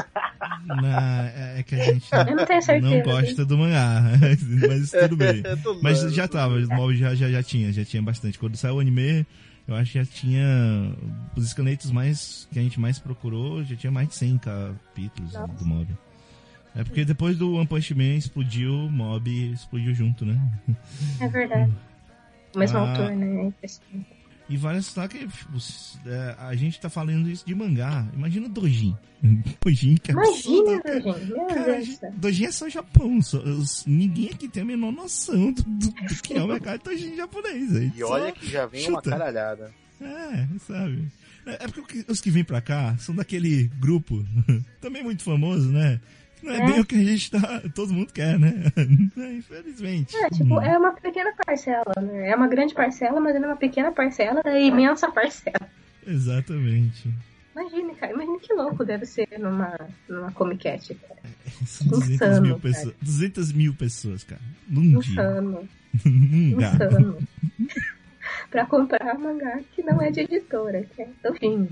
É que a gente eu não tenho certeza, não gosta do mangá, mas tudo bem. Mas já tava, o Mob já tinha bastante. Quando saiu o anime, eu acho que já tinha os escanetos que a gente mais procurou, já tinha mais de 100 capítulos do Mob. É porque depois do One Punch Man explodiu, o Mob explodiu junto, né? É verdade. O mesmo autor, né? É impressionante. E vale ressaltar que a gente tá falando isso de mangá. Imagina o Dojin. Dojin, que é Imagina, Dojin. Meu Deus. Dojin é só Japão. Ninguém aqui tem a menor noção do que é o mercado de Dojin japonês. E olha que já vem uma caralhada. Sabe? É porque os que vêm pra cá são daquele grupo, também muito famoso, né? Não é bem o que a gente todo mundo quer, né? Infelizmente. É uma pequena parcela, né? É uma grande parcela, mas é uma pequena parcela da imensa parcela. Exatamente. Imagine, cara. Imagine que louco deve ser numa Comic Cat, cara. São 200 mil pessoas. 200 mil pessoas, cara. Num dia. Insano. Pra comprar mangá que não é de editora, que é do fim.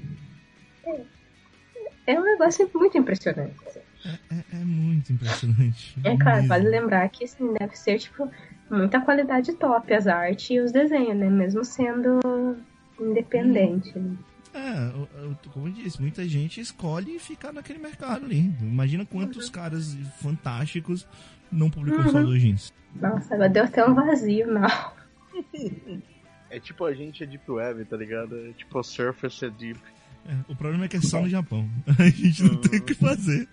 É um negócio muito impressionante. É muito impressionante. Claro, vale lembrar que assim, deve ser, tipo, muita qualidade top as artes e os desenhos, né? Mesmo sendo independente. Como eu disse, muita gente escolhe ficar naquele mercado ali. Imagina quantos caras fantásticos não publicam só Dojins. Nossa, agora deu até um vazio, não. É tipo a gente é Deep Web, tá ligado? É tipo a Surface é Deep. O problema é que é só no Japão. A gente não tem o que fazer.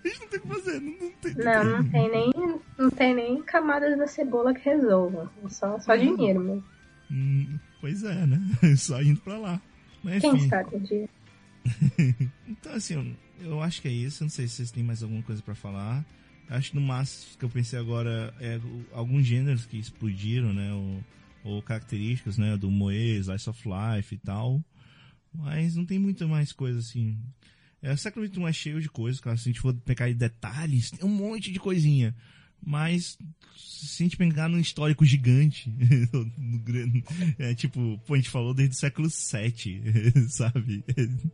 Não tem nem camadas da cebola que resolvam. Só dinheiro mesmo. Pois é, né? Só indo pra lá. Mas, quem enfim. sabe um dia? Então, assim, eu acho que é isso. Não sei se vocês têm mais alguma coisa pra falar. Acho que no máximo que eu pensei agora é alguns gêneros que explodiram, né? Ou características, né? Do Moe, Slice of Life e tal. Mas não tem muita mais coisa assim. O século XXI é cheio de coisas, claro. Se a gente for pegar em detalhes, tem um monte de coisinha. Mas se a gente pegar num histórico gigante, tipo, a gente falou desde o século VII, sabe?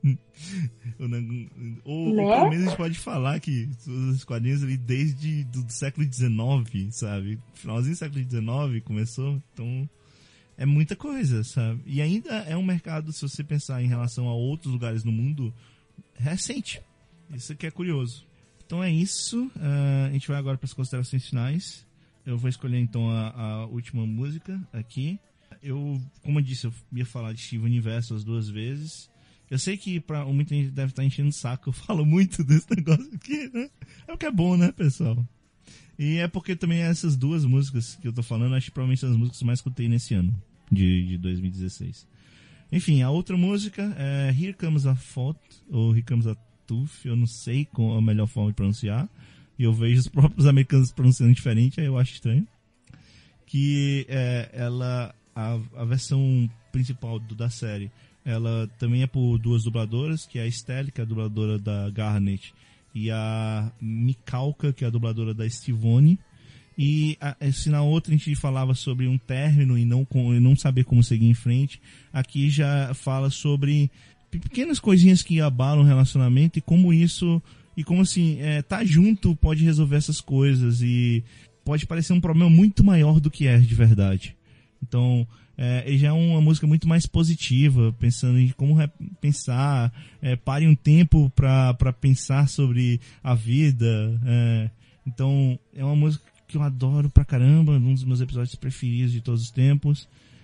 Ou pelo menos a gente pode falar que os quadrinhos ali desde do século XIX, sabe? Finalzinho do século XIX começou, então... É muita coisa, sabe? E ainda é um mercado, se você pensar em relação a outros lugares no mundo, recente. Isso aqui é curioso. Então é isso. A gente vai agora para as considerações finais. Eu vou escolher então a última música aqui. Como eu disse, eu ia falar de Steven Universo as 2 vezes. Eu sei que pra muita gente deve estar enchendo o saco. Eu falo muito desse negócio aqui, né? É o que é bom, né, pessoal? E é porque também essas 2 músicas que eu tô falando, acho que provavelmente são as músicas que eu mais escutei nesse ano. De 2016. Enfim, a outra música é Here Comes a Thought, ou Here Comes a Tooth, eu não sei qual a melhor forma de pronunciar, e eu vejo os próprios americanos pronunciando diferente, aí eu acho estranho. Que a versão principal da série, ela também é por 2 dubladoras, que é a Estelle, que é a dubladora da Garnet, e a Mikalka, que é a dubladora da Stivone. E se na outra a gente falava sobre um término e não saber como seguir em frente, aqui já fala sobre pequenas coisinhas que abalam o relacionamento e como isso E como assim, tá junto pode resolver essas coisas e pode parecer um problema muito maior do que é de verdade. Então, já é uma música muito mais positiva, pensando em como pensar, pare um tempo pra pensar sobre a vida. Então, é uma música que eu adoro pra caramba, um dos meus episódios preferidos de todos os tempos.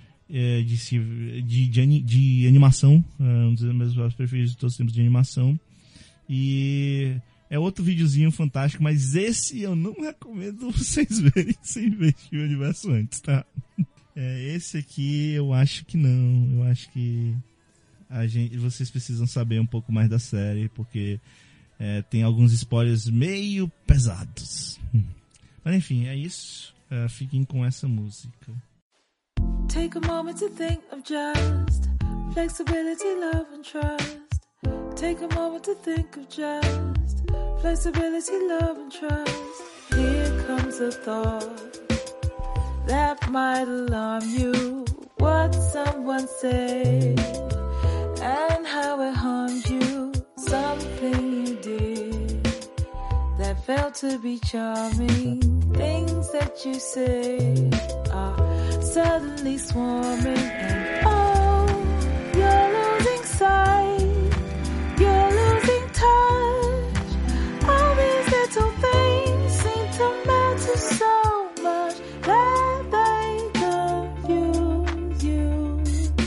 De animação, um dos meus episódios preferidos de todos os tempos de animação. E é outro videozinho fantástico, mas esse eu não recomendo vocês verem sem ver o universo antes, tá? Esse aqui eu acho que não. Eu acho que vocês precisam saber um pouco mais da série, porque tem alguns spoilers meio pesados. Mas enfim, é isso. Fiquem com essa música. Take a moment to think of just flexibility, love and trust. Take a moment to think of just flexibility, love and trust. Here comes a thought that might alarm you. What someone said and how it harmed you. Something you did that felt to be charming. Things that you said are suddenly swarming. And oh, you're losing sight. You're losing touch. All these little things seem to matter so much that they confuse you,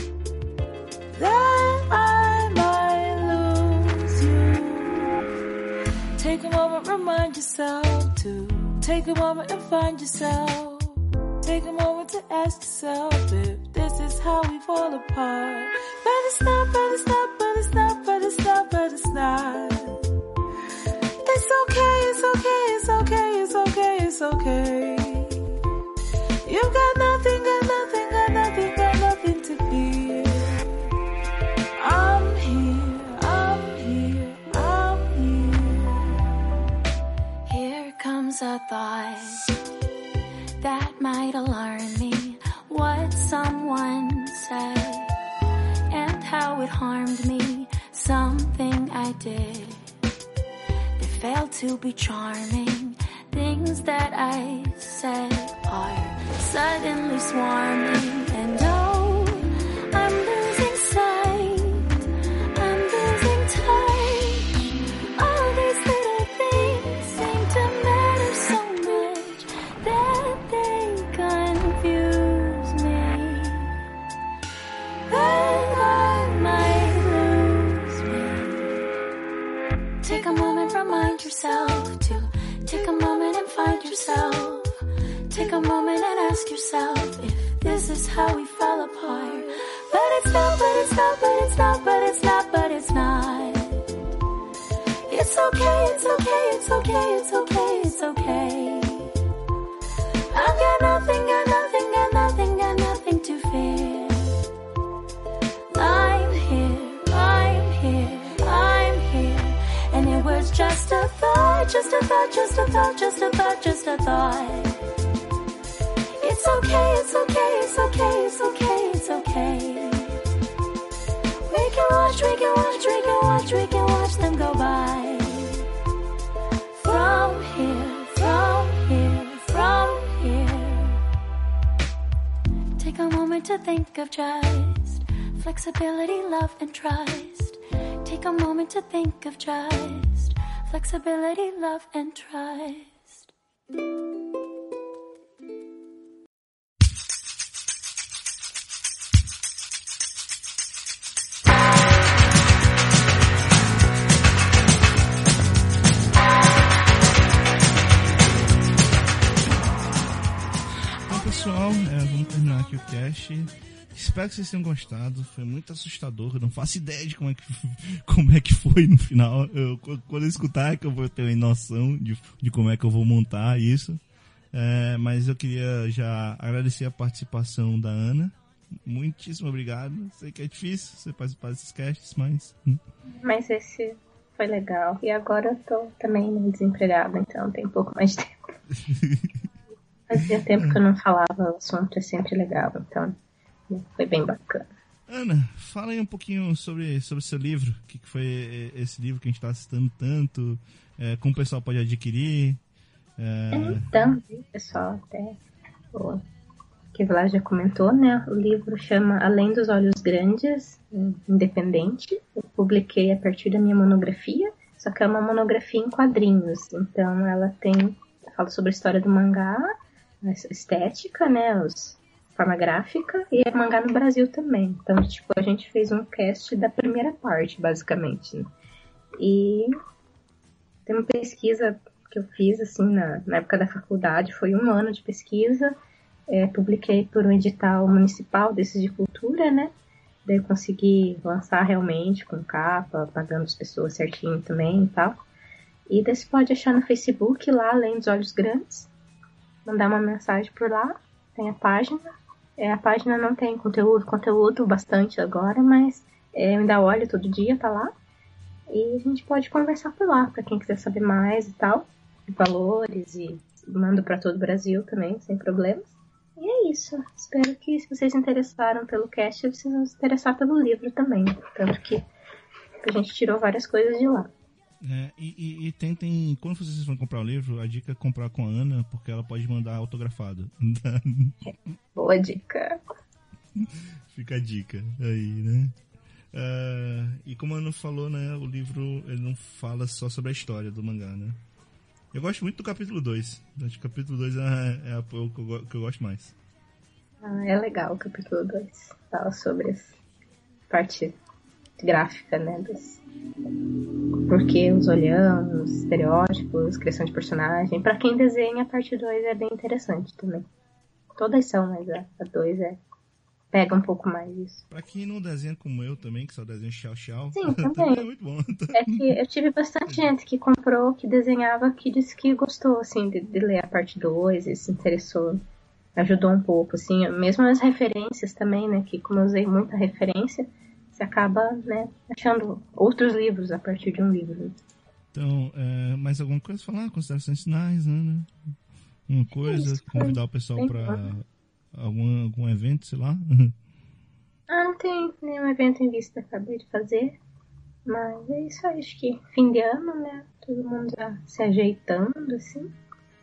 that I might lose you. Take a moment, remind yourself to take a moment and find yourself. Take a moment to ask yourself if this is how we fall apart. But it's not, but it's not, but it's not, but it's not, but it's not. It's okay, it's okay, it's okay, it's okay, it's okay. You've got nothing, got nothing, got nothing, got nothing to fear. I'm here, I'm here, I'm here. Here comes a thought that might alarm me. What someone said and how it harmed me. Something I did that failed to be charming. Things that I said are suddenly swarming. And oh, I'm losing sight, I'm losing touch. All these little things seem to matter so much that they confuse me, that I might lose me. Take a moment, remind yourself to take a moment and find yourself. Take a moment and ask yourself if this is how we fall apart. But it's not, but it's not, but it's not, but it's not, but it's not. It's okay, it's okay, it's okay, it's okay, it's okay. I've got nothing, got nothing, got nothing, got nothing to fear. I'm here, I'm here, I'm here. And it was just a thought, just a thought, just a thought, just a thought, just a thought. It's okay, it's okay, it's okay, it's okay, it's okay. We can watch, we can watch, we can watch, we can watch them go by. From here, from here, from here. Take a moment to think of just flexibility, love and trust. Take a moment to think of just flexibility, love and trust. Pessoal, vamos terminar aqui o cast. Espero que vocês tenham gostado. Foi muito assustador. Eu não faço ideia de como é que foi no final. Quando eu escutar, que eu vou ter uma noção de como é que eu vou montar isso. Mas eu queria já agradecer a participação da Ana. Muitíssimo obrigado. Sei que é difícil você participar desses casts, mas... Mas esse foi legal. E agora eu tô também desempregada, então tem um pouco mais de tempo. Fazia tempo que eu não falava, o assunto é sempre legal, então foi bem bacana. Ana, fala aí um pouquinho sobre seu livro. O que foi esse livro que a gente está citando tanto? como o pessoal pode adquirir? Então, pessoal, até o que o Vlad já comentou, né? O livro chama Além dos Olhos Grandes, independente. Eu publiquei a partir da minha monografia, só que é uma monografia em quadrinhos. Então ela fala sobre a história do mangá, a estética, né? Forma gráfica, e é mangá no Brasil também. Então, tipo, a gente fez um cast da primeira parte, basicamente, né? E tem uma pesquisa que eu fiz, assim, na época da faculdade, foi 1 ano de pesquisa. Publiquei por um edital municipal desses de cultura, né? Daí eu consegui lançar realmente com capa, pagando as pessoas certinho também e tal. E daí você pode achar no Facebook, lá, Além dos Olhos Grandes. Mandar uma mensagem por lá. Tem a página. A página não tem conteúdo bastante agora, mas eu ainda olho todo dia, tá lá. E a gente pode conversar por lá, pra quem quiser saber mais e tal. Valores, e mando pra todo o Brasil também, sem problemas. E é isso. Espero que, se vocês se interessaram pelo cast, vocês vão se interessar pelo livro também. Tanto que a gente tirou várias coisas de lá. E tentem, quando vocês vão comprar o livro, a dica é comprar com a Ana, porque ela pode mandar autografado. Boa dica. Fica a dica aí, né? E como a Ana falou, né, o livro ele não fala só sobre a história do mangá, né? Eu gosto muito do capítulo 2. Acho que o capítulo 2 é o que eu gosto mais. É legal o capítulo 2. Fala sobre essa parte gráfica, né? Porque os olhamos, estereótipos, criação de personagem. Pra quem desenha, a parte 2 é bem interessante também. Todas são, mas a 2 pega um pouco mais isso. Pra quem não desenha como eu também, que só desenha tchau. Sim, também. É muito bom. É que eu tive bastante gente que comprou, que desenhava, que disse que gostou, assim, de ler a parte 2 e se interessou. Ajudou um pouco, assim. Mesmo as referências também, né? Que como eu usei muita referência, você acaba, né, achando outros livros a partir de um livro. Então, mais alguma coisa pra falar? Considerações finais, né? Uma coisa, isso, convidar o pessoal pra algum evento, sei lá. Não tem nenhum evento em vista, acabei de fazer. Mas é isso aí, acho que fim de ano, né? Todo mundo já se ajeitando, assim.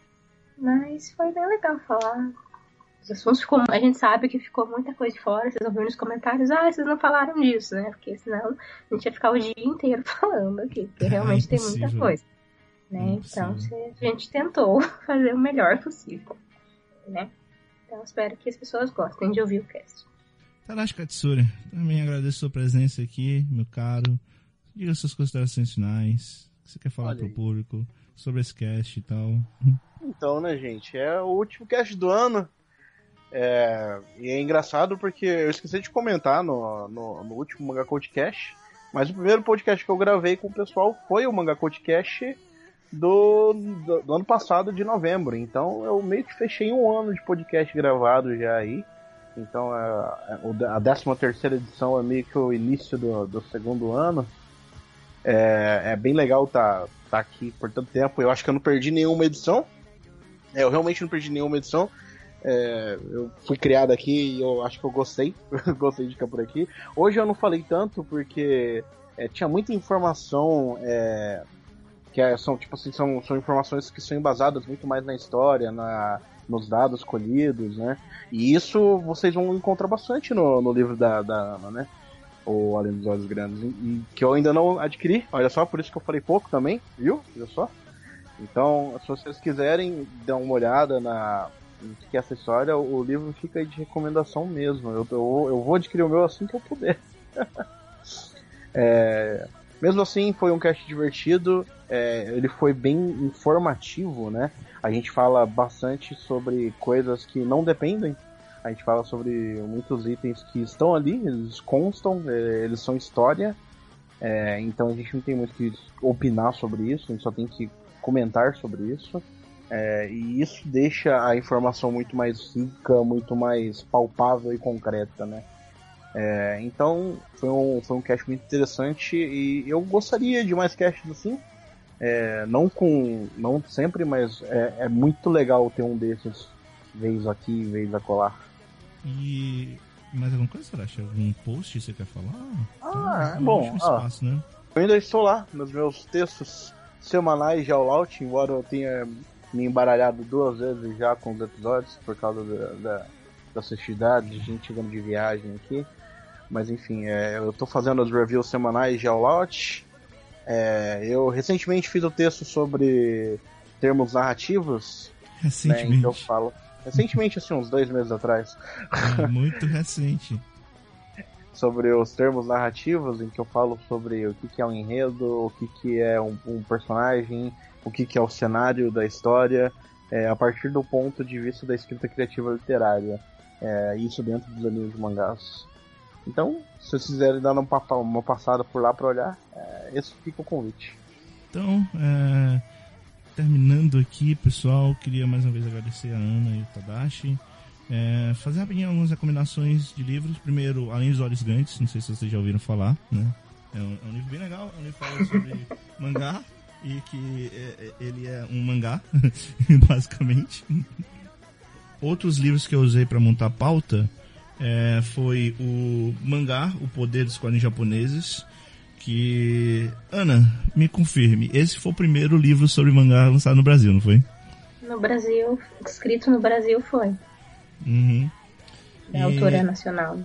Mas foi bem legal falar. Os assuntos a gente sabe que ficou muita coisa de fora. Vocês ouviram nos comentários, vocês não falaram disso, né? Porque senão a gente ia ficar o dia inteiro falando aqui, porque realmente tem muita coisa, né? Então a gente tentou fazer o melhor possível, né? Então espero que as pessoas gostem de ouvir o cast. Tadashi Katsuri, também agradeço a sua presença aqui, meu caro. Diga suas considerações finais, o que você quer falar pro público sobre esse cast e tal. Então, né, gente, é o último cast do ano. E é engraçado porque eu esqueci de comentar no último Manga Podcast, mas o primeiro podcast que eu gravei com o pessoal foi o Manga Podcast do ano passado, de novembro. Então eu meio que fechei 1 ano de podcast gravado já aí. Então a 13ª edição é meio que o início do segundo ano. É bem legal tá aqui por tanto tempo. Eu acho que eu não perdi nenhuma edição. Eu realmente não perdi nenhuma edição. Eu fui criado aqui e eu acho que eu gostei de ficar por aqui. Hoje eu não falei tanto porque tinha muita informação que são, tipo assim, são informações que são embasadas muito mais na história, nos dados colhidos, né? E isso vocês vão encontrar bastante no livro da Ana, né? O Além dos Olhos Grandes, e que eu ainda não adquiri, olha só, por isso que eu falei pouco também, viu? Olha só. Então, se vocês quiserem dar uma olhada no que é essa história, o livro fica aí de recomendação mesmo. Eu vou adquirir o meu assim que eu puder. Mesmo assim, foi um cast divertido, ele foi bem informativo, né? A gente fala bastante sobre coisas que não dependem, a gente fala sobre muitos itens que estão ali, eles constam, eles são história, então a gente não tem muito que opinar sobre isso, a gente só tem que comentar sobre isso. E isso deixa a informação muito mais rica, muito mais palpável e concreta, né? Então foi um cast muito interessante e eu gostaria de mais casts assim, não sempre, mas é muito legal ter um desses, vez aqui, vez acolá. E mais alguma coisa, você acha? Algum post você quer falar? Bom, espaço, né? Eu ainda estou lá nos meus textos semanais de All Out, embora eu tenha me embaralhado 2 vezes já com os episódios por causa da necessidade de gente chegando de viagem aqui. Mas enfim, eu tô fazendo as reviews semanais de All Out. Eu recentemente fiz o texto sobre termos narrativos. Recentemente. Né, em que eu falo. Recentemente, assim, uns 2 meses atrás. Muito recente. Sobre os termos narrativos, em que eu falo sobre o que é um enredo, o que é um personagem, o que é o cenário da história, a partir do ponto de vista da escrita criativa literária. Isso dentro dos animes de mangás. Então, se vocês quiserem dar uma passada por lá pra olhar, esse fica o convite. Então, terminando aqui, pessoal, queria mais uma vez agradecer a Ana e o Tadashi. Fazer rapidinho algumas recomendações de livros. Primeiro, Além dos Olhos Gigantes, não sei se vocês já ouviram falar, né? É um livro bem legal, é um livro que fala sobre mangá, e que ele é um mangá, basicamente. Outros livros que eu usei para montar a pauta foi o mangá, O Poder dos Quadrinhos Japoneses, que... Ana, me confirme, esse foi o primeiro livro sobre mangá lançado no Brasil, não foi? No Brasil, escrito no Brasil foi. Uhum. A autora nacional.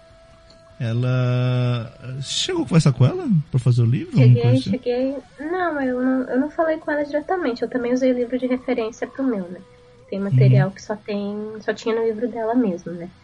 Ela... Chegou a conversar com ela pra fazer o livro? Cheguei. Não, eu não falei com ela diretamente. Eu também usei o livro de referência pro meu, né? Tem material que só tinha no livro dela mesmo, né?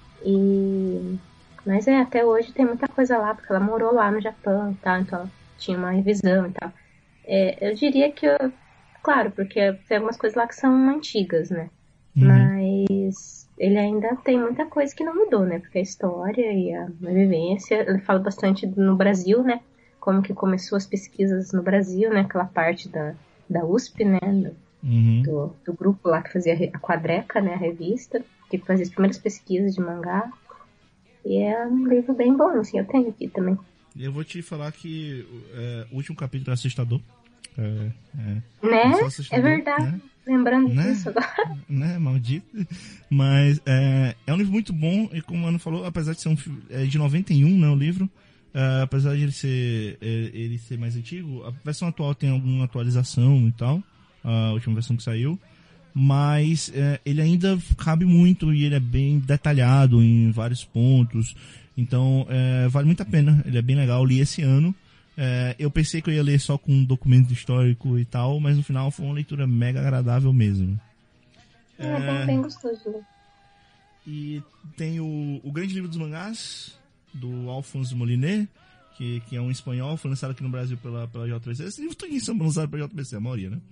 Mas até hoje tem muita coisa lá, porque ela morou lá no Japão e tal, então ela tinha uma revisão e tal. Eu diria que, claro, porque tem algumas coisas lá que são antigas, né? Mas ele ainda tem muita coisa que não mudou, né? Porque a história e a vivência, ele fala bastante no Brasil, né? Como que começou as pesquisas no Brasil, né? Aquela parte da USP, né? Do grupo lá que fazia a Quadreca, né? A revista, que fazia as primeiras pesquisas de mangá. E é um livro bem bom, assim, eu tenho aqui também. Eu vou te falar que o último capítulo é assustador. Né? Assustador, é verdade. né? Lembrando disso agora. Né, maldito. Mas é um livro muito bom, e como o Ana falou, apesar de ser de 91, né, o livro, apesar de ele ser mais antigo, a versão atual tem alguma atualização e tal, a última versão que saiu, mas ele ainda cabe muito e ele é bem detalhado em vários pontos, então vale muito a pena, ele é bem legal, eu li esse ano. Eu pensei que eu ia ler só com um documento histórico e tal, mas no final foi uma leitura mega agradável mesmo. Bem gostoso de ler. E tem o Grande Livro dos Mangás, do Alphonse Molinet, que é um espanhol, foi lançado aqui no Brasil pela JBC. Esse livro todo são lançados pela JBC, a maioria, né?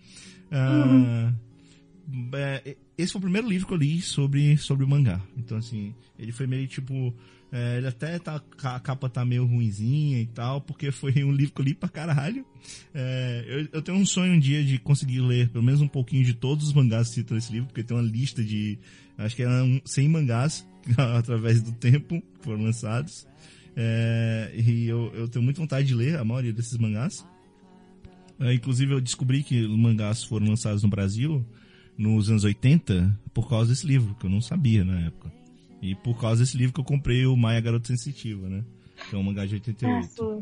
Esse foi o primeiro livro que eu li sobre o mangá. Então, assim, ele foi meio tipo... ele até a capa tá meio ruinzinha e tal, porque foi um livro que eu li pra caralho. Eu tenho um sonho um dia de conseguir ler pelo menos um pouquinho de todos os mangás que citam nesse livro, porque tem uma lista de, acho que eram 100 mangás através do tempo foram lançados. E eu tenho muita vontade de ler a maioria desses mangás. Inclusive eu descobri que os mangás foram lançados no Brasil nos anos 80 por causa desse livro, que eu não sabia na época. E por causa desse livro que eu comprei o Maia Garota Sensitiva, né? Que é um mangá de 88.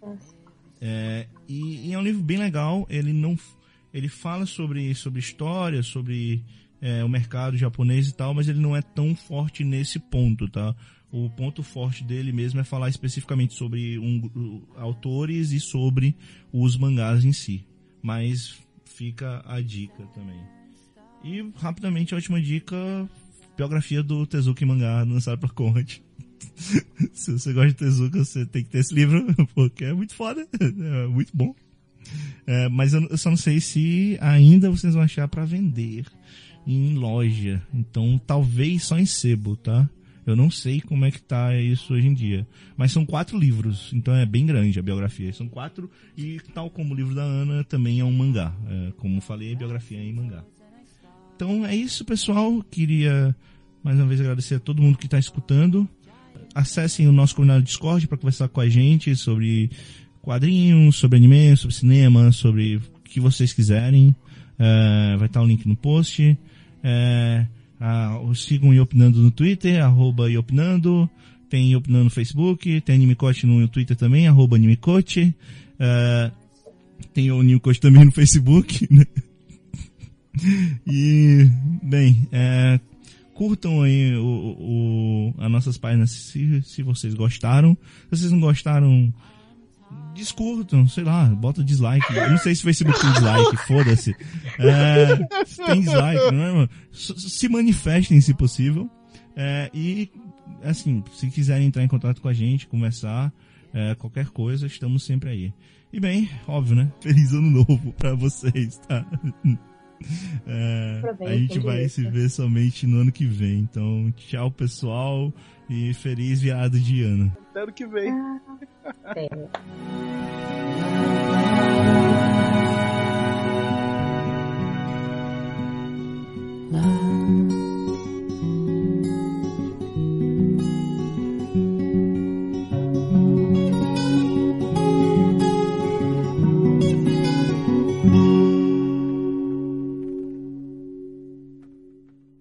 E é um livro bem legal. Ele fala sobre história, sobre o mercado japonês e tal, mas ele não é tão forte nesse ponto, tá? O ponto forte dele mesmo é falar especificamente sobre autores e sobre os mangás em si. Mas fica a dica também. E rapidamente a última dica... biografia do Tezuka em mangá, lançado pela Conrad. Se você gosta de Tezuka, você tem que ter esse livro, porque é muito foda, é muito bom. Mas eu só não sei se ainda vocês vão achar pra vender em loja. Então, talvez só em sebo, tá? Eu não sei como é que tá isso hoje em dia. Mas são 4 livros, então é bem grande a biografia. São 4, e tal como o livro da Ana, também é um mangá. Como falei, biografia em mangá. Então é isso, pessoal. Queria mais uma vez agradecer a todo mundo que está escutando. Acessem o nosso comunidade Discord para conversar com a gente sobre quadrinhos, sobre anime, sobre cinema, sobre o que vocês quiserem. Vai estar o link no post. Sigam o Iopinando no Twitter, @Iopinando. Tem Iopinando no Facebook, tem Animecote no Twitter também, @Animecote. Tem o New Coach também no Facebook, né? E, bem, curtam aí as nossas páginas se vocês gostaram. Se vocês não gostaram, descurtam, sei lá, bota dislike. Eu não sei se o Facebook tem dislike, foda-se. Tem dislike, não é, mano? Se manifestem se possível. E, assim, se quiserem entrar em contato com a gente, conversar, qualquer coisa, estamos sempre aí. E bem, óbvio, né? Feliz ano novo pra vocês, tá? A gente vai se ver somente no ano que vem. Então, tchau, pessoal, e feliz virada de ano. Até ano que vem. Love